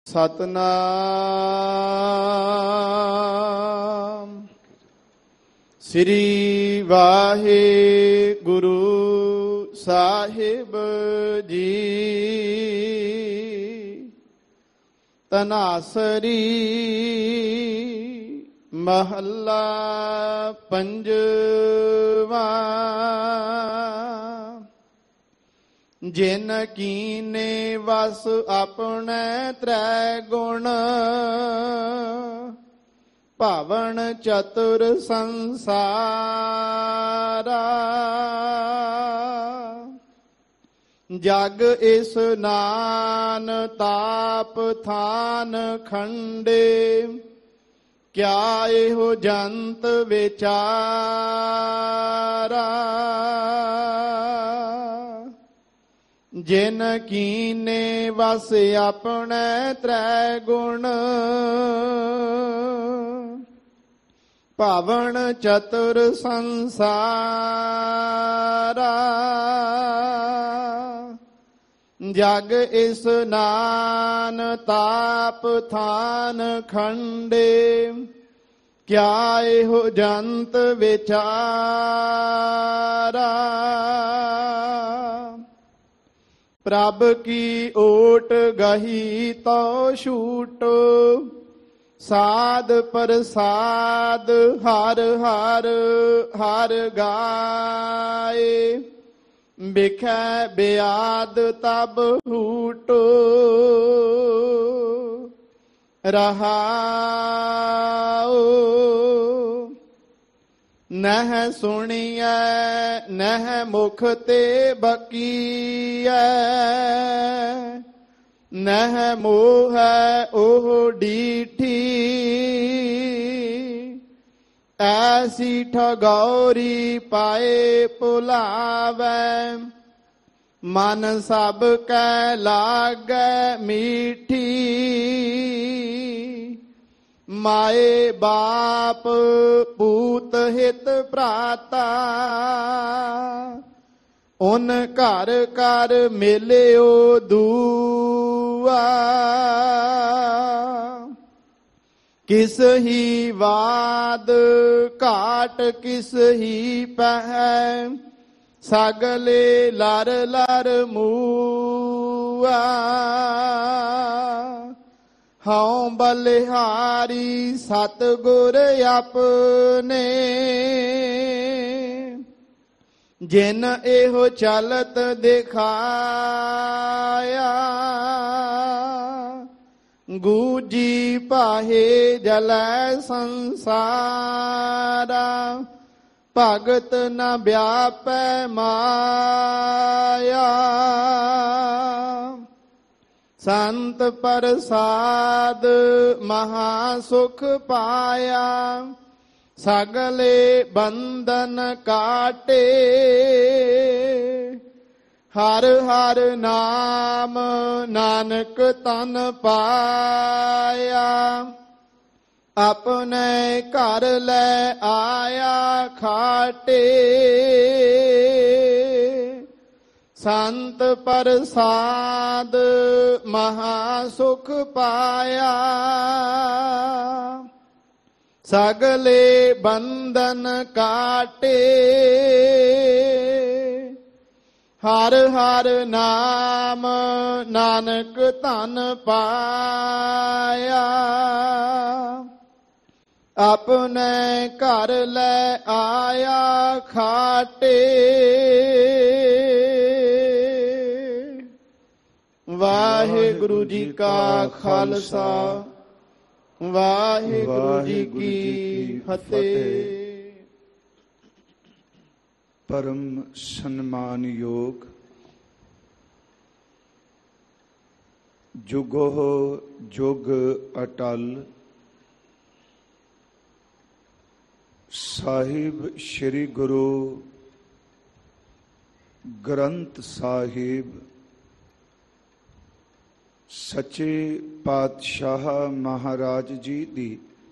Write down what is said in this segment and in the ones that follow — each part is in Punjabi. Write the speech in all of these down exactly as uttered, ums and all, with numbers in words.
ਸਤਨਾਮ ਸ੍ਰੀ ਵਾਹਿਗੁਰੂ ਸਾਹਿਬ ਜੀ। ਤਨਾਸਰੀ ਮਹੱਲਾ ਪੰਜਵਾਂ। ਜਿਨ ਕੀਨੇ ਵਸ ਆਪਣੇ ਤ੍ਰੈ ਗੁਣ, ਭਾਵਨ ਚਤੁਰ ਸੰਸਾਰਾ। ਜਗ ਇਸਨਾਨ ਤਾਪ ਥਾਨ ਖੰਡੇ, ਕਿਆ ਇਹੋ ਜੰਤ ਵਿਚਾਰਾ। ਜਿਨ ਕੀਨੇ ਵਸ ਆਪਣੇ ਤ੍ਰੈ ਗੁਣ, ਭਾਵਨ ਚਤੁਰ ਸੰਸਾਰਾ। ਜਗ ਇਸਨਾਨ ਤਾਪ ਥਾਨ ਖੰਡੇ, ਕਿਆ ਇਹੋ ਜੰਤ ਵਿਚਾਰਾ। ਪ੍ਰਭ ਕੀ ਓਟ ਗਹੀ ਤੋ ਛੂਟ, ਸਾਧ ਪ੍ਰਸਾਦ ਹਰ ਹਰ ਹਰ ਗਾਏ। ਬਿਖੈ ਬਿਆਦ ਤਬ ਹੂਟੋ, ਰਹਾਉ। ਨਹ ਸੁਣੀਐ ਨਹ ਮੁਖ ਤੇ ਬਕੀਐ, ਨਹ ਮੋਹੈ ਉਹ ਡੀਠੀ। ਐਸੀ ਠਗੌਰੀ ਪਾਏ ਭੁਲਾਵੈ, ਮਨ ਸਭ ਕੈ ਲਾਗੈ ਮੀਠੀ। ਮਾਏ ਬਾਪ ਪੂਤ ਹਿਤ ਭਰਾਤਾ, ਉਨ ਘਰ ਘਰ ਮਿਲਿਓ ਦੂਆ। ਕਿਸ ਹੀ ਵਾਦ ਘਾਟ ਕਿਸ ਹੀ ਪਹਿ, ਸਗਲੇ ਲਰ ਲਰ ਮੂਆ। ਹਉ ਬਲਿਹਾਰੀ ਸਤਿਗੁਰ ਆਪਣੇ, ਜਿਨ ਇਹੋ ਚਲਤ ਦਿਖਾਇਆ। ਗੂਜੀ ਪਾਹੇ ਜਲੈ ਸੰਸਾਰਾ, ਭਗਤ ਨ ਵਿਆਪੈ ਮਾਇਆ। ਸੰਤ ਪ੍ਰਸਾਦ ਮਹਾ ਸੁਖ ਪਾਇਆ, ਸਗਲੇ ਬੰਧਨ ਕਾਟੇ। ਹਰ ਹਰ ਨਾਮ ਨਾਨਕ ਤਨ ਪਾਇਆ, ਆਪਣੇ ਘਰ ਲੈ ਆਇਆ ਖਾਟੇ। ਸੰਤ ਪ੍ਰਸਾਦ ਮਹਾ ਸੁਖ ਪਾਇਆ, ਸਗਲੇ ਬੰਧਨ ਕਾਟੇ। ਹਰ ਹਰ ਨਾਮ ਨਾਨਕ ਧਨ ਪਾਇਆ, ਆਪਣੇ ਘਰ ਲੈ ਆਇਆ ਖਾਟੇ। ਵਾਹਿਗੁਰੂ ਜੀ ਕਾ ਖਾਲਸਾ, ਵਾਹਿਗੁਰੂ ਜੀ ਕੀ ਫਤਿਹ। ਪਰਮ ਸਨਮਾਨਯੋਗ ਜੁਗੋ ਜੁਗ ਅਟਲ ਸਾਹਿਬ ਸ੍ਰੀ ਗੁਰੂ ਗ੍ਰੰਥ ਸਾਹਿਬ ਸੱਚੇ ਪਾਤਸ਼ਾਹ ਮਹਾਰਾਜ ਜੀ ਦੀ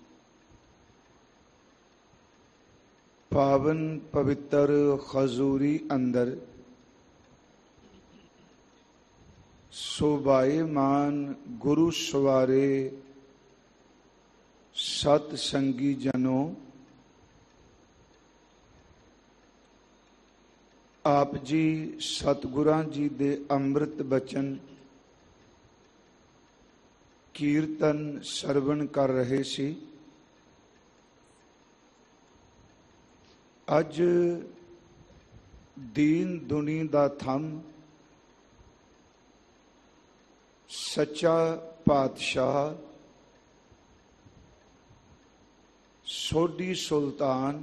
ਪਾਵਨ ਪਵਿੱਤਰ ਹਜ਼ੂਰੀ ਅੰਦਰ ਸੋਭਾਏਮਾਨ ਗੁਰੂ ਸਵਾਰੇ ਸਤ ਸੰਗੀ ਜਨੋ। ਆਪ ਜੀ ਸਤਿਗੁਰਾਂ ਜੀ ਦੇ ਅੰਮ੍ਰਿਤ ਬਚਨ ਕੀਰਤਨ ਸਰਵਣ ਕਰ ਰਹੇ ਸੀ। ਅੱਜ ਦੀਨ ਦੁਨੀ ਦਾ ਥੰਮ ਸੱਚਾ ਪਾਤਸ਼ਾਹ ਸੋਢੀ ਸੁਲਤਾਨ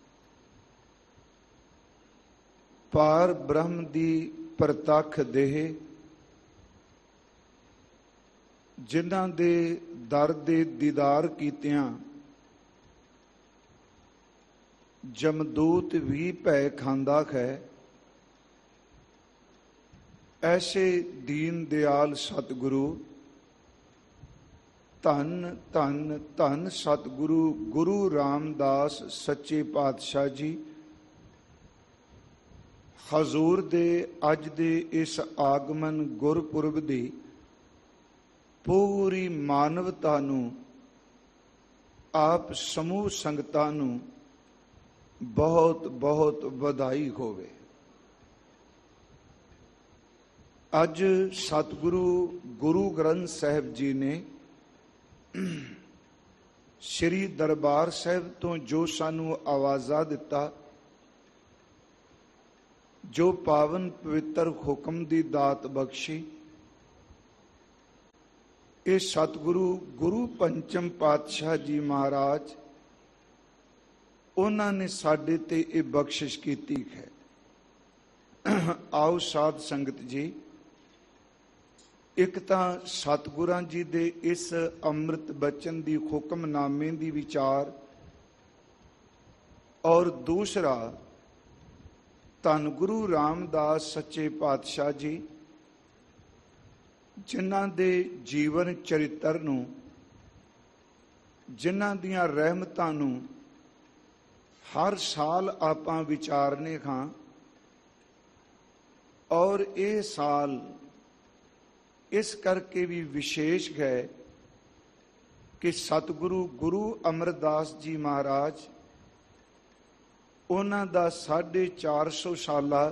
ਪਾਰ ਬ੍ਰਹਮ ਦੀ ਪ੍ਰਤੱਖ ਦੇਹ, ਜਿਨ੍ਹਾਂ ਦੇ ਦਰ ਦੇ ਦੀਦਾਰ ਕੀਤਿਆਂ ਜਮਦੂਤ ਵੀ ਭੈ ਖਾਂਦਾ ਹੈ, ਐਸੇ ਦੀਨ ਦਿਆਲ ਸਤਿਗੁਰੂ ਧੰਨ ਧੰਨ ਧੰਨ ਸਤਿਗੁਰੂ ਗੁਰੂ ਰਾਮਦਾਸ ਸੱਚੇ ਪਾਤਸ਼ਾਹ ਜੀ ਹਜ਼ੂਰ ਦੇ ਅੱਜ ਦੇ ਇਸ ਆਗਮਨ ਗੁਰਪੁਰਬ ਦੀ ਪੂਰੀ ਮਾਨਵਤਾ ਨੂੰ, ਆਪ ਸਮੂਹ ਸੰਗਤਾਂ ਨੂੰ ਬਹੁਤ ਬਹੁਤ ਵਧਾਈ ਹੋਵੇ। ਅੱਜ ਸਤਿਗੁਰੂ ਗੁਰੂ ਗ੍ਰੰਥ ਸਾਹਿਬ ਜੀ ਨੇ ਸ੍ਰੀ ਦਰਬਾਰ ਸਾਹਿਬ ਤੋਂ ਜੋ ਸਾਨੂੰ ਆਵਾਜ਼ਾ ਦਿੱਤਾ, ਜੋ ਪਾਵਨ ਪਵਿੱਤਰ ਹੁਕਮ ਦੀ ਦਾਤ ਬਖਸ਼ੀ, ਇਹ ਸਤਿਗੁਰੂ ਗੁਰੂ ਪੰਚਮ ਪਾਤਸ਼ਾਹ ਜੀ ਮਹਾਰਾਜ ਉਹਨਾਂ ਨੇ ਸਾਡੇ ਤੇ ਇਹ ਬਖਸ਼ਿਸ਼ ਕੀਤੀ ਹੈ। ਆਓ ਸਾਧ ਸੰਗਤ ਜੀ, ਇੱਕ ਤਾਂ ਸਤਿਗੁਰਾਂ ਜੀ ਦੇ ਇਸ ਅੰਮ੍ਰਿਤ ਬਚਨ ਦੀ ਹੁਕਮਨਾਮੇ ਦੀ ਵਿਚਾਰ, ਔਰ ਦੂਸਰਾ ਧੰਨ ਗੁਰੂ ਰਾਮਦਾਸ ਸੱਚੇ ਪਾਤਸ਼ਾਹ ਜੀ ਜਿਨ੍ਹਾਂ ਦੇ ਜੀਵਨ ਚਰਿੱਤਰ ਨੂੰ, ਜਿਨ੍ਹਾਂ ਦੀਆਂ ਰਹਿਮਤਾਂ ਨੂੰ ਹਰ ਸਾਲ ਆਪਾਂ ਵਿਚਾਰਨੇ ਹਾਂ, ਔਰ ਇਹ ਸਾਲ ਇਸ ਕਰਕੇ ਵੀ ਵਿਸ਼ੇਸ਼ ਹੈ ਕਿ ਸਤਿਗੁਰੂ ਗੁਰੂ ਅਮਰਦਾਸ ਜੀ ਮਹਾਰਾਜ ਉਹਨਾਂ ਦਾ ਸਾਢੇ ਚਾਰ ਸੌ ਸਾਲਾ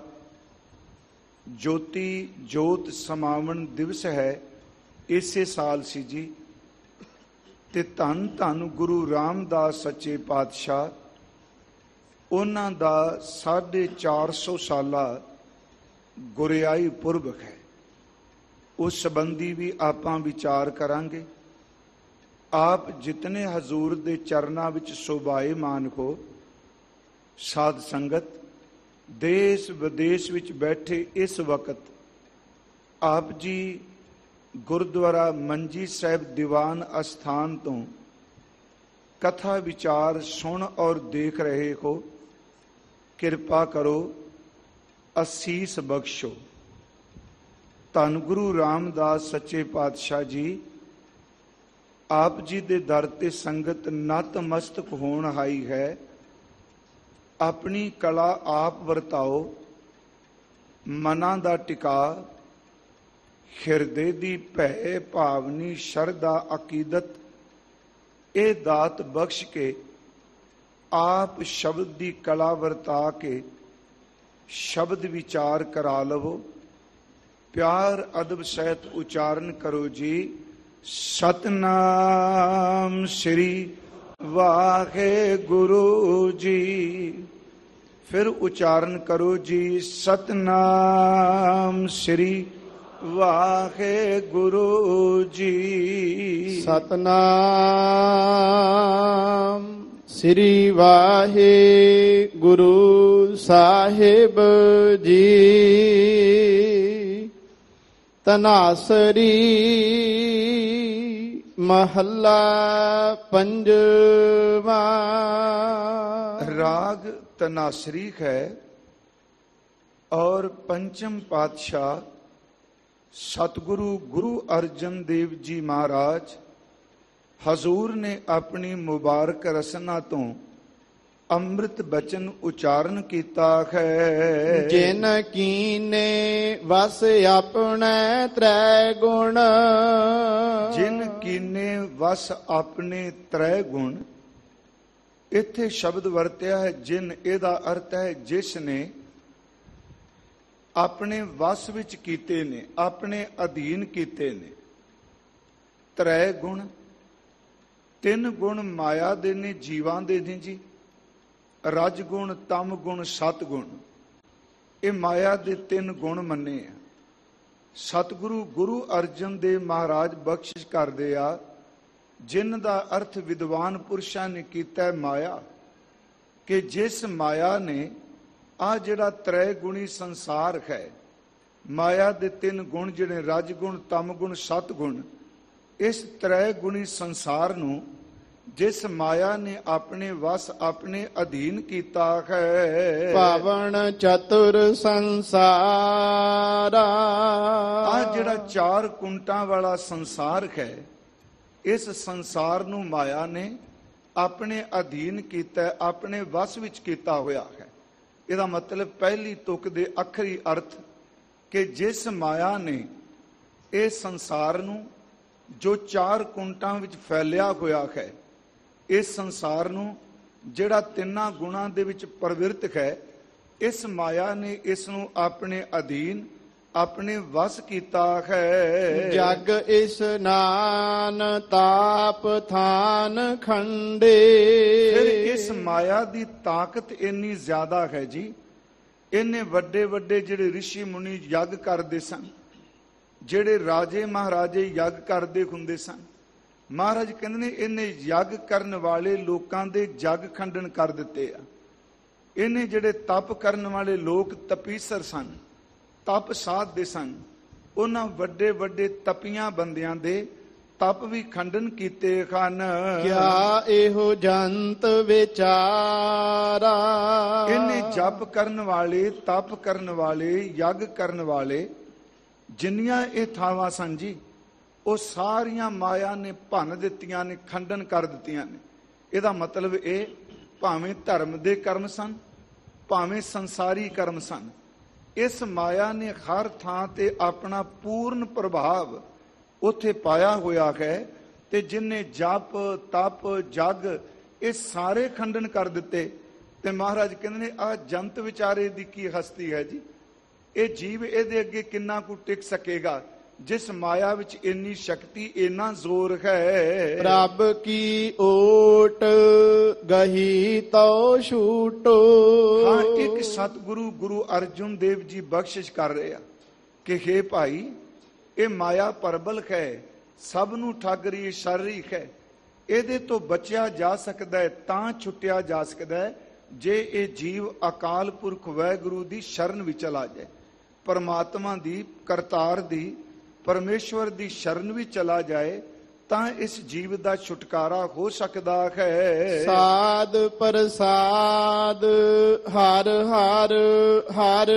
ਜੋਤੀ ਜੋਤ ਸਮਾਵਣ ਦਿਵਸ ਹੈ, ਇਸੇ ਸਾਲ ਸੀ ਜੀ। ਤੇ ਧੰਨ ਧੰਨ ਗੁਰੂ ਰਾਮਦਾਸ ਸੱਚੇ ਪਾਤਸ਼ਾਹ ਉਹਨਾਂ ਦਾ ਸਾਢੇ ਚਾਰ ਸੌ ਸਾਲਾ ਗੁਰਿਆਈ ਪੁਰਬ ਹੈ। ਉਸ ਸੰਬੰਧੀ ਵੀ ਆਪਾਂ ਵਿਚਾਰ ਕਰਾਂਗੇ। ਆਪ ਜਿਤਨੇ ਹਜ਼ੂਰ ਦੇ ਚਰਨਾਂ ਵਿੱਚ ਸ਼ੋਭਾਏਮਾਨ ਹੋ, ਸਾਧ ਸੰਗਤ ਦੇਸ਼ ਵਿਦੇਸ਼ ਵਿੱਚ ਬੈਠੇ ਇਸ ਵਕਤ ਆਪ ਜੀ ਗੁਰਦੁਆਰਾ ਮੰਜੀ ਸਾਹਿਬ ਦੀਵਾਨ ਅਸਥਾਨ ਤੋਂ ਕਥਾ ਵਿਚਾਰ ਸੁਣ ਔਰ ਦੇਖ ਰਹੇ ਹੋ। ਕਿਰਪਾ ਕਰੋ, ਅਸੀਸ ਬਖਸ਼ੋ। ਧੰਨ ਗੁਰੂ ਰਾਮਦਾਸ ਸੱਚੇ ਪਾਤਸ਼ਾਹ ਜੀ ਆਪ ਜੀ ਦੇ ਦਰ ਤੇ ਸੰਗਤ ਨਤਮਸਤਕ ਹੋਣ ਆਈ ਹੈ। ਆਪਣੀ ਕਲਾ ਆਪ ਵਰਤਾਓ, ਮਨਾਂ ਦਾ ਟਿਕਾ, ਹਿਰਦੇ ਦੀ ਭੈ ਭਾਵਨੀ ਸ਼ਰਧਾ ਅਕੀਦਤ ਇਹ ਦਾਤ ਬਖਸ਼ ਕੇ ਆਪ ਸ਼ਬਦ ਦੀ ਕਲਾ ਵਰਤਾ ਕੇ ਸ਼ਬਦ ਵਿਚਾਰ ਕਰਾ ਲਵੋ। ਪਿਆਰ ਅਦਬ ਸਹਿਤ ਉਚਾਰਨ ਕਰੋ ਜੀ, ਸਤਨਾਮ ਸ੍ਰੀ ਵਾਹਿਗੁਰੂ ਜੀ। ਫਿਰ ਉਚਾਰਨ ਕਰੋ ਜੀ, ਸਤਨਾਮ ਸ੍ਰੀ ਵਾਹਿਗੁਰੂ ਜੀ। ਸਤਨਾਮ ਸ੍ਰੀ ਵਾਹਿਗੁਰੂ ਸਾਹਿਬ ਜੀ। ਤਨਾਸਰੀ ਮਹੱਲਾ ਪੰਜਵਾ। ਰਾਗ ਤਨਾਸਰੀ ਹੈ ਔਰ ਪੰਚਮ ਪਾਤਸ਼ਾਹ ਸਤਿਗੁਰੂ ਗੁਰੂ ਅਰਜਨ ਦੇਵ ਜੀ ਮਹਾਰਾਜ ਹਜ਼ੂਰ ਨੇ ਆਪਣੀ ਮੁਬਾਰਕ ਰਸਨਾ ਤੋਂ ਅੰਮ੍ਰਿਤ ਬਚਨ ਉਚਾਰਨ ਕੀਤਾ ਹੈ। ਜਿਨ ਕੀਨੇ ਵਸ ਆਪਣੇ ਤ੍ਰੈ ਗੁਣ, ਜਿਨ ਕੀਨੇ ਵਸ ਆਪਣੇ ਤ੍ਰੈ ਗੁਣ। ਇੱਥੇ ਸ਼ਬਦ ਵਰਤਿਆ ਹੈ ਜਿਨ, ਇਹਦਾ ਅਰਥ ਹੈ ਜਿਸ ਨੇ ਆਪਣੇ ਵਸ ਵਿੱਚ ਕੀਤੇ ਨੇ, ਆਪਣੇ ਅਧੀਨ ਕੀਤੇ ਨੇ। ਤ੍ਰੈ ਗੁਣ, ਤਿੰਨ ਗੁਣ ਮਾਇਆ ਦੇ ਨੇ, ਜੀਵਾਂ ਦੇ ਨੇ ਜੀ। ਰਜ ਗੁਣ, ਤਮ ਗੁਣ, ਸਤ ਗੁਣ। ਇਹ ਮਾਇਆ ਦੇ ਤਿੰਨ ਗੁਣ ਮੰਨੇ ਆ। ਸਤਿਗੁਰੂ ਗੁਰੂ ਅਰਜਨ ਦੇਵ ਮਹਾਰਾਜ ਬਖਸ਼ਿਸ਼ ਕਰਦੇ ਆ, ਜਿਨ ਦਾ ਅਰਥ ਵਿਦਵਾਨ ਪੁਰਸ਼ਾਂ ਨੇ ਕੀਤਾ ਮਾਇਆ, ਕਿ ਜਿਸ ਮਾਇਆ ਨੇ ਆ ਜਿਹੜਾ ਤ੍ਰੈ ਗੁਣੀ ਸੰਸਾਰ ਹੈ, ਮਾਇਆ ਦੇ ਤਿੰਨ ਗੁਣ ਜਿਹੜੇ ਰਜ ਗੁਣ, ਤਮ ਗੁਣ, ਸਤ ਗੁਣ, ਇਸ ਤ੍ਰੈ ਗੁਣੀ ਸੰਸਾਰ ਨੂੰ ਜਿਸ ਮਾਇਆ ਨੇ ਆਪਣੇ ਵਸ, ਆਪਣੇ ਅਧੀਨ ਕੀਤਾ ਹੈ। ਪਾਵਨ ਚਤੁਰ ਸੰਸਾਰਾ, ਆ ਜਿਹੜਾ ਚਾਰ ਕੁੰਟਾਂ ਵਾਲਾ ਸੰਸਾਰ ਹੈ, ਇਸ ਸੰਸਾਰ ਨੂੰ ਮਾਇਆ ਨੇ ਆਪਣੇ ਅਧੀਨ ਕੀਤਾ, ਆਪਣੇ ਵਸ ਵਿੱਚ ਕੀਤਾ ਹੋਇਆ ਹੈ। ਇਹਦਾ ਮਤਲਬ ਪਹਿਲੀ ਤੁਕ ਦੇ ਆਖਰੀ ਅਰਥ ਕਿ ਜਿਸ ਮਾਇਆ ਨੇ ਇਹ ਸੰਸਾਰ ਨੂੰ, ਜੋ ਚਾਰ ਕੁੰਟਾਂ ਵਿੱਚ ਫੈਲਿਆ ਹੋਇਆ ਹੈ, ਇਸ ਸੰਸਾਰ ਨੂੰ ਜਿਹੜਾ ਤਿੰਨਾਂ ਗੁਣਾਂ ਦੇ ਵਿੱਚ ਪ੍ਰਵਿਰਤ ਹੈ, ਇਸ ਮਾਇਆ ਨੇ ਇਸ ਨੂੰ ਆਪਣੇ ਅਧੀਨ, ਆਪਣੇ ਵਸ ਕੀਤਾ ਹੈ। ਜਗ ਇਸਨਾਨ ਤਾਪ ਥਾਨ ਖੰਡੇ। ਫਿਰ ਇਸ ਮਾਇਆ ਦੀ ਤਾਕਤ ਇੰਨੀ ਜ਼ਿਆਦਾ ਹੈ ਜੀ, ਇਹਨੇ ਵੱਡੇ ਵੱਡੇ ਜਿਹੜੇ ਰਿਸ਼ੀ ਮੁਨੀ ਯੱਗ ਕਰਦੇ ਸਨ, ਜਿਹੜੇ ਰਾਜੇ ਮਹਾਰਾਜੇ ਯੱਗ ਕਰਦੇ ਹੁੰਦੇ ਸਨ, ਮਹਾਰਾਜ ਕਹਿੰਦੇ ਨੇ ਇਹਨੇ ਯੱਗ ਕਰਨ ਵਾਲੇ ਲੋਕਾਂ ਦੇ ਜੱਗ ਖੰਡਨ ਕਰ ਦਿੱਤੇ ਆ। ਇਹਨੇ ਜਿਹੜੇ ਤਪ ਕਰਨ ਵਾਲੇ ਲੋਕ ਤਪੀਸਰ ਸਨ, ਤਪ ਸਾਧਦੇ ਸਨ, ਉਹਨਾਂ ਵੱਡੇ ਵੱਡੇ ਤਪੀਆਂ ਬੰਦਿਆਂ ਦੇ ਤਪ ਵੀ ਖੰਡਨ ਕੀਤੇ ਹਨ। ਕਿਆ ਇਹੋ ਜੰਤ ਵਿਚਾਰਾ। ਇਹਨੇ ਜਪ ਕਰਨ ਵਾਲੇ, ਤਪ ਕਰਨ ਵਾਲੇ, ਯੱਗ ਕਰਨ ਵਾਲੇ ਜਿੰਨੀਆਂ ਇਹ ਥਾਵਾਂ ਸਨ ਜੀ, ਉਹ ਸਾਰੀਆਂ ਮਾਇਆ ਨੇ ਭੰਨ ਦਿੱਤੀਆਂ ਨੇ, ਖੰਡਨ ਕਰ ਦਿੱਤੀਆਂ ਨੇ। ਇਹਦਾ ਮਤਲਬ ਇਹ, ਭਾਵੇਂ ਧਰਮ ਦੇ ਕਰਮ ਸਨ, ਭਾਵੇਂ ਸੰਸਾਰੀ ਕਰਮ ਸਨ, ਇਸ ਮਾਇਆ ਨੇ ਹਰ ਥਾਂ ਤੇ ਆਪਣਾ ਪੂਰਨ ਪ੍ਰਭਾਵ ਉੱਥੇ ਪਾਇਆ ਹੋਇਆ ਹੈ। ਤੇ ਜਿਨਨੇ ਜਪ, ਤਪ, ਜਗ ਇਹ ਸਾਰੇ ਖੰਡਨ ਕਰ ਦਿੱਤੇ। ਤੇ ਮਹਾਰਾਜ ਕਹਿੰਦੇ ਨੇ ਆਹ ਜੰਤ ਵਿਚਾਰੇ ਦੀ ਕੀ ਹਸਤੀ ਹੈ ਜੀ, ਇਹ ਜੀਵ ਇਹਦੇ ਅੱਗੇ ਕਿੰਨਾ ਕੁ ਟਿਕ ਸਕੇਗਾ, ਜਿਸ ਮਾਇਆ ਵਿੱਚ ਇੰਨੀ ਸ਼ਕਤੀ, ਇੰਨਾ ਜ਼ੋਰ ਹੈ। ਪ੍ਰਭ ਕੀ ਓਟ ਗਹੀ ਤੋ ਛੂਟੋ। ਹਾਂ, ਇੱਕ ਸਤਿਗੁਰੂ ਗੁਰੂ ਅਰਜਨ ਦੇਵ ਜੀ ਬਖਸ਼ਿਸ਼ ਕਰ ਰਹੇ ਆ ਕਿ ਹੇ ਭਾਈ, ਇਹ ਮਾਇਆ ਪ੍ਰਬਲ ਹੈ, ਸਭ ਨੂੰ ਠੱਗ ਰਹੀ, ਸ਼ਰਰੀ ਹੈ। ਇਹਦੇ ਤੋਂ ਬਚਿਆ ਜਾ ਸਕਦਾ ਹੈ, ਤਾਂ ਛੁੱਟਿਆ ਜਾ ਸਕਦਾ ਹੈ ਜੇ ਇਹ ਜੀਵ ਅਕਾਲ ਪੁਰਖ ਵਾਹਿਗੁਰੂ ਦੀ ਸ਼ਰਨ ਵਿੱਚ ਚਲਾ ਜਾਏ, ਪਰਮਾਤਮਾ ਦੀ, ਕਰਤਾਰ ਦੀ, ਪਰਮੇਸ਼ਵਰ ਦੀ ਸ਼ਰਨ ਵੀ ਚਲਾ ਜਾਏ, ਤਾਂ ਇਸ ਜੀਵ ਦਾ ਛੁਟਕਾਰਾ ਹੋ ਸਕਦਾ ਹੈ। ਸਾਧ ਪ੍ਰਸਾਦ ਹਰ ਹਰ ਹਰ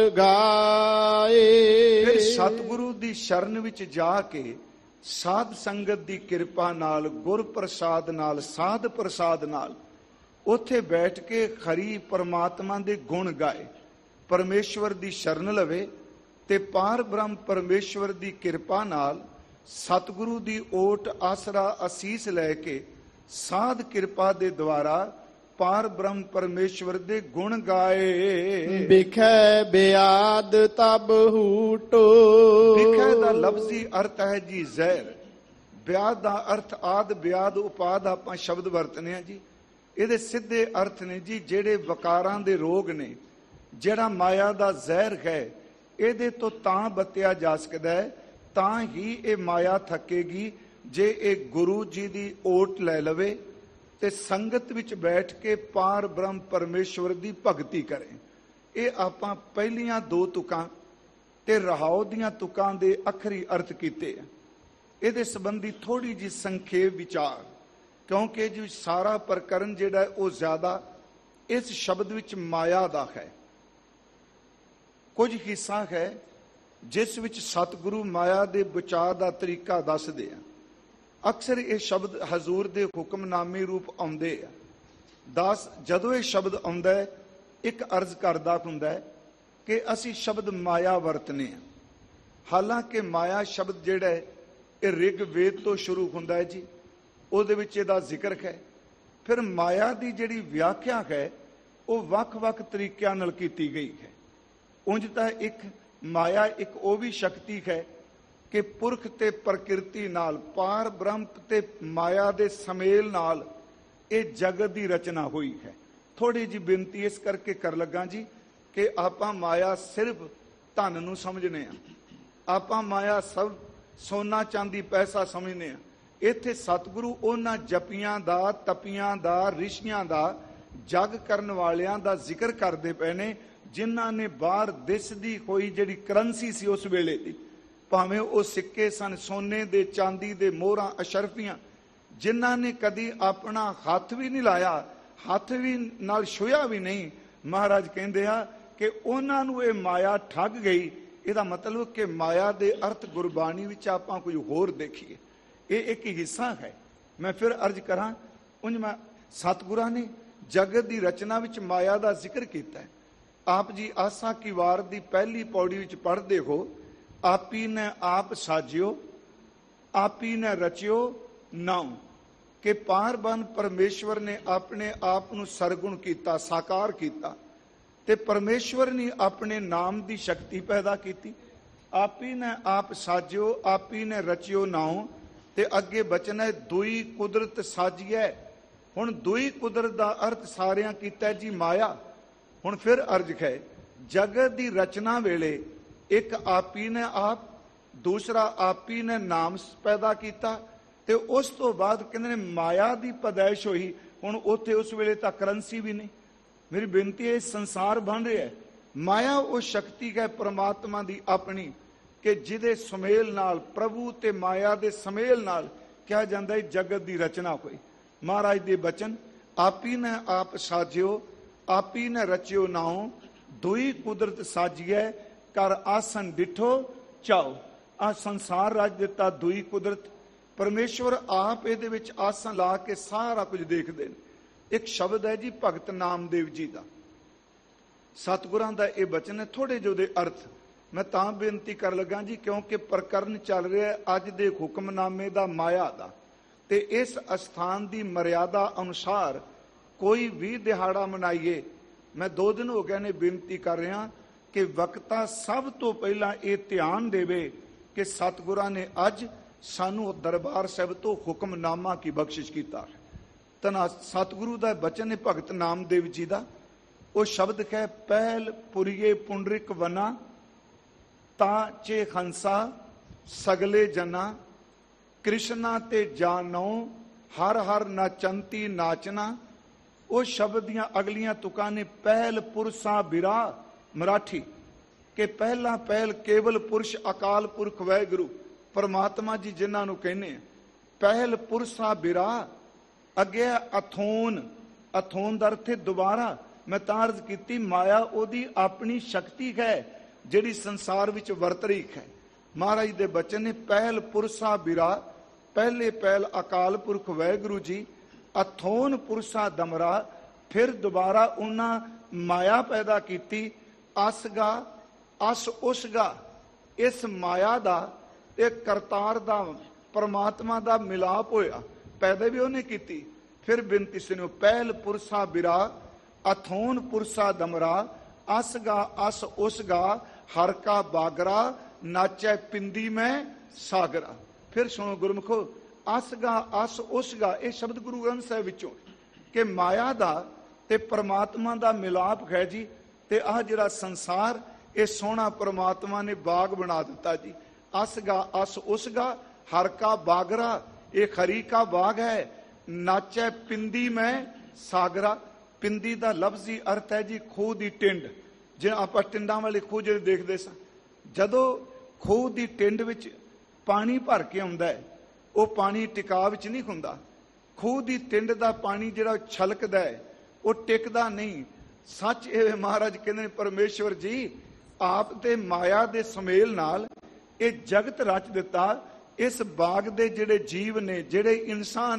ਗਾਏ। ਫਿਰ ਸਤਿਗੁਰੂ ਦੀ ਸ਼ਰਨ ਵਿੱਚ ਜਾ ਕੇ ਸਾਧ ਸੰਗਤ ਦੀ ਕਿਰਪਾ ਨਾਲ, ਗੁਰ ਪ੍ਰਸਾਦ ਨਾਲ, ਸਾਧ ਪ੍ਰਸਾਦ ਨਾਲ ਉੱਥੇ ਬੈਠ ਕੇ ਖਰੀ ਪਰਮਾਤਮਾ ਦੇ ਗੁਣ ਗਾਏ, ਪਰਮੇਸ਼ਵਰ ਦੀ ਸ਼ਰਨ ਲਵੇ, ਤੇ ਪਾਰ ਬ੍ਰਹਮ ਪਰਮੇਸ਼ਵਰ ਦੀ ਕਿਰਪਾ ਨਾਲ ਸਤਿਗੁਰੂ ਦੀ ਓਟ, ਆਸਰਾ, ਅਸੀਸ ਲੈ ਕੇ ਸਾਧ ਕਿਰਪਾ ਦੇ ਦੁਆਰਾ ਪਾਰ ਬ੍ਰਹਮ ਪਰਮੇਸ਼ਵਰ ਦੇ ਗੁਣ ਗਾਏ। ਬਿਖੈ ਬਿਆਦ ਤਬ ਹੂਟੋ। ਬਿਖੈ ਦਾ ਲਫ਼ਜ਼ੀ ਅਰਥ ਹੈ ਜੀ ਜ਼ਹਿਰ। ਬਿਆਦ ਦਾ ਅਰਥ ਆਦ, ਬਿਆਦ, ਉਪਾਦ ਆਪਾਂ ਸ਼ਬਦ ਵਰਤਨੇ ਆ ਜੀ। ਇਹਦੇ ਸਿੱਧੇ ਅਰਥ ਨੇ ਜੀ ਜਿਹੜੇ ਵਕਾਰਾਂ ਦੇ ਰੋਗ ਨੇ, ਜਿਹੜਾ ਮਾਇਆ ਦਾ ਜ਼ਹਿਰ ਹੈ, ਇਹਦੇ ਤੋਂ ਤਾਂ ਬਚਿਆ ਜਾ ਸਕਦਾ ਹੈ, ਤਾਂ ਹੀ ਇਹ ਮਾਇਆ ਥੱਕੇਗੀ ਜੇ ਇਹ ਗੁਰੂ ਜੀ ਦੀ ਓਟ ਲੈ ਲਵੇ ਤੇ ਸੰਗਤ ਵਿੱਚ ਬੈਠ ਕੇ ਪਾਰ ਬ੍ਰਹਮ ਪਰਮੇਸ਼ਵਰ ਦੀ ਭਗਤੀ ਕਰੇ। ਇਹ ਆਪਾਂ ਪਹਿਲੀਆਂ ਦੋ ਤੁਕਾਂ ਤੇ ਰਹਾਉ ਦੀਆਂ ਤੁਕਾਂ ਦੇ ਆਖਰੀ ਅਰਥ ਕੀਤੇ ਆ। ਇਹਦੇ ਸੰਬੰਧੀ ਥੋੜੀ ਜਿਹੀ ਸੰਖੇਪ ਵਿਚਾਰ, ਕਿਉਂਕਿ ਜੀ ਸਾਰਾ ਪ੍ਰਕਰਨ ਜਿਹੜਾ ਉਹ ਜ਼ਿਆਦਾ ਇਸ ਸ਼ਬਦ ਵਿੱਚ ਮਾਇਆ ਦਾ ਹੈ। ਕੁਝ ਹਿੱਸਾ ਹੈ ਜਿਸ ਵਿੱਚ ਸਤਿਗੁਰੂ ਮਾਇਆ ਦੇ ਬਚਾਅ ਦਾ ਤਰੀਕਾ ਦੱਸਦੇ ਆ। ਅਕਸਰ ਇਹ ਸ਼ਬਦ ਹਜ਼ੂਰ ਦੇ ਹੁਕਮਨਾਮੇ ਰੂਪ ਆਉਂਦੇ ਆ। ਦਾਸ ਜਦੋਂ ਇਹ ਸ਼ਬਦ ਆਉਂਦਾ ਹੈ, ਇੱਕ ਅਰਜ਼ ਕਰਦਾ ਹੁੰਦਾ ਹੈ ਕਿ ਅਸੀਂ ਸ਼ਬਦ ਮਾਇਆ ਵਰਤਨੇ ਆ। ਹਾਲਾਂਕਿ ਮਾਇਆ ਸ਼ਬਦ ਜਿਹੜਾ ਹੈ ਇਹ ਰਿਗ ਵੇਦ ਤੋਂ ਸ਼ੁਰੂ ਹੁੰਦਾ ਹੈ ਜੀ, ਉਹਦੇ ਵਿੱਚ ਇਹਦਾ ਜ਼ਿਕਰ ਹੈ। ਫਿਰ ਮਾਇਆ ਦੀ ਜਿਹੜੀ ਵਿਆਖਿਆ ਹੈ ਉਹ ਵੱਖ-ਵੱਖ ਤਰੀਕਿਆਂ ਨਾਲ ਕੀਤੀ ਗਈ ਹੈ। ਉਂਝ ਤਾਂ ਇੱਕ ਮਾਇਆ ਇੱਕ ਉਹ ਵੀ ਸ਼ਕਤੀ ਹੈ ਕਿ ਪੁਰਖ ਤੇ ਪ੍ਰਕਿਰਤੀ ਨਾਲ, ਪਾਰ ਬ੍ਰਹਮ ਤੇ ਮਾਇਆ ਦੇ ਸਮੇਲ ਨਾਲ ਇਹ ਜਗਤ ਦੀ ਰਚਨਾ ਹੋਈ ਹੈ। ਥੋੜੀ ਜਿਹੀ ਬੇਨਤੀ ਇਸ ਕਰਕੇ ਕਰ ਲੱਗਾ ਜੀ ਕਿ ਆਪਾਂ ਮਾਇਆ ਸਿਰਫ ਧਨ ਨੂੰ ਸਮਝਨੇ ਆ, ਆਪਾਂ ਮਾਇਆ ਸਭ ਸੋਨਾ ਚਾਂਦੀ ਪੈਸਾ ਸਮਝਨੇ ਆ। ਇੱਥੇ ਸਤਿਗੁਰੂ ਉਹਨਾਂ ਜਪੀਆਂ ਦਾ, ਤਪੀਆਂ ਦਾ, ਰਿਸ਼ੀਆਂ ਦਾ, ਜਗ ਕਰਨ ਵਾਲਿਆਂ ਦਾ ਜ਼ਿਕਰ ਕਰਦੇ ਪਏ ਨੇ ਜਿਨ੍ਹਾਂ ਨੇ ਬਾਹਰ ਦਿਸਦੀ ਹੋਈ ਜਿਹੜੀ ਕਰੰਸੀ ਸੀ ਉਸ ਵੇਲੇ ਦੀ, ਭਾਵੇਂ ਉਹ ਸਿੱਕੇ ਸਨ ਸੋਨੇ ਦੇ, ਚਾਂਦੀ ਦੇ, ਮੋਹਰਾਂ, ਅਸ਼ਰਫੀਆਂ, ਜਿਨ੍ਹਾਂ ਨੇ ਕਦੀ ਆਪਣਾ ਹੱਥ ਵੀ ਨਹੀਂ ਲਾਇਆ, ਹੱਥ ਵੀ ਨਾਲ ਛੂਹਿਆ ਵੀ ਨਹੀਂ, ਮਹਾਰਾਜ ਕਹਿੰਦੇ ਆ ਕਿ ਉਹਨਾਂ ਨੂੰ ਇਹ ਮਾਇਆ ਠੱਗ ਗਈ। ਇਹਦਾ ਮਤਲਬ ਕਿ ਮਾਇਆ ਦੇ ਅਰਥ ਗੁਰਬਾਣੀ ਵਿੱਚ ਆਪਾਂ ਕੋਈ ਹੋਰ ਦੇਖੀਏ, ਇਹ ਇੱਕ ਹਿੱਸਾ ਹੈ। ਮੈਂ ਫਿਰ ਅਰਜ਼ ਕਰਾਂ, ਉਂਝ ਮੈਂ ਸਤਿਗੁਰਾਂ ਨੇ ਜਗਤ ਦੀ ਰਚਨਾ ਵਿੱਚ ਮਾਇਆ ਦਾ ਜ਼ਿਕਰ ਕੀਤਾ ਹੈ। ਆਪ ਜੀ ਆਸਾ ਕੀ ਵਾਰ ਦੀ ਪਹਿਲੀ ਪੌੜੀ ਵਿੱਚ ਪੜ੍ਹਦੇ ਹੋ, ਆਪੀ ਨੇ ਆਪ ਸਾਜਿਓ, ਆਪੀ ਨੇ ਰਚਿਓ ਨਾਉ, ਕਿ ਪਾਰਬਨ ਪਰਮੇਸ਼ਵਰ ਨੇ ਆਪਣੇ ਆਪ ਨੂੰ ਸਰਗੁਣ ਕੀਤਾ, ਸਾਕਾਰ ਕੀਤਾ, ਤੇ ਪਰਮੇਸ਼ਵਰ ਨੇ ਆਪਣੇ ਨਾਮ ਦੀ ਸ਼ਕਤੀ ਪੈਦਾ ਕੀਤੀ। ਆਪੀ ਨੇ ਆਪ ਸਾਜਿਓ, ਆਪੀ ਨੇ ਰਚਿਓ ਨਾਉ, ਤੇ ਅੱਗੇ ਬਚਨ ਹੈ ਦੁਈ ਕੁਦਰਤ ਸਾਜੀਐ। ਹੁਣ ਦੁਈ ਕੁਦਰਤ ਦਾ ਅਰਥ ਸਾਰਿਆਂ ਕੀਤਾ ਜੀ ਮਾਇਆ। ਹੁਣ ਫਿਰ ਅਰਜ਼ ਹੈ, ਜਗਤ ਦੀ ਰਚਨਾ ਵੇਲੇ ਇੱਕ ਆਪੀ ਨੇ ਆਪ, ਦੂਸਰਾ ਆਪੀ ਨੇ ਨਾਮ ਪੈਦਾ ਕੀਤਾ, ਤੇ ਉਸ ਤੋਂ ਬਾਅਦ ਕਹਿੰਦੇ ਨੇ ਮਾਇਆ ਦੀ ਪੈਦਾਇਸ਼ ਹੋਈ। ਹੁਣ ਉੱਥੇ ਉਸ ਵੇਲੇ ਤਾਂ ਕਰੰਸੀ ਵੀ ਨਹੀਂ। ਮੇਰੀ ਬੇਨਤੀ ਹੈ, ਸੰਸਾਰ ਬਣ ਰਿਹਾ ਹੈ, ਮਾਇਆ ਉਹ ਸ਼ਕਤੀ ਹੈ ਪ੍ਰਮਾਤਮਾ ਦੀ ਆਪਣੀ ਕਿ ਜਿਹਦੇ ਸੁਮੇਲ ਨਾਲ, ਪ੍ਰਭੂ ਤੇ ਮਾਇਆ ਦੇ ਸਮੇਲ ਨਾਲ ਕਿਹਾ ਜਾਂਦਾ ਹੈ ਜਗਤ ਦੀ ਰਚਨਾ ਹੋਈ। ਮਹਾਰਾਜ ਦੇ ਬਚਨ, ਆਪੀ ਨੇ ਆਪ ਸਾਜਿਓ, ਆਪੀ ਨੇ ਰਚਿਓ ਨਾਉ, ਦੁਈ ਕੁਦਰਤ ਸਾਜੀਐ, ਕਰ ਆਸਨ ਡਿਠੋ ਚਾਓ। ਆ ਸੰਸਾਰ ਰਾਜ ਦਿੱਤਾ ਦੁਈ ਕੁਦਰਤ, ਪਰਮੇਸ਼ਵਰ ਆਪ ਇਹਦੇ ਵਿੱਚ ਆਸਨ ਲਾ ਕੇ ਸਾਰਾ ਕੁਝ ਦੇਖਦੇ ਨੇ। ਇੱਕ ਸ਼ਬਦ ਹੈ ਜੀ ਭਗਤ ਨਾਮਦੇਵ ਜੀ ਦਾ, ਸਤਿਗੁਰਾਂ ਦਾ ਇਹ ਬਚਨ ਹੈ। ਥੋੜੇ ਜਿਹੇ ਉਹਦੇ ਅਰਥ ਮੈਂ ਤਾਂ ਬੇਨਤੀ ਕਰ ਲੱਗਾ ਜੀ ਕਿਉਂਕਿ ਪ੍ਰਕਰਨ ਚੱਲ ਰਿਹਾ ਅੱਜ ਦੇ ਹੁਕਮਨਾਮੇ ਦਾ, ਮਾਇਆ ਦਾ, ਤੇ ਇਸ ਅਸਥਾਨ ਦੀ ਮਰਿਆਦਾ ਅਨੁਸਾਰ ਕੋਈ ਵੀ ਦਿਹਾੜਾ ਮਨਾਈਏ। ਮੈਂ ਦੋ ਦਿਨ ਹੋ ਗਏ ਨੇ ਬੇਨਤੀ ਕਰ ਰਿਹਾ ਕਿ ਵਕਤਾ ਸਭ ਤੋਂ ਪਹਿਲਾਂ ਇਹ ਧਿਆਨ ਦੇਵੇ ਕਿ ਸਤਿਗੁਰਾਂ ਨੇ ਅੱਜ ਸਾਨੂੰ ਦਰਬਾਰ ਸਾਹਿਬ ਤੋਂ ਹੁਕਮਨਾਮਾ ਕੀ ਬਖਸ਼ਿਸ਼ ਕੀਤਾ ਹੈ। ਤਾਂ ਸਤਿਗੁਰੂ ਦਾ ਬਚਨ ਹੈ ਭਗਤ ਨਾਮਦੇਵ ਜੀ ਦਾ। ਉਹ ਸ਼ਬਦ ਹੈ, ਪਹਿਲ ਪੁਰੀਏ ਪੁੰਡਰਿਕ ਵਨਾ, ਤਾਂ ਚੇ ਹੰਸਾ ਸਗਲੇ ਜਨਾ, ਕ੍ਰਿਸ਼ਨਾ ਤੇ ਜਾਨੋ ਹਰ ਹਰ ਨਾਚੰਤੀ ਨਾਚਨਾ। ਉਹ ਸ਼ਬਦ ਦੀਆਂ ਅਗਲੀਆਂ ਤੁਕਾਂ ਨੇ ਪਹਿਲ ਪੁਰਸ਼ਾ ਬਿਰਾ ਮਰਾਠੀ, ਕਿ ਪਹਿਲਾ ਪਹਿਲ ਕੇਵਲ ਪੁਰਸ਼ ਅਕਾਲ ਪੁਰਖ ਵਾਹਿਗੁਰੂ ਪਰਮਾਤਮਾ ਜੀ ਜਿਨ੍ਹਾਂ ਨੂੰ ਕਹਿੰਦੇ ਆ ਪਹਿਲ ਪੁਰਸ਼ਾ ਬਿਰਾ। ਅੱਗੇ ਅਥੋਨ, ਅਥੋਨ ਦਾ ਅਰਥ ਦੁਬਾਰਾ। ਮੈਂ ਤਾਂ ਅਰਜ਼ ਕੀਤੀ ਮਾਇਆ ਉਹਦੀ ਆਪਣੀ ਸ਼ਕਤੀ ਹੈ ਜਿਹੜੀ ਸੰਸਾਰ ਵਿੱਚ ਵਰਤ ਰਹੀ ਹੈ। ਮਹਾਰਾਜ ਦੇ ਬਚਨ ਨੇ ਪਹਿਲ ਪੁਰਸ਼ਾ ਬਿਰਾ, ਪਹਿਲੇ ਪਹਿਲ ਅਕਾਲ ਪੁਰਖ ਵਾਹਿਗੁਰੂ ਜੀ, ਅਥੋਨ ਪੁਰਸ਼ਾ ਦਮਰਾ। ਫਿਰ ਦੁਬਾਰਾ ਉਹਨਾਂ ਮਾਇਆ ਪੈਦਾ ਕੀਤੀ, ਅਸਗਾ ਅਸ ਉਸਗਾ। ਇਸ ਮਾਇਆ ਦਾ ਤੇ ਕਰਤਾਰ ਦਾ, ਪਰਮਾਤਮਾ ਦਾ ਮਿਲਾਪ ਹੋਇਆ, ਪੈਦਾ ਵੀ ਉਹਨੇ ਕੀਤੀ। ਫਿਰ ਬੇਨਤੀ ਸੁਣੋ, ਪਹਿਲ ਪੁਰਸ਼ਾ ਬਿਰਾ, ਅਥੋਨ ਪੁਰਸ਼ਾ ਦਮਰਾ, ਅਸਗਾ ਅਸ ਉਸਗਾ, ਹਰ ਕਾ ਬਾਗਰਾ, ਨਾਚੈ ਪਿੰਦੀ ਮੈਂ ਸਾਗਰਾ। ਫਿਰ ਸੁਣੋ ਗੁਰਮੁਖੋ, ਅਸਗਾ ਅਸ ਉਸਗਾ, ਇਹ ਸ਼ਬਦ ਗੁਰੂ ਗ੍ਰੰਥ ਸਾਹਿਬ ਵਿੱਚੋਂ ਕਿ ਮਾਇਆ ਦਾ ਤੇ ਪਰਮਾਤਮਾ ਦਾ ਮਿਲਾਪ ਹੈ ਜੀ। ਤੇ ਆਹ ਜਿਹੜਾ ਸੰਸਾਰ ਇਹ ਸੋਹਣਾ ਪਰਮਾਤਮਾ ਨੇ ਬਾਗ ਬਣਾ ਦਿੱਤਾ ਜੀ। ਅਸਗਾ ਅਸ ਉਸਗਾ, ਹਰ ਕਾ ਬਾਗਰਾ, ਇਹ ਖਰੀ ਕਾ ਬਾਗ ਹੈ। ਨਾਚੈ ਪਿੰਦੀ ਮੈਂ ਸਾਗਰਾ। ਪਿੰਦੀ ਦਾ ਲਫ਼ਜ਼ੀ ਅਰਥ ਹੈ ਜੀ ਖੂਹ ਦੀ ਟਿੰਡ। ਜੇ ਆਪਾਂ ਟਿੰਡਾਂ ਵਾਲੇ ਖੂਹ ਜਿਹੜੇ ਦੇਖਦੇ ਸਾਂ, ਜਦੋਂ ਖੂਹ ਦੀ ਟਿੰਡ ਵਿੱਚ ਪਾਣੀ ਭਰ ਕੇ ਆਉਂਦਾ ਹੈ ਉਹ ਪਾਣੀ ਟਿਕਾ ਵਿੱਚ ਨਹੀਂ ਹੁੰਦਾ। ਖੂਹ ਦੀ ਟਿੰਡ ਦਾ ਪਾਣੀ ਜਿਹੜਾ ਛਲਕਦਾ ਹੈ ਉਹ ਟਿਕਦਾ ਨਹੀਂ। ਸੱਚ ਇਹ ਮਹਾਰਾਜ ਕਹਿੰਦੇ ਨੇ ਪਰਮੇਸ਼ਵਰ ਜੀ ਆਪ ਤੇ ਮਾਇਆ ਦੇ ਸੁਮੇਲ ਨਾਲ ਇਹ ਜਗਤ ਰਚ ਦਿੱਤਾ। ਇਸ ਬਾਗ ਦੇ ਜਿਹੜੇ ਜੀਵ ਨੇ, ਜਿਹੜੇ ਇਨਸਾਨ ਨੇ,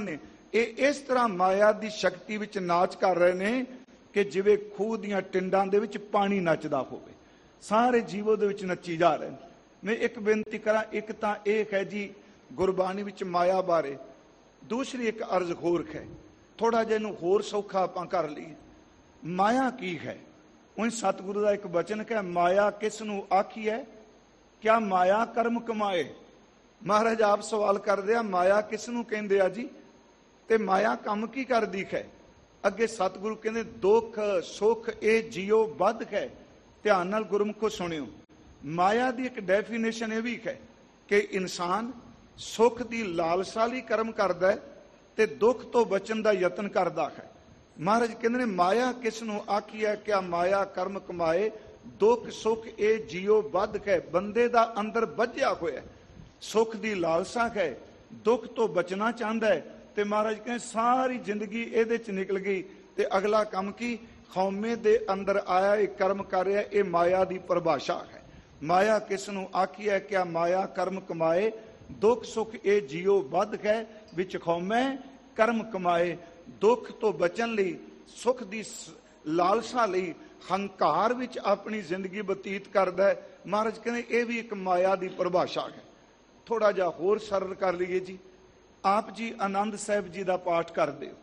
ਇਹ ਇਸ ਤਰ੍ਹਾਂ ਮਾਇਆ ਦੀ ਸ਼ਕਤੀ ਵਿੱਚ ਨਾਚ ਕਰ ਰਹੇ ਨੇ ਕਿ ਜਿਵੇਂ ਖੂਹ ਦੀਆਂ ਟਿੰਡਾਂ ਦੇ ਵਿੱਚ ਪਾਣੀ ਨੱਚਦਾ ਹੋਵੇ। ਸਾਰੇ ਜੀਵੋ ਦੇ ਵਿੱਚ ਨੱਚੀ ਜਾ ਰਹੇ ਨੇ। ਮੈਂ ਇੱਕ ਬੇਨਤੀ ਕਰਾਂ, ਇੱਕ ਤਾਂ ਇਹ ਹੈ ਜੀ ਗੁਰਬਾਣੀ ਵਿੱਚ ਮਾਇਆ ਬਾਰੇ, ਦੂਸਰੀ ਇੱਕ ਅਰਜ਼ ਹੋਰ ਹੈ, ਥੋੜਾ ਜਿਹਾ ਇਹਨੂੰ ਹੋਰ ਸੌਖਾ ਆਪਾਂ ਕਰ ਲਈਏ। ਮਾਇਆ ਕੀ ਹੈ? ਉਹ ਸਤਿਗੁਰੂ ਦਾ ਇੱਕ ਬਚਨ ਹੈ, ਮਾਇਆ ਕਿਸ ਨੂੰ ਆਖੀ ਹੈ, ਕਿਆ ਮਾਇਆ ਕਰਮ ਕਮਾਏ। ਮਹਾਰਾਜ ਆਪ ਸਵਾਲ ਕਰਦੇ ਆ, ਮਾਇਆ ਕਿਸ ਨੂੰ ਕਹਿੰਦੇ ਆ ਜੀ, ਤੇ ਮਾਇਆ ਕੰਮ ਕੀ ਕਰਦੀ ਹੈ? ਅੱਗੇ ਸਤਿਗੁਰੂ ਕਹਿੰਦੇ ਦੁੱਖ ਸੁੱਖ ਇਹ ਜੀਓ ਬੱਧ ਹੈ। ਧਿਆਨ ਨਾਲ ਗੁਰਮੁਖੋ ਸੁਣਿਓ, ਮਾਇਆ ਦੀ ਇੱਕ ਡੈਫੀਨੇਸ਼ਨ ਇਹ ਵੀ ਹੈ ਕਿ ਇਨਸਾਨ ਸੁੱਖ ਦੀ ਲਾਲਸਾ ਲਈ ਕਰਮ ਕਰਦਾ ਹੈ ਤੇ ਦੁੱਖ ਤੋਂ ਬਚਣ ਦਾ ਯਤਨ ਕਰਦਾ ਹੈ। ਮਹਾਰਾਜ ਕਹਿੰਦੇ ਨੇ ਮਾਇਆ ਕਿਸ ਨੂੰ ਆਖੀ ਹੈ, ਕਿਆ ਮਾਇਆ ਕਰਮ ਕਮਾਏ, ਦੁੱਖ ਸੁੱਖ ਇਹ ਜੀਓ ਬੱਧ ਹੈ। ਬੰਦੇ ਦਾ ਅੰਦਰ ਬੱਝਿਆ ਹੋਇਆ ਸੁੱਖ ਦੀ ਲਾਲਸਾ ਹੈ, ਦੁੱਖ ਤੋਂ ਬਚਣਾ ਚਾਹੁੰਦਾ ਹੈ, ਤੇ ਮਹਾਰਾਜ ਕਹਿੰਦੇ ਸਾਰੀ ਜ਼ਿੰਦਗੀ ਇਹਦੇ ਚ ਨਿਕਲ ਗਈ ਤੇ ਅਗਲਾ ਕੰਮ ਕੀ, ਖੌਮੇ ਦੇ ਅੰਦਰ ਆਇਆ ਇਹ ਕਰਮ ਕਰ ਰਿਹਾ। ਇਹ ਮਾਇਆ ਦੀ ਪਰਿਭਾਸ਼ਾ ਹੈ। ਮਾਇਆ ਕਿਸ ਨੂੰ ਆਖੀ ਹੈ, ਕਿਆ ਮਾਇਆ ਕਰਮ ਕਮਾਏ, ਦੁੱਖ ਸੁੱਖ ਇਹ ਜੀਓ ਬੱਧ ਹੈ, ਵਿੱਚ ਖੌਮੇ ਕਰਮ ਕਮਾਏ। ਦੁੱਖ ਤੋਂ ਬਚਣ ਲਈ, ਸੁੱਖ ਦੀ ਲਾਲਸਾ ਲਈ ਹੰਕਾਰ ਵਿੱਚ ਆਪਣੀ ਜ਼ਿੰਦਗੀ ਬਤੀਤ ਕਰਦਾ ਹੈ। ਮਹਾਰਾਜ ਕਹਿੰਦੇ ਇਹ ਵੀ ਇੱਕ ਮਾਇਆ ਦੀ ਪਰਿਭਾਸ਼ਾ ਹੈ। ਥੋੜਾ ਜਿਹਾ ਹੋਰ ਸਰਲ ਕਰ ਲਈਏ ਜੀ। ਆਪ ਜੀ ਆਨੰਦ ਸਾਹਿਬ ਜੀ ਦਾ ਪਾਠ ਕਰਦੇ ਹੋ,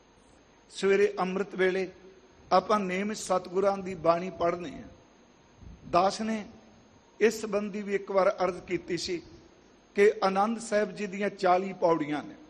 ਸਵੇਰੇ ਅੰਮ੍ਰਿਤ ਵੇਲੇ ਆਪਾਂ ਨੇਮ ਸਤਿਗੁਰਾਂ ਦੀ ਬਾਣੀ ਪੜ੍ਹਨੇ ਆ। ਦਾਸ ਨੇ ਇਸ ਸੰਬੰਧੀ ਵੀ ਇੱਕ ਵਾਰ ਅਰਜ਼ ਕੀਤੀ ਸੀ ਕਿ ਆਨੰਦ ਸਾਹਿਬ ਜੀ ਦੀਆਂ ਚਾਲੀ ਪੌੜੀਆਂ ਨੇ।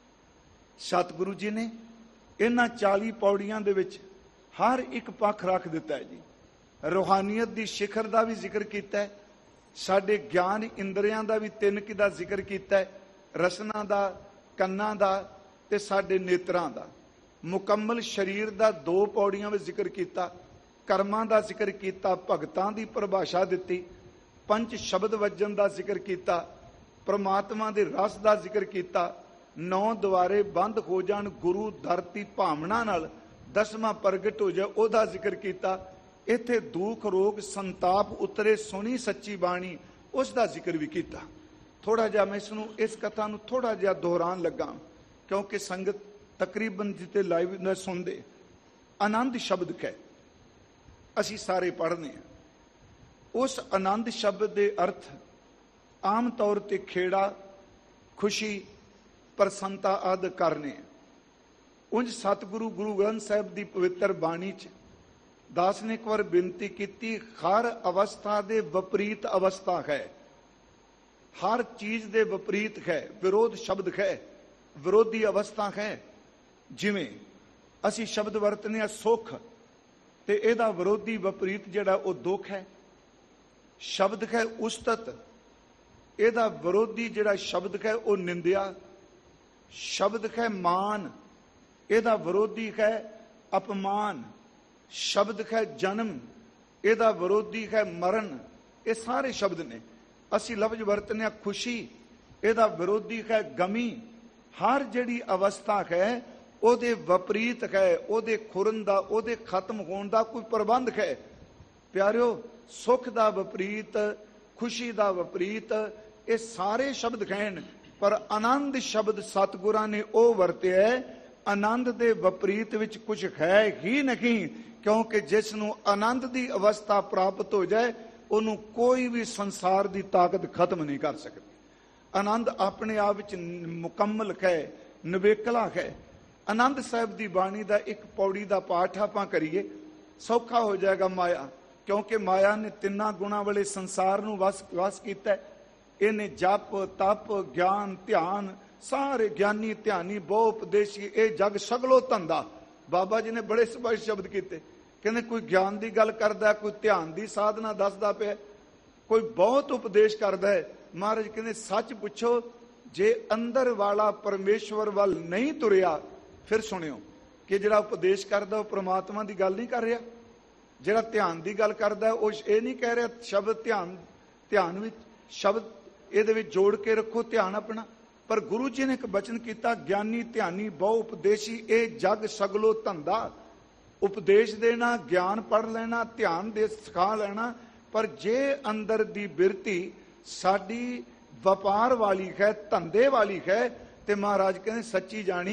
ਸਤਿਗੁਰੂ ਜੀ ਨੇ ਇਹਨਾਂ ਚਾਲੀ ਪੌੜੀਆਂ ਦੇ ਵਿੱਚ ਹਰ ਇੱਕ ਪੱਖ ਰੱਖ ਦਿੱਤਾ ਹੈ ਜੀ। ਰੂਹਾਨੀਅਤ ਦੀ ਸਿਖਰ ਦਾ ਵੀ ਜ਼ਿਕਰ ਕੀਤਾ ਹੈ, ਸਾਡੇ ਗਿਆਨ ਇੰਦਰੀਆਂ ਦਾ ਵੀ ਤਿੰਨ ਦਾ ਜ਼ਿਕਰ ਕੀਤਾ ਹੈ, ਰਸਨਾ ਦਾ, ਕੰਨਾਂ ਦਾ ਤੇ ਸਾਡੇ ਨੇਤਰਾਂ ਦਾ। ਮੁਕੰਮਲ ਸਰੀਰ ਦਾ ਦੋ ਪੌੜੀਆਂ ਵਿੱਚ ਜ਼ਿਕਰ ਕੀਤਾ, ਕਰਮਾਂ ਦਾ ਜ਼ਿਕਰ ਕੀਤਾ, ਭਗਤਾਂ ਦੀ ਪਰਿਭਾਸ਼ਾ ਦਿੱਤੀ, ਪੰਜ ਸ਼ਬਦ ਵਜਨ ਦਾ ਜ਼ਿਕਰ ਕੀਤਾ, ਪ੍ਰਮਾਤਮਾ ਦੇ ਰਸ ਦਾ ਜ਼ਿਕਰ ਕੀਤਾ, ਨੌ ਦੁਆਰੇ ਬੰਦ ਹੋ ਜਾਣ ਗੁਰੂ ਧਰਤੀ ਭਾਵਨਾ ਨਾਲ, ਦਸਵਾਂ ਪ੍ਰਗਟ ਹੋ ਜਾ ਉਹਦਾ ਜ਼ਿਕਰ ਕੀਤਾ। ਇੱਥੇ ਦੁੱਖ ਰੋਗ ਸੰਤਾਪ ਉਤਰੇ ਸੁਣੀ ਸੱਚੀ ਬਾਣੀ, ਉਸ ਦਾ ਜ਼ਿਕਰ ਵੀ ਕੀਤਾ। ਥੋੜਾ ਜਿਹਾ ਮੈਂ ਇਸ ਨੂੰ ਇਸ ਕਥਾ ਨੂੰ ਥੋੜਾ ਜਿਹਾ ਦੁਹਰਾਉਣ ਲੱਗਾ ਕਿਉਂਕਿ ਸੰਗਤ ਤਕਰੀਬਨ ਜਿੱਤੇ ਲਾਈਵ ਨਾ ਸੁਣਦੇ। ਆਨੰਦ ਸ਼ਬਦ ਹੈ, ਅਸੀਂ ਸਾਰੇ ਪੜ੍ਹਨੇ ਆ। ਉਸ ਆਨੰਦ ਸ਼ਬਦ ਦੇ ਅਰਥ ਆਮ ਤੌਰ ਤੇ ਖੇੜਾ, ਖੁਸ਼ੀ, ਪ੍ਰਸੰਨਤਾ ਆਦਿ ਕਰਨੇ। ਉਂਝ ਸਤਿਗੁਰੂ ਗੁਰੂ ਗ੍ਰੰਥ ਸਾਹਿਬ ਦੀ ਪਵਿੱਤਰ ਬਾਣੀ ਚ ਦਾਸ ਨੇ ਇੱਕ ਵਾਰ ਬੇਨਤੀ ਕੀਤੀ, ਹਰ ਅਵਸਥਾ ਦੇ ਵਿਪਰੀਤ ਅਵਸਥਾ ਹੈ। ਹਰ ਚੀਜ਼ ਦੇ ਵਿਪਰੀਤ ਹੈ, ਵਿਰੋਧ ਸ਼ਬਦ ਹੈ, ਵਿਰੋਧੀ ਅਵਸਥਾ ਹੈ। ਜਿਵੇਂ ਅਸੀਂ ਸ਼ਬਦ ਵਰਤਨੇ ਆ ਸੁੱਖ, ਤੇ ਇਹਦਾ ਵਿਰੋਧੀ ਵਿਪਰੀਤ ਜਿਹੜਾ ਉਹ ਦੁੱਖ ਹੈ। ਸ਼ਬਦ ਹੈ ਉਸਤਤ, ਇਹਦਾ ਵਿਰੋਧੀ ਜਿਹੜਾ ਸ਼ਬਦ ਹੈ ਉਹ ਨਿੰਦਿਆ। ਸ਼ਬਦ ਹੈ ਮਾਨ, ਇਹਦਾ ਵਿਰੋਧੀ ਹੈ ਅਪਮਾਨ। ਸ਼ਬਦ ਹੈ ਜਨਮ, ਇਹਦਾ ਵਿਰੋਧੀ ਹੈ ਮਰਨ। ਇਹ ਸਾਰੇ ਸ਼ਬਦ ਨੇ। ਅਸੀਂ ਲਫ਼ਜ਼ ਵਰਤਨੇ ਆ ਖੁਸ਼ੀ, ਇਹਦਾ ਵਿਰੋਧੀ ਹੈ ਗਮੀ। ਹਰ ਜਿਹੜੀ ਅਵਸਥਾ ਹੈ ਉਹਦੇ ਵਿਪਰੀਤ ਹੈ, ਉਹਦੇ ਖੁਰਨ ਦਾ, ਉਹਦੇ ਖਤਮ ਹੋਣ ਦਾ ਕੋਈ ਪ੍ਰਬੰਧ ਹੈ। ਪਿਆਰਿਓ, ਸੁੱਖ ਦਾ ਵਿਪਰੀਤ, ਖੁਸ਼ੀ ਦਾ ਵਿਪਰੀਤ, ਇਹ ਸਾਰੇ ਸ਼ਬਦ ਕਹਿਣ, ਪਰ ਆਨੰਦ ਸ਼ਬਦ ਸਤਿਗੁਰਾਂ ਨੇ ਉਹ ਵਰਤਿਆ। ਆਨੰਦ ਦੇ ਵਿਪਰੀਤ ਵਿੱਚ ਕੁਝ ਹੈ ਹੀ ਨਹੀਂ, ਕਿਉਂਕਿ ਜਿਸ ਨੂੰ ਆਨੰਦ ਦੀ ਅਵਸਥਾ ਪ੍ਰਾਪਤ ਹੋ ਜਾਏ ਉਹਨੂੰ ਕੋਈ ਵੀ ਸੰਸਾਰ ਦੀ ਤਾਕਤ ਖਤਮ ਨਹੀਂ ਕਰ ਸਕਦੀ। ਆਨੰਦ ਆਪਣੇ ਆਪ ਵਿੱਚ ਮੁਕੰਮਲ ਹੈ, ਨਿਵੇਕਲਾ ਹੈ। ਆਨੰਦ ਸਾਹਿਬ ਦੀ ਬਾਣੀ ਦਾ ਇੱਕ ਪੌੜੀ ਦਾ ਪਾਠ ਆਪਾਂ ਕਰੀਏ, ਸੌਖਾ ਹੋ ਜਾਏਗਾ ਮਾਇਆ, ਕਿਉਂਕਿ ਮਾਇਆ ਨੇ ਤਿੰਨਾਂ ਗੁਣਾਂ ਵਾਲੇ ਸੰਸਾਰ ਨੂੰ ਵਸ ਵਸ ਕੀਤਾ। ਇਹਨੇ ਜਪ, ਤਪ, ਗਿਆਨ, ਧਿਆਨ, ਸਾਰੇ ਗਿਆਨੀ ਧਿਆਨੀ ਬਹੁ ਉਪਦੇਸ਼ੀ, ਇਹ ਜਗ ਸਗਲੋ ਧੰਦਾ। ਬਾਬਾ ਜੀ ਨੇ ਬੜੇ ਸਪਸ਼ਟ ਸ਼ਬਦ ਕੀਤੇ, ਕਹਿੰਦੇ ਕੋਈ ਗਿਆਨ ਦੀ ਗੱਲ ਕਰਦਾ, ਕੋਈ ਧਿਆਨ ਦੀ ਸਾਧਨਾ ਦੱਸਦਾ ਪਿਆ, ਕੋਈ ਬਹੁਤ ਉਪਦੇਸ਼ ਕਰਦਾ ਹੈ। ਮਹਾਰਾਜ ਕਹਿੰਦੇ ਸੱਚ ਪੁੱਛੋ, ਜੇ ਅੰਦਰ ਵਾਲਾ ਪਰਮੇਸ਼ਵਰ ਵੱਲ ਨਹੀਂ ਤੁਰਿਆ, ਫਿਰ ਸੁਣਿਓ ਕਿ ਜਿਹੜਾ ਉਪਦੇਸ਼ ਕਰਦਾ ਉਹ ਪ੍ਰਮਾਤਮਾ ਦੀ ਗੱਲ ਨਹੀਂ ਕਰ ਰਿਹਾ। ਜਿਹੜਾ ਧਿਆਨ ਦੀ ਗੱਲ ਕਰਦਾ ਉਹ ਇਹ ਨਹੀਂ ਕਹਿ ਰਿਹਾ ਸ਼ਬਦ ਧਿਆਨ, ਧਿਆਨ ਵਿੱਚ ਸ਼ਬਦ ਇਹਦੇ ਵਿੱਚ ਜੋੜ ਕੇ ਰੱਖੋ ਧਿਆਨ ਆਪਣਾ। ਪਰ ਗੁਰੂ ਜੀ ਨੇ ਇੱਕ ਬਚਨ ਕੀਤਾ, ਗਿਆਨੀ ਧਿਆਨੀ ਬਹੁ ਉਪਦੇਸ਼ੀ, ਇਹ ਜਗ ਸਗਲੋ ਧੰਦਾ। ਉਪਦੇਸ਼ ਦੇਣਾ, ਗਿਆਨ ਪੜ੍ਹ ਲੈਣਾ, ਧਿਆਨ ਦੇ ਸਿਖਾ ਲੈਣਾ, ਪਰ ਜੇ ਅੰਦਰ ਦੀ ਬਿਰਤੀ ਸਾਡੀ ਵਪਾਰ ਵਾਲੀ ਹੈ, ਧੰਦੇ ਵਾਲੀ ਹੈ, ਤੇ ਮਹਾਰਾਜ ਕਹਿੰਦੇ ਸੱਚੀ ਜਾਣੀ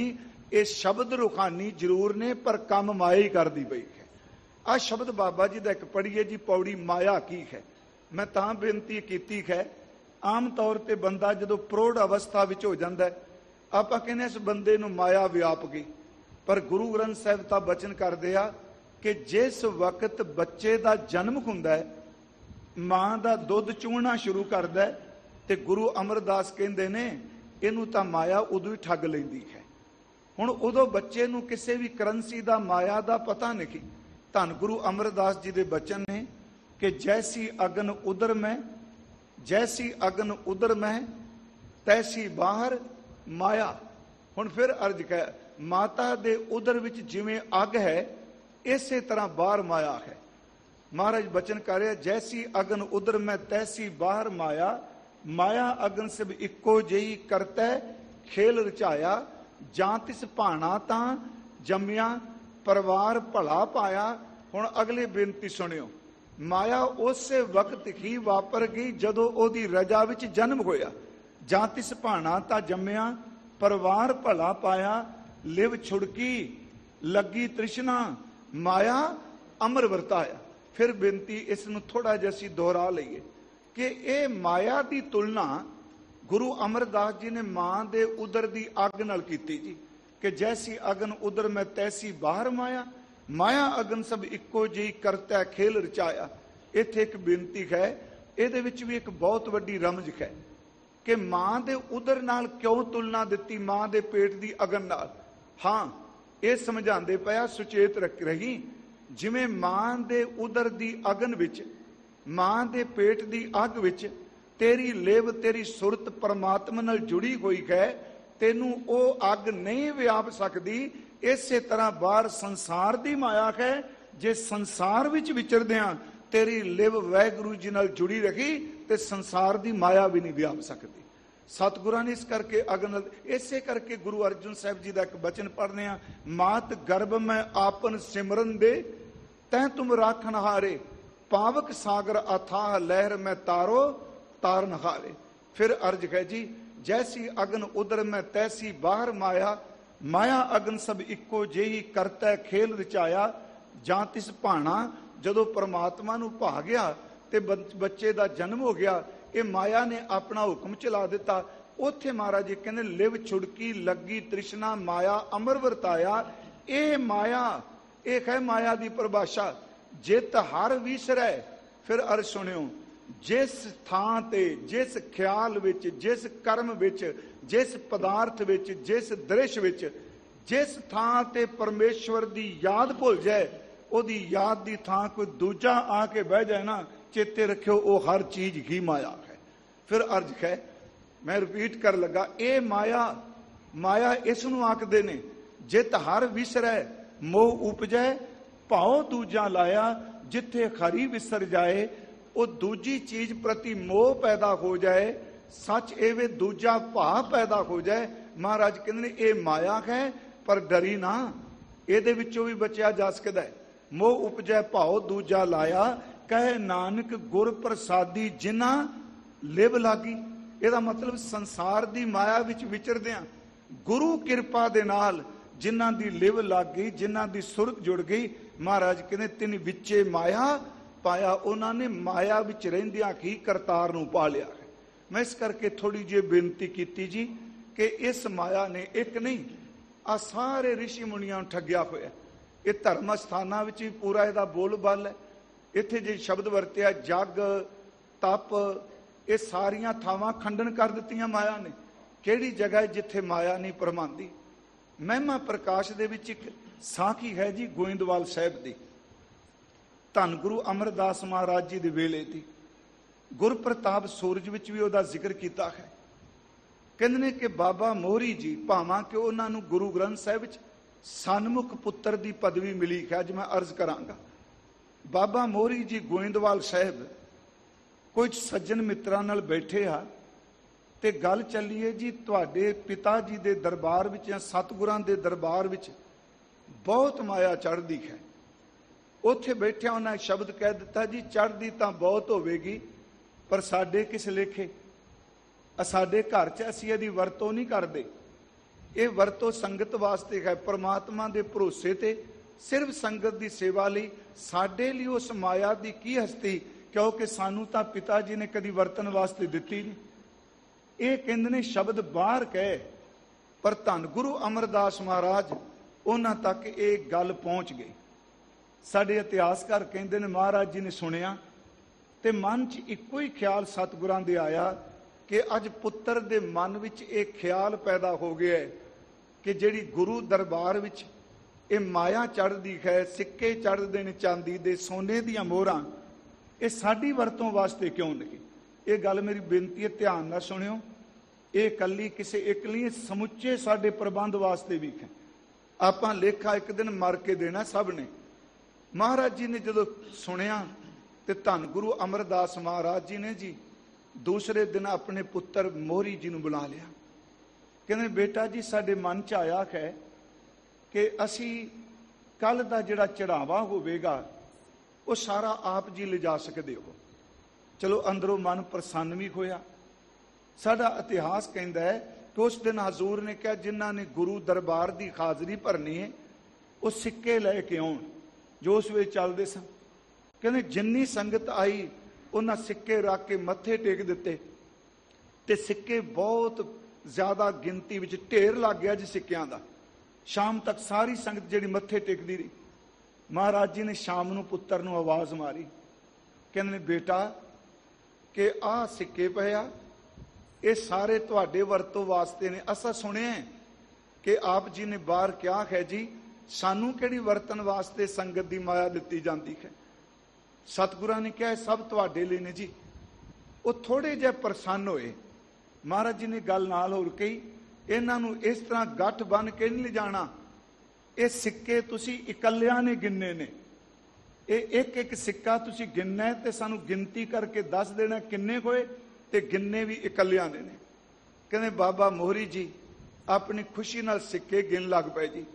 ਇਹ ਸ਼ਬਦ ਰੂਹਾਨੀ ਜ਼ਰੂਰ ਨੇ, ਪਰ ਕੰਮ ਮਾਇਆ ਹੀ ਕਰਦੀ ਪਈ ਹੈ। ਆ ਸ਼ਬਦ ਬਾਬਾ ਜੀ ਦਾ ਇੱਕ ਪੜ੍ਹੀਏ ਜੀ, ਪੌੜੀ ਮਾਇਆ ਕੀ ਹੈ। ਮੈਂ ਤਾਂ ਬੇਨਤੀ ਕੀਤੀ ਹੈ, ਆਮ ਤੌਰ ਤੇ ਬੰਦਾ ਜਦੋਂ ਪ੍ਰੌੜ ਅਵਸਥਾ ਵਿੱਚ ਹੋ ਜਾਂਦਾ ਹੈ, ਆਪਾਂ ਕਹਿੰਦੇ ਇਸ ਬੰਦੇ ਨੂੰ ਮਾਇਆ ਵਿਆਪ ਗਈ, ਪਰ ਗੁਰੂ ਗ੍ਰੰਥ ਸਾਹਿਬ ਤਾਂ ਬਚਨ ਕਰਦੇ ਆ ਕਿ ਜਿਸ ਵਕਤ ਬੱਚੇ ਦਾ ਜਨਮ ਹੁੰਦਾ ਹੈ, ਮਾਂ ਦਾ ਦੁੱਧ ਚੂਹਣਾ ਸ਼ੁਰੂ ਕਰਦਾ ਹੈ, ਤੇ ਗੁਰੂ ਅਮਰਦਾਸ ਕਹਿੰਦੇ ਨੇ ਇਹਨੂੰ ਤਾਂ ਮਾਇਆ ਉਦੋਂ ਹੀ ਠੱਗ ਲੈਂਦੀ ਹੈ। ਹੁਣ ਉਦੋਂ ਬੱਚੇ ਨੂੰ ਕਿਸੇ ਵੀ ਕਰੰਸੀ ਦਾ, ਮਾਇਆ ਦਾ ਪਤਾ ਨਹੀਂ। ਧੰਨ ਗੁਰੂ ਅਮਰਦਾਸ ਜੀ ਦੇ ਬਚਨ ਨੇ ਕਿ ਜੈਸੀ ਅਗਨ ਉਦਰ ਮੈਂ, ਜੈਸੀ ਅਗਨ ਉਦਰ ਮੈਂ ਤੈਸੀ ਬਾਹਰ ਮਾਇਆ। ਹੁਣ ਫਿਰ ਅਰਜ ਹੈ, ਮਾਤਾ ਦੇ ਉਦਰ ਵਿੱਚ ਜਿਵੇਂ ਅੱਗ ਹੈ, ਇਸੇ ਤਰ੍ਹਾਂ ਬਾਹਰ ਮਾਇਆ ਹੈ। ਮਹਾਰਾਜ ਬਚਨ ਕਰ ਰਿਹਾ, ਜੈਸੀ ਅਗਨ ਉਦਰ ਮੈਂ ਤੈਸੀ ਬਾਹਰ ਮਾਇਆ, ਮਾਇਆ ਅਗਨ ਸਭ ਇੱਕੋ ਜਿਹੀ ਕਰਤੈ ਖੇਲ ਰਚਾਇਆ, ਜਾਂ ਤਿਸ ਭਾਣਾ ਤਾਂ ਜੰਮਿਆ ਪਰਿਵਾਰ ਭਲਾ ਪਾਇਆ। ਹੁਣ ਅਗਲੀ ਬੇਨਤੀ ਸੁਣਿਓ, ਮਾਇਆ ਉਸੇ ਵਕਤ ਹੀ ਵਾਪਰ ਗਈ ਜਦੋਂ ਉਹਦੀ ਰਜਾ ਵਿੱਚ ਜਨਮ ਹੋਇਆ। ਜਾਂ ਤਿਸ ਭਾਣਾ ਤਾਂ ਜੰਮਿਆ ਪਰਿਵਾਰ ਭਲਾ ਪਾਇਆ, ਲਿਵ ਛੁੜਕੀ ਲੱਗੀ ਤ੍ਰਿਸ਼ਨਾ ਮਾਇਆ ਅਮਰ ਵਰਤਾਇਆ। ਫਿਰ ਬੇਨਤੀ ਇਸ ਨੂੰ ਥੋੜਾ ਜਿਹਾ ਅਸੀਂ ਦੁਹਰਾ ਲਈਏ ਕਿ ਇਹ ਮਾਇਆ ਦੀ ਤੁਲਨਾ ਗੁਰੂ ਅਮਰਦਾਸ ਜੀ ਨੇ ਮਾਂ ਦੇ ਉਦਰ ਦੀ ਅੱਗ ਨਾਲ ਕੀਤੀ ਜੀ, ਕਿ ਜੈਸੀ ਅਗਨ ਉਦਰ ਮੈਂ ਤੈਸੀ ਬਾਹਰ ਮਾਇਆ, ਮਾਇਆ ਅਗਨ ਸਭ ਇੱਕੋ ਜਿਹੀ ਕਰਤਾ ਖੇਲ ਰਚਾਇਆ। ਇੱਥੇ ਇੱਕ ਬੇਨਤੀ ਹੈ, ਇਹਦੇ ਵਿੱਚ ਵੀ ਇੱਕ ਬਹੁਤ ਵੱਡੀ ਰਮਜ ਹੈ ਕਿ ਮਾਂ ਦੇ ਉਦਰ ਨਾਲ ਕਿਉਂ ਤੁਲਨਾ ਦਿੱਤੀ, ਮਾਂ ਦੇ ਪੇਟ ਦੀ ਅਗਨ ਨਾਲ। ਹਾਂ, ਇਹ ਸਮਝਾਉਂਦੇ ਪਿਆ, ਸੁਚੇਤ ਰੱਖ ਰਹੀ, ਜਿਵੇਂ ਮਾਂ ਦੇ ਉਦਰ ਦੀ ਅਗਨ ਵਿੱਚ, ਮਾਂ ਦੇ ਪੇਟ ਦੀ ਅੱਗ ਵਿੱਚ ਤੇਰੀ ਲਿਵ, ਤੇਰੀ ਸੁਰਤ ਪਰਮਾਤਮਾ ਨਾਲ ਜੁੜੀ ਹੋਈ ਹੈ, ਤੈਨੂੰ ਉਹ ਅੱਗ ਨਹੀਂ ਵਿਆਪ ਸਕਦੀ। ਇਸੇ ਤਰ੍ਹਾਂ ਬਾਹਰ ਸੰਸਾਰ ਦੀ ਮਾਇਆ ਹੈ, ਜੇ ਸੰਸਾਰ ਵਿੱਚ ਵਿਚਰਦਿਆਂ ਤੇਰੀ ਲਿਵ ਵਾਹਿਗੁਰੂ ਜੀ ਨਾਲ ਜੁੜੀ ਰਹੀ ਤੇ ਸੰਸਾਰ ਦੀ ਮਾਇਆ ਵੀ ਨਹੀਂ ਵਿਆਪ ਸਕਦੀ। ਸਤਿਗੁਰਾਂ ਨੇ ਇਸ ਕਰਕੇ ਅਗਨ, ਇਸੇ ਕਰਕੇ ਗੁਰੂ ਅਰਜਨ ਸਾਹਿਬ ਜੀ ਦਾ ਇੱਕ ਬਚਨ ਪੜ੍ਹਦੇ ਆ, ਮਾਤ ਗਰਭ ਮੈਂ ਆਪਨ ਸਿਮਰਨ ਦੇ ਤੈਂ ਤੁਮ ਰਾਖਣ ਹਾਰੇ, ਪਾਵਕ ਸਾਗਰ ਅਥਾਹ ਲਹਿਰ ਮੈਂ ਤਾਰੋ ਤਾਰਨ ਹਾਰੇ। ਫਿਰ ਅਰਜ ਹੈ ਜੀ, ਜੈਸੀ ਅਗਨ ਉਦਰ ਮੈਂ ਤੈਸੀ ਬਾਹਰ ਮਾਇਆ, ਮਾਇਆ ਅਗਨ ਸਭ ਇੱਕੋ ਜਿਹੀ ਕਰਤਾ ਖੇਲ ਰਚਾਇਆ। ਜਾਂ ਤਿਸ ਭਾਣਾ, ਜਦੋਂ ਪਰਮਾਤਮਾ ਨੂੰ ਭਾ ਗਿਆ ਤੇ ਬੱਚੇ ਦਾ ਜਨਮ ਹੋ ਗਿਆ, ਇਹ ਮਾਇਆ ਨੇ ਆਪਣਾ ਹੁਕਮ ਚਲਾ ਦਿੱਤਾ। ਉੱਥੇ ਮਹਾਰਾਜ ਜੀ ਕਹਿੰਦੇ, ਲਿਵ ਛੁੜਕੀ ਲੱਗੀ ਤ੍ਰਿਸ਼ਨਾ ਮਾਇਆ ਅਮਰ ਵਰਤਾਇਆ। ਇਹ ਮਾਇਆ, ਇਹ ਹੈ ਮਾਇਆ ਦੀ ਪਰਿਭਾਸ਼ਾ, ਜਿਤ ਹਰ ਵਿਸਰੈ। ਫਿਰ ਅਰਜ ਸੁਣਿਓ, ਜਿਸ ਥਾਂ ਤੇ, ਜਿਸ ਖਿਆਲ ਵਿੱਚ, ਜਿਸ ਕਰਮ ਵਿੱਚ, ਜਿਸ ਪਦਾਰਥ ਵਿੱਚ, ਜਿਸ ਦ੍ਰਿਸ਼ ਵਿੱਚ, ਜਿਸ ਥਾਂ ਤੇ ਪਰਮੇਸ਼ਵਰ ਦੀ ਯਾਦ ਭੁੱਲ ਜਾਏ, ਉਹਦੀ ਯਾਦ ਦੀ ਥਾਂ ਕੋਈ ਦੂਜਾ ਆ ਕੇ ਬਹਿ ਜਾਏ ਨਾ, ਚੇਤੇ ਰੱਖਿਓ ਉਹ ਹਰ ਚੀਜ਼ ਹੀ ਮਾਇਆ ਹੈ। ਫਿਰ ਅਰਜ ਹੈ, ਮੈਂ ਰਿਪੀਟ ਕਰ ਲੱਗਾ, ਇਹ ਮਾਇਆ, ਮਾਇਆ ਇਸ ਨੂੰ ਆਖਦੇ ਨੇ, ਜਿਤ ਹਰ ਵਿਸਰੈ ਮੋਹ ਉਪਜੈ, ਭਾਉ ਦੂਜਾ ਲਾਇਆ। ਜਿੱਥੇ ਖਰੀ ਵਿਸਰ ਜਾਏ, ਉਹ ਦੂਜੀ ਚੀਜ਼ ਪ੍ਰਤੀ ਮੋਹ ਪੈਦਾ ਹੋ ਜਾਏ, ਸੱਚ ਐਵੇਂ ਦੂਜਾ ਭਾਵ ਪੈਦਾ ਹੋ ਜਾਏ। ਮਹਾਰਾਜ ਕਹਿੰਦੇ ਨੇ ਇਹ ਮਾਇਆ ਹੈ, ਪਰ ਡਰੀ ਨਾ, ਇਹਦੇ ਵਿੱਚੋਂ ਵੀ ਬਚਿਆ ਜਾ ਸਕਦਾ ਹੈ। ਮੋਹ ਉਪਜੈ ਭਾਉ ਦੂਜਾ ਲਾਇਆ, ਕਹੇ ਨਾਨਕ ਗੁਰ ਪ੍ਰਸਾਦੀ ਜਿਨ੍ਹਾਂ ਲਿਵ ਲਾਗੀ। ਇਹਦਾ ਮਤਲਬ ਸੰਸਾਰ ਦੀ ਮਾਇਆ ਵਿੱਚ ਵਿਚਰਦਿਆਂ ਗੁਰੂ ਕਿਰਪਾ ਦੇ ਨਾਲ ਜਿਨ੍ਹਾਂ ਦੀ ਲਿਵ ਲੱਗ ਗਈ, ਜਿਨ੍ਹਾਂ ਦੀ ਸੁਰਤ ਜੁੜ ਗਈ, ਮਹਾਰਾਜ ਕਹਿੰਦੇ ਤਿਨ ਵਿੱਚੇ ਮਾਇਆ ਪਾਇਆ। ਉਹਨਾਂ ਨੇ ਮਾਇਆ ਵਿੱਚ ਰਹਿੰਦਿਆਂ ਹੀ ਕਰਤਾਰ ਨੂੰ ਪਾ ਲਿਆ ਹੈ। ਮੈਂ ਇਸ ਕਰਕੇ ਥੋੜੀ ਜਿਹੀ ਬੇਨਤੀ ਕੀਤੀ ਜੀ ਕਿ ਇਸ ਮਾਇਆ ਨੇ ਇੱਕ ਨਹੀਂ, ਆ ਸਾਰੇ ਰਿਸ਼ੀ ਮੁਨੀਆਂ ਨੂੰ ਠੱਗਿਆ ਹੋਇਆ। ਇਹ ਧਰਮ ਸਥਾਨਾਂ ਵਿੱਚ ਵੀ ਪੂਰਾ ਇਹਦਾ ਬੋਲ ਬਲ ਹੈ। ਇੱਥੇ ਜੇ ਸ਼ਬਦ ਵਰਤਿਆ ਜਗ, ਤਪ, ਇਹ ਸਾਰੀਆਂ ਥਾਵਾਂ ਖੰਡਨ ਕਰ ਦਿੱਤੀਆਂ ਮਾਇਆ ਨੇ। ਕਿਹੜੀ ਜਗ੍ਹਾ ਜਿੱਥੇ ਮਾਇਆ ਨਹੀਂ ਪਰਮਾਂਦੀ। ਮਹਿਮਾ ਪ੍ਰਕਾਸ਼ ਦੇ ਵਿੱਚ ਇੱਕ ਸਾਖੀ ਹੈ ਜੀ ਗੋਇੰਦਵਾਲ ਸਾਹਿਬ ਦੀ, ਧੰਨ ਗੁਰੂ ਅਮਰਦਾਸ ਮਹਾਰਾਜ ਜੀ ਦੇ ਵੇਲੇ ਦੀ। ਗੁਰਪ੍ਰਤਾਪ ਸੂਰਜ ਵਿੱਚ ਵੀ ਉਹਦਾ ਜ਼ਿਕਰ ਕੀਤਾ ਹੈ। ਕਹਿੰਦੇ ਨੇ ਕਿ ਬਾਬਾ ਮੋਹਰੀ ਜੀ, ਭਾਵਾਂ ਕਿ ਉਹਨਾਂ ਨੂੰ ਗੁਰੂ ਗ੍ਰੰਥ ਸਾਹਿਬ ਵਿੱਚ ਸਨਮੁਖ ਪੁੱਤਰ ਦੀ ਪਦਵੀ ਮਿਲੀ ਹੈ, ਅੱਜ ਮੈਂ ਅਰਜ਼ ਕਰਾਂਗਾ। ਬਾਬਾ ਮੋਹਰੀ ਜੀ ਗੋਇੰਦਵਾਲ ਸਾਹਿਬ ਕੁਝ ਸੱਜਣ ਮਿੱਤਰਾਂ ਨਾਲ ਬੈਠੇ ਆ ਤੇ ਗੱਲ ਚੱਲੀਏ ਜੀ, ਤੁਹਾਡੇ ਪਿਤਾ ਜੀ ਦੇ ਦਰਬਾਰ ਵਿੱਚ ਜਾਂ ਸਤਿਗੁਰਾਂ ਦੇ ਦਰਬਾਰ ਵਿੱਚ ਬਹੁਤ ਮਾਇਆ ਚੜ੍ਹਦੀ ਹੈ। ਉੱਥੇ ਬੈਠਿਆ ਉਹਨਾਂ ਸ਼ਬਦ ਕਹਿ ਦਿੱਤਾ ਜੀ, ਚੜ੍ਹਦੀ ਤਾਂ ਬਹੁਤ ਹੋਵੇਗੀ, ਪਰ ਸਾਡੇ ਕਿਸ ਲੇਖੇ, ਸਾਡੇ ਘਰ 'ਚ ਅਸੀਂ ਇਹਦੀ ਵਰਤੋਂ ਨਹੀਂ ਕਰਦੇ। ਇਹ ਵਰਤੋਂ ਸੰਗਤ ਵਾਸਤੇ ਹੈ, ਪਰਮਾਤਮਾ ਦੇ ਭਰੋਸੇ ਤੇ ਸਿਰਫ ਸੰਗਤ ਦੀ ਸੇਵਾ ਲਈ। ਸਾਡੇ ਲਈ ਉਸ ਮਾਇਆ ਦੀ ਕੀ ਹਸਤੀ, ਕਿਉਂਕਿ ਸਾਨੂੰ ਤਾਂ ਪਿਤਾ ਜੀ ਨੇ ਕਦੀ ਵਰਤਣ ਵਾਸਤੇ ਦਿੱਤੀ ਨਹੀਂ। ਇਹ ਕਹਿੰਦੇ ਨੇ ਸ਼ਬਦ ਬਾਹਰ ਕਹੇ, ਪਰ ਧੰਨ ਗੁਰੂ ਅਮਰਦਾਸ ਮਹਾਰਾਜ ਉਹਨਾਂ ਤੱਕ ਇਹ ਗੱਲ ਪਹੁੰਚ ਗਈ। ਸਾਡੇ ਇਤਿਹਾਸਕਾਰ ਕਹਿੰਦੇ ਨੇ ਮਹਾਰਾਜ ਜੀ ਨੇ ਸੁਣਿਆ ਤੇ ਮਨ 'ਚ ਇੱਕੋ ਹੀ ਖਿਆਲ ਸਤਿਗੁਰਾਂ ਦੇ ਆਇਆ ਕਿ ਅੱਜ ਪੁੱਤਰ ਦੇ ਮਨ ਵਿੱਚ ਇਹ ਖਿਆਲ ਪੈਦਾ ਹੋ ਗਿਆ ਕਿ ਜਿਹੜੀ ਗੁਰੂ ਦਰਬਾਰ ਵਿੱਚ ਇਹ ਮਾਇਆ ਚੜ੍ਹਦੀ ਹੈ, ਸਿੱਕੇ ਚੜ੍ਹਦੇ ਨੇ ਚਾਂਦੀ ਦੇ, ਸੋਨੇ ਦੀਆਂ ਮੋਹਰਾਂ, ਇਹ ਸਾਡੀ ਵਰਤੋਂ ਵਾਸਤੇ ਕਿਉਂ ਨਹੀਂ? ਇਹ ਗੱਲ ਮੇਰੀ ਬੇਨਤੀ ਹੈ, ਧਿਆਨ ਨਾਲ ਸੁਣਿਓ। ਇਹ ਇਕੱਲੀ ਕਿਸੇ ਇੱਕ ਲਈ, ਸਮੁੱਚੇ ਸਾਡੇ ਪ੍ਰਬੰਧ ਵਾਸਤੇ ਵੀ ਹੈ। ਆਪਾਂ ਲੇਖਾ ਇੱਕ ਦਿਨ ਮਰ ਕੇ ਦੇਣਾ ਸਭ ਨੇ। ਮਹਾਰਾਜ ਜੀ ਨੇ ਜਦੋਂ ਸੁਣਿਆ ਤੇ ਧੰਨ ਗੁਰੂ ਅਮਰਦਾਸ ਮਹਾਰਾਜ ਜੀ ਨੇ ਜੀ ਦੂਸਰੇ ਦਿਨ ਆਪਣੇ ਪੁੱਤਰ ਮੋਹਰੀ ਜੀ ਨੂੰ ਬੁਲਾ ਲਿਆ। ਕਹਿੰਦੇ ਬੇਟਾ ਜੀ, ਸਾਡੇ ਮਨ 'ਚ ਆਇਆ ਹੈ ਕਿ ਅਸੀਂ ਕੱਲ ਦਾ ਜਿਹੜਾ ਚੜਾਵਾ ਹੋਵੇਗਾ ਉਹ ਸਾਰਾ ਆਪ ਜੀ ਲਿਜਾ ਸਕਦੇ ਹੋ। ਚਲੋ ਅੰਦਰੋਂ ਮਨ ਪ੍ਰਸੰਨ ਵੀ ਹੋਇਆ। ਸਾਡਾ ਇਤਿਹਾਸ ਕਹਿੰਦਾ ਹੈ ਕਿ ਉਸ ਦਿਨ ਹਜ਼ੂਰ ਨੇ ਕਿਹਾ ਜਿਨ੍ਹਾਂ ਨੇ ਗੁਰੂ ਦਰਬਾਰ ਦੀ ਹਾਜ਼ਰੀ ਭਰਨੀ ਹੈ ਉਹ ਸਿੱਕੇ ਲੈ ਕੇ ਆਉਣ ਜੋ ਉਸ ਵੇਲੇ ਚੱਲਦੇ ਸਨ। ਕਹਿੰਦੇ ਜਿੰਨੀ ਸੰਗਤ ਆਈ ਉਹਨਾਂ ਸਿੱਕੇ ਰੱਖ ਕੇ ਮੱਥੇ ਟੇਕ ਦਿੱਤੇ ਤੇ ਸਿੱਕੇ ਬਹੁਤ ਜ਼ਿਆਦਾ ਗਿਣਤੀ ਵਿੱਚ ਢੇਰ ਲੱਗ ਗਿਆ ਜੀ ਸਿੱਕਿਆਂ ਦਾ। ਸ਼ਾਮ ਤੱਕ ਸਾਰੀ ਸੰਗਤ ਜਿਹੜੀ ਮੱਥੇ ਟੇਕਦੀ ਰਹੀ। ਮਹਾਰਾਜ ਜੀ ਨੇ ਸ਼ਾਮ ਨੂੰ ਪੁੱਤਰ ਨੂੰ ਆਵਾਜ਼ ਮਾਰੀ, ਕਹਿੰਦੇ ਨੇ ਬੇਟਾ ਕਿ ਆਹ ਸਿੱਕੇ ਪਏ ਆ, ਇਹ ਸਾਰੇ ਤੁਹਾਡੇ ਵਰਤੋਂ ਵਾਸਤੇ ਨੇ। ਅਸਾਂ ਸੁਣਿਆ ਕਿ ਆਪ ਜੀ ਨੇ ਬਾਹਰ ਕਿਹਾ ਹੈ ਜੀ ਸਾਨੂੰ ਕਿਹੜੀ ਵਰਤਨ ਵਾਸਤੇ ਸੰਗਤ ਦੀ ਮਾਇਆ ਦਿੱਤੀ ਜਾਂਦੀ ਹੈ। ਸਤਿਗੁਰਾਂ ਨੇ ਕਿਹਾ ਸਭ ਤੁਹਾਡੇ ਲਈ ਨੇ ਜੀ। ਉਹ ਥੋੜੇ ਜਿਹੇ ਪ੍ਰਸੰਨ ਹੋਏ। ਮਹਾਰਾਜ ਜੀ ਨੇ ਗੱਲ ਨਾਲ ਹੋਰ ਕਹੀ, ਇਹਨਾਂ ਨੂੰ ਇਸ ਤਰ੍ਹਾਂ ਗੱਠ ਬੰਨ ਕੇ ਨਹੀਂ ਲਿਜਾਣਾ, ਇਹ ਸਿੱਕੇ ਤੁਸੀਂ ਇਕੱਲਿਆਂ ਨੇ ਗਿਣਨੇ ਨੇ। ਇਹ ਇੱਕ ਇੱਕ ਸਿੱਕਾ ਤੁਸੀਂ ਗਿਣਨਾ ਤੇ ਸਾਨੂੰ ਗਿਣਤੀ ਕਰਕੇ ਦੱਸ ਦੇਣਾ ਕਿੰਨੇ ਹੋਏ, ਤੇ ਗਿਣਨੇ ਵੀ ਇਕੱਲਿਆਂ ਦੇ ਨੇ। ਕਹਿੰਦੇ ਬਾਬਾ ਮੋਹਰੀ ਜੀ ਆਪਣੀ ਖੁਸ਼ੀ ਨਾਲ ਸਿੱਕੇ ਗਿਣ ਲੱਗ ਪਏ ਜੀ।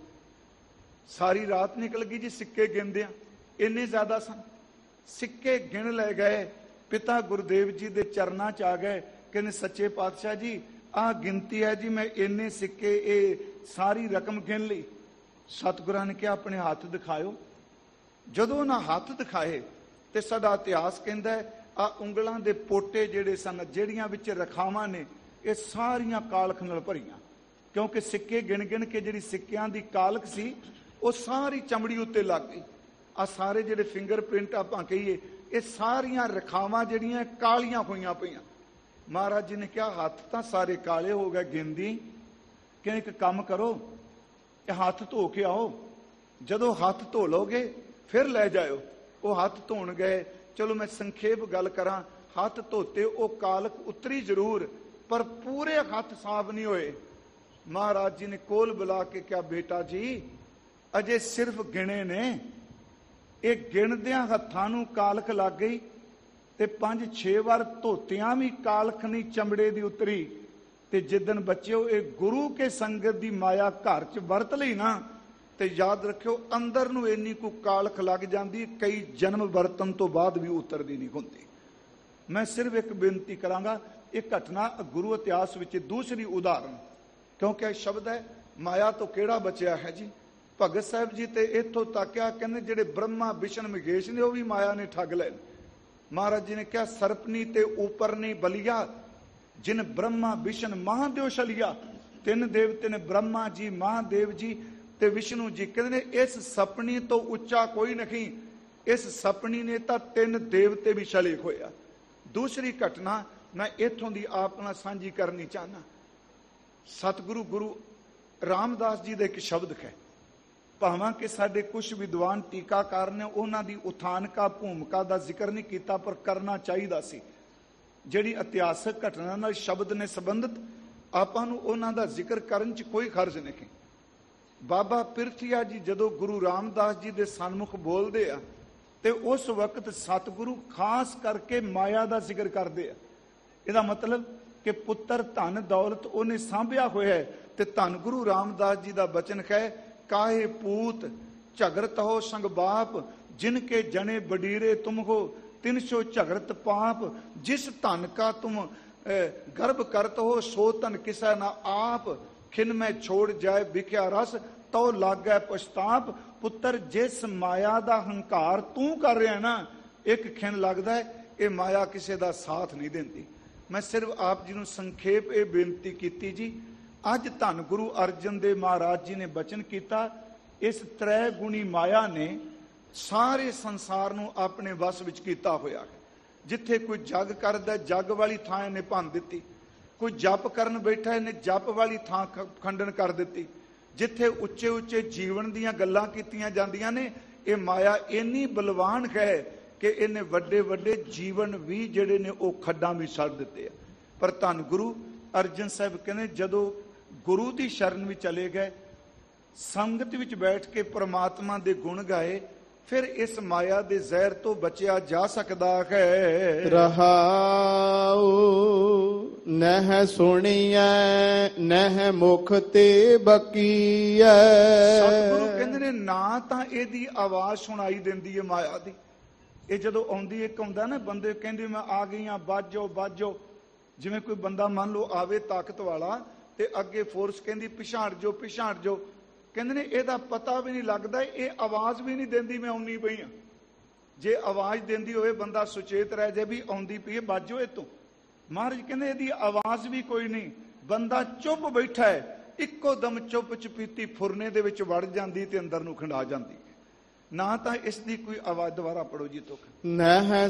ਸਾਰੀ ਰਾਤ ਨਿਕਲ ਗਈ ਜੀ ਸਿੱਕੇ ਗਿਣਦਿਆਂ, ਇੰਨੇ ਜ਼ਿਆਦਾ ਸਨ। ਸਿੱਕੇ ਗਿਣ ਲੈ ਗਏ, ਪਿਤਾ ਗੁਰਦੇਵ ਜੀ ਦੇ ਚਰਨਾਂ 'ਚ ਆ ਗਏ। ਕਹਿੰਦੇ ਸੱਚੇ ਪਾਤਸ਼ਾਹ ਜੀ ਆਹ ਗਿਣਤੀ ਹੈ ਜੀ, ਮੈਂ ਇੰਨੇ ਸਿੱਕੇ ਇਹ ਸਾਰੀ ਰਕਮ ਗਿਣ ਲਈ। ਸਤਿਗੁਰਾਂ ਨੇ ਕਿਹਾ ਆਪਣੇ ਹੱਥ ਦਿਖਾਇਓ। ਜਦੋਂ ਉਹਨਾਂ ਹੱਥ ਦਿਖਾਏ ਤੇ ਸਾਡਾ ਇਤਿਹਾਸ ਕਹਿੰਦਾ ਆ ਉਂਗਲਾਂ ਦੇ ਪੋਟੇ ਜਿਹੜੇ ਸਨ, ਜਿਹੜੀਆਂ ਵਿੱਚ ਰਖਾਵਾਂ ਨੇ, ਇਹ ਸਾਰੀਆਂ ਕਾਲਖ ਨਾਲ ਭਰੀਆਂ, ਕਿਉਂਕਿ ਸਿੱਕੇ ਗਿਣ ਗਿਣ ਕੇ ਜਿਹੜੀ ਸਿੱਕਿਆਂ ਦੀ ਕਾਲਖ ਸੀ ਉਹ ਸਾਰੀ ਚਮੜੀ ਉੱਤੇ ਲੱਗ ਗਈ। ਆ ਸਾਰੇ ਜਿਹੜੇ ਫਿੰਗਰ ਪ੍ਰਿੰਟ ਆਪਾਂ ਕਹੀਏ, ਇਹ ਸਾਰੀਆਂ ਰਖਾਵਾਂ ਜਿਹੜੀਆਂ ਕਾਲੀਆਂ ਹੋਈਆਂ ਪਈਆਂ। ਮਹਾਰਾਜ ਜੀ ਨੇ ਕਿਹਾ ਹੱਥ ਤਾਂ ਸਾਰੇ ਕਾਲੇ ਹੋ ਗਏ ਗਿਣਦੀ, ਕਿ ਇੱਕ ਕੰਮ ਕਰੋ ਇਹ ਹੱਥ ਧੋ ਕੇ ਆਓ, ਜਦੋਂ ਹੱਥ ਧੋ ਲੋਗੇ ਫਿਰ ਲੈ ਜਾਇਓ। ਉਹ ਹੱਥ ਧੋਣ ਗਏ। ਚਲੋ ਮੈਂ ਸੰਖੇਪ ਗੱਲ ਕਰਾਂ, ਹੱਥ ਧੋਤੇ ਉਹ ਕਾਲਖ ਉਤਰੀ ਜ਼ਰੂਰ, ਪਰ ਪੂਰੇ ਹੱਥ ਸਾਫ਼ ਨਹੀਂ ਹੋਏ। ਮਹਾਰਾਜ ਜੀ ਨੇ ਕੋਲ ਬੁਲਾ ਕੇ ਕਿਹਾ ਬੇਟਾ ਜੀ ਅਜੇ ਸਿਰਫ ਗਿਣੇ ਨੇ, ਇਹ ਗਿਣਦਿਆਂ ਹੱਥਾਂ ਨੂੰ ਕਾਲਖ ਲੱਗ ਗਈ ਤੇ ਪੰਜ ਛੇ ਵਾਰ ਧੋਤਿਆਂ ਵੀ ਕਾਲਖ ਨਹੀਂ ਚਮੜੇ ਦੀ ਉਤਰੀ। ਤੇ ਜਿੱਦਣ ਬੱਚਿਓ ਇਹ ਗੁਰੂ ਕੇ ਸੰਗਤ ਦੀ ਮਾਇਆ ਘਰ 'ਚ ਵਰਤ ਲਈ ਨਾ, ਤੇ ਯਾਦ ਰੱਖਿਓ ਅੰਦਰ ਨੂੰ ਇੰਨੀ ਕੁ ਕਾਲਖ ਲੱਗ ਜਾਂਦੀ, ਕਈ ਜਨਮ ਵਰਤਨ ਤੋਂ ਬਾਅਦ ਵੀ ਉਤਰਦੀ ਨਹੀਂ ਹੁੰਦੀ। ਮੈਂ ਸਿਰਫ ਇੱਕ ਬੇਨਤੀ ਕਰਾਂਗਾ, ਇਹ ਘਟਨਾ ਗੁਰੂ ਇਤਿਹਾਸ ਵਿੱਚ ਦੂਸਰੀ ਉਦਾਹਰਨ, ਕਿਉਂਕਿ ਇਹ ਸ਼ਬਦ ਹੈ ਮਾਇਆ ਤੋਂ ਕਿਹੜਾ ਬਚਿਆ ਹੈ ਜੀ। ਭਗਤ ਸਾਹਿਬ ਜੀ ਤੇ ਇੱਥੋਂ ਤੱਕ ਆ, ਕਹਿੰਦੇ ਜਿਹੜੇ ਬ੍ਰਹਮਾ ਵਿਸ਼ਨ ਮਹੇਸ਼ ਨੇ ਉਹ ਵੀ ਮਾਇਆ ਨੇ ਠੱਗ ਲਏ। ਮਹਾਰਾਜ ਜੀ ਨੇ ਕਿਹਾ ਸਰਪਨੀ ਤੇ ਉਪਰਨੀ ਬਲੀਆ, ਜਿਨ ਬ੍ਰਹਮਾ ਵਿਸ਼ਨ ਮਹਾਦੇਵ ਛਲਿਆ। ਤਿੰਨ ਦੇਵਤੇ ਨੇ, ਬ੍ਰਹਮਾ ਜੀ, ਮਹਾਦੇਵ ਜੀ ਤੇ ਵਿਸ਼ਨੂੰ ਜੀ। ਕਹਿੰਦੇ ਨੇ ਇਸ ਸਪਣੀ ਤੋਂ ਉੱਚਾ ਕੋਈ ਨਹੀਂ, ਇਸ ਸਪਣੀ ਨੇ ਤਾਂ ਤਿੰਨ ਦੇਵਤੇ ਵੀ ਛਲੇ ਹੋਇਆ। ਦੂਸਰੀ ਘਟਨਾ ਮੈਂ ਇੱਥੋਂ ਦੀ ਆਪ ਨਾਲ ਸਾਂਝੀ ਕਰਨੀ ਚਾਹਨਾ। ਸਤਿਗੁਰੂ ਗੁਰੂ ਰਾਮਦਾਸ ਜੀ ਦਾ ਇੱਕ ਸ਼ਬਦ ਹੈ, ਭਾਵਾਂ ਕਿ ਸਾਡੇ ਕੁਝ ਵਿਦਵਾਨ ਟੀਕਾਕਾਰ ਨੇ ਉਹਨਾਂ ਦੀ ਉਥਾਨਕਾ ਭੂਮਿਕਾ ਦਾ ਜ਼ਿਕਰ ਨਹੀਂ ਕੀਤਾ, ਪਰ ਕਰਨਾ ਚਾਹੀਦਾ ਸੀ। ਜਿਹੜੀ ਇਤਿਹਾਸਕ ਘਟਨਾ ਨਾਲ ਸ਼ਬਦ ਨੇ ਸੰਬੰਧਿਤ, ਆਪਾਂ ਨੂੰ ਉਹਨਾਂ ਦਾ ਜ਼ਿਕਰ ਕਰਨ 'ਚ ਕੋਈ ਹਰਜ ਨਹੀਂ। ਬਾਬਾ ਪਿਰਥੀਆ ਜੀ ਜਦੋਂ ਗੁਰੂ ਰਾਮਦਾਸ ਜੀ ਦੇ ਸਨਮੁਖ ਬੋਲਦੇ ਆ ਤੇ ਉਸ ਵਕਤ ਸਤਿਗੁਰੂ ਖਾਸ ਕਰਕੇ ਮਾਇਆ ਦਾ ਜ਼ਿਕਰ ਕਰਦੇ ਆ। ਇਹਦਾ ਮਤਲਬ ਕਿ ਪੁੱਤਰ ਧਨ ਦੌਲਤ ਉਹਨੇ ਸਾਂਭਿਆ ਹੋਇਆ ਹੈ। ਤੇ ਧੰਨ ਗੁਰੂ ਰਾਮਦਾਸ ਜੀ ਦਾ ਬਚਨ ਹੈ, ਕਾਹੇ ਪੂਤ ਝਗਰਤ ਹੋ ਸੰਗ ਬਾਪ, ਜਿਨ ਕੇ ਜਣੇ ਬਡੀਰੇ ਤੁਮ ਹੋ, ਤਿਨ ਸੋ ਝਗਰਤ ਪਾਪ, ਜਿਸ ਧਨ ਕਾ ਤੁਮ ਗਰਭ ਕਰਤ ਹੋ, ਸੋ ਧਨ ਕਿਸੈ ਨਾ ਆਪ। ਖਿਨ ਮੈਂ ਛੋੜ ਜਾਏ ਵਿਖਿਆ ਰਸ ਤਉ ਲਾਗੈ ਪਛਤਾਪ। ਪੁੱਤਰ ਜਿਸ ਮਾਇਆ ਦਾ ਹੰਕਾਰ ਤੂੰ ਕਰ ਰਿਹਾ ਨਾ, ਇੱਕ ਖਿਨ ਲੱਗਦਾ ਹੈ ਇਹ ਮਾਇਆ ਕਿਸੇ ਦਾ ਸਾਥ ਨਹੀਂ ਦਿੰਦੀ। ਮੈਂ ਸਿਰਫ ਆਪ ਜੀ ਨੂੰ ਸੰਖੇਪ ਇਹ ਬੇਨਤੀ ਕੀਤੀ ਜੀ। ਅੱਜ ਧੰਨ ਗੁਰੂ ਅਰਜਨ ਦੇਵ ਮਹਾਰਾਜ ਜੀ ਨੇ ਬਚਨ ਕੀਤਾ, ਇਸ ਤ੍ਰੈ ਗੁਣੀ ਮਾਇਆ ਨੇ ਸਾਰੇ ਸੰਸਾਰ ਨੂੰ ਆਪਣੇ ਵਸ ਵਿੱਚ ਕੀਤਾ ਹੋਇਆ ਹੈ। ਜਿੱਥੇ ਕੋਈ ਜਗ ਕਰਦਾ ਜਗ ਵਾਲੀ ਥਾਂ ਇਹਨੇ ਭੰਨ ਦਿੱਤੀ, ਕੋਈ ਜਪ ਕਰਨ ਬੈਠਾ ਇਹਨੇ ਜਪ ਵਾਲੀ ਥਾਂ ਖੰਡਨ ਕਰ ਦਿੱਤੀ। ਜਿੱਥੇ ਉੱਚੇ ਉੱਚੇ ਜੀਵਨ ਦੀਆਂ ਗੱਲਾਂ ਕੀਤੀਆਂ ਜਾਂਦੀਆਂ ਨੇ, ਇਹ ਮਾਇਆ ਇੰਨੀ ਬਲਵਾਨ ਹੈ ਕਿ ਇਹਨੇ ਵੱਡੇ ਵੱਡੇ ਜੀਵਨ ਵੀ ਜਿਹੜੇ ਨੇ ਉਹ ਖੱਡਾਂ ਵਿੱਚ ਛੱਡ ਦਿੱਤੇ ਆ। ਪਰ ਧੰਨ ਗੁਰੂ ਅਰਜਨ ਸਾਹਿਬ ਕਹਿੰਦੇ ਜਦੋਂ ਗੁਰੂ ਦੀ ਸ਼ਰਨ ਵਿੱਚ ਚਲੇ ਗਏ, ਸੰਗਤ ਵਿੱਚ ਬੈਠ ਕੇ ਪ੍ਰਮਾਤਮਾ ਦੇ ਗੁਣ ਗਾਏ, ਫਿਰ ਇਸ ਮਾਇਆ ਦੇ ਜ਼ਹਿਰ ਤੋਂ ਬਚਿਆ ਜਾ ਸਕਦਾ ਹੈ। ਰਹਾਉ ਨਹਿ ਸੁਣੀਐ ਨਹਿ ਮੁਖ ਤੇ ਬਕੀਐ। ਸਤਿਗੁਰੂ ਕਹਿੰਦੇ ਨੇ ਨਾ ਤਾਂ ਇਹਦੀ ਆਵਾਜ਼ ਸੁਣਾਈ ਦਿੰਦੀ ਹੈ ਮਾਇਆ ਦੀ। ਇਹ ਜਦੋਂ ਆਉਂਦੀ, ਇੱਕ ਆਉਂਦਾ ਨਾ ਬੰਦੇ ਕਹਿੰਦੇ ਮੈਂ ਆ ਗਈ ਹਾਂ, ਬਾਜੋ ਬਾਜੋ। ਜਿਵੇਂ ਕੋਈ ਬੰਦਾ ਮੰਨ ਲਓ ਆਵੇ ਤਾਕਤ ਵਾਲਾ ਤੇ ਅੱਗੇ ਫੋਰਸ ਕਹਿੰਦੀ ਪਿਛਾੜ ਜੋ ਪਿਛਾੜ ਜੋ, ਕਹਿੰਦੇ ਨੇ ਇਹਦਾ ਪਤਾ ਵੀ ਨਹੀਂ ਲੱਗਦਾ, ਇਹ ਆਵਾਜ਼ ਵੀ ਨਹੀਂ ਦਿੰਦੀ ਮੈਂ ਆਉਣੀ ਪਈ ਹਾਂ। ਜੇ ਆਵਾਜ਼ ਦਿੰਦੀ ਹੋਵੇ ਬੰਦਾ ਸੁਚੇਤ ਰਹਿ ਜਾਏ ਵੀ ਆਉਂਦੀ ਪਈ ਹੈ ਬਾਜੋ ਇਹ ਤੋਂ। ਮਹਾਰਾਜ ਕਹਿੰਦੇ ਇਹਦੀ ਆਵਾਜ਼ ਵੀ ਕੋਈ ਨਹੀਂ, ਬੰਦਾ ਚੁੱਪ ਬੈਠਾ ਹੈ, ਇੱਕੋ ਦਮ ਚੁੱਪ ਚਪੀਤੀ ਫੁਰਨੇ ਦੇ ਵਿੱਚ ਵੜ ਜਾਂਦੀ ਤੇ ਅੰਦਰ ਨੂੰ ਖੰਡਾ ਜਾਂਦੀ। ਨਾ ਤਾਂ ਇਸ ਦੀ ਕੋਈ ਆਵਾਜ਼, ਦੁਬਾਰਾ ਪੜੋ ਜੀ ਤੁਕ। ਨਹਿ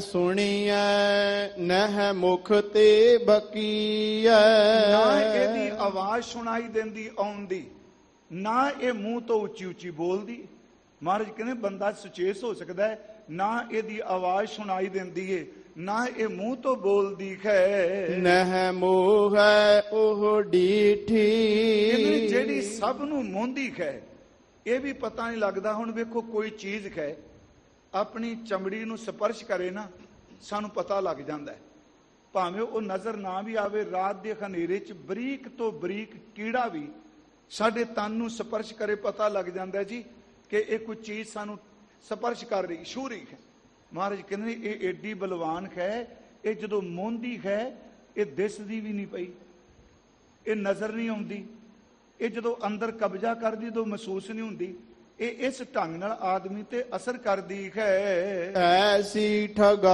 ਸੁਣੀਐ ਨਹਿ ਮੁਖ ਤੇ ਬਕੀਐ। ਨਾ ਇਹਦੀ ਆਵਾਜ਼ ਸੁਣਾਈ ਦਿੰਦੀ ਆਉਣ ਦੀ, ਨਾ ਇਹ ਮੂੰਹ ਤੋਂ ਉੱਚੀ ਉੱਚੀ ਬੋਲਦੀ। ਮਹਾਰਾਜ ਕਹਿੰਦੇ ਬੰਦਾ ਸੁਚੇਤ ਹੋ ਸਕਦਾ ਹੈ, ਨਾ ਇਹਦੀ ਆਵਾਜ਼ ਸੁਣਾਈ ਦਿੰਦੀ ਏ, ਨਾ ਇਹ ਮੂੰਹ ਤੋਂ ਬੋਲਦੀ ਹੈ। ਨਹਿ ਮੋਹ ਹੈ ਉਹ ਡੀਠੀ। ਜਿਹੜੀ ਸਭ ਨੂੰ ਮੋਹਦੀ ਹੈ, ਇਹ ਵੀ ਪਤਾ ਨਹੀਂ ਲੱਗਦਾ। ਹੁਣ ਵੇਖੋ ਕੋਈ ਚੀਜ਼ ਹੈ ਆਪਣੀ ਚਮੜੀ ਨੂੰ ਸਪਰਸ਼ ਕਰੇ ਨਾ, ਸਾਨੂੰ ਪਤਾ ਲੱਗ ਜਾਂਦਾ ਹੈ, ਭਾਵੇਂ ਉਹ ਨਜ਼ਰ ਨਾ ਵੀ ਆਵੇ। ਰਾਤ ਦੇ ਹਨੇਰੇ 'ਚ ਬਰੀਕ ਤੋਂ ਬਰੀਕ ਕੀੜਾ ਵੀ ਸਾਡੇ ਤਨ ਨੂੰ ਸਪਰਸ਼ ਕਰੇ, ਪਤਾ ਲੱਗ ਜਾਂਦਾ ਜੀ ਕਿ ਇਹ ਕੋਈ ਚੀਜ਼ ਸਾਨੂੰ ਸਪਰਸ਼ ਕਰ ਰਹੀ, ਛੂ ਰਹੀ ਹੈ। ਮਹਾਰਾਜ ਕਹਿੰਦੇ ਇਹ ਏਡੀ ਬਲਵਾਨ ਹੈ, ਇਹ ਜਦੋਂ ਮੋਹਦੀ ਹੈ ਇਹ ਦਿਸਦੀ ਵੀ ਨਹੀਂ ਪਈ, ਇਹ ਨਜ਼ਰ ਨਹੀਂ ਆਉਂਦੀ। ਇਹ ਜਦੋਂ ਅੰਦਰ ਕਬਜ਼ਾ ਕਰਦੀ ਉਦੋਂ ਮਹਿਸੂਸ ਨਹੀਂ ਹੁੰਦੀ। ਇਹ ਇਸ ਢੰਗ ਨਾਲ ਆਦਮੀ ਤੇ ਅਸਰ ਕਰਦੀ ਹੈ। ਐਸੀ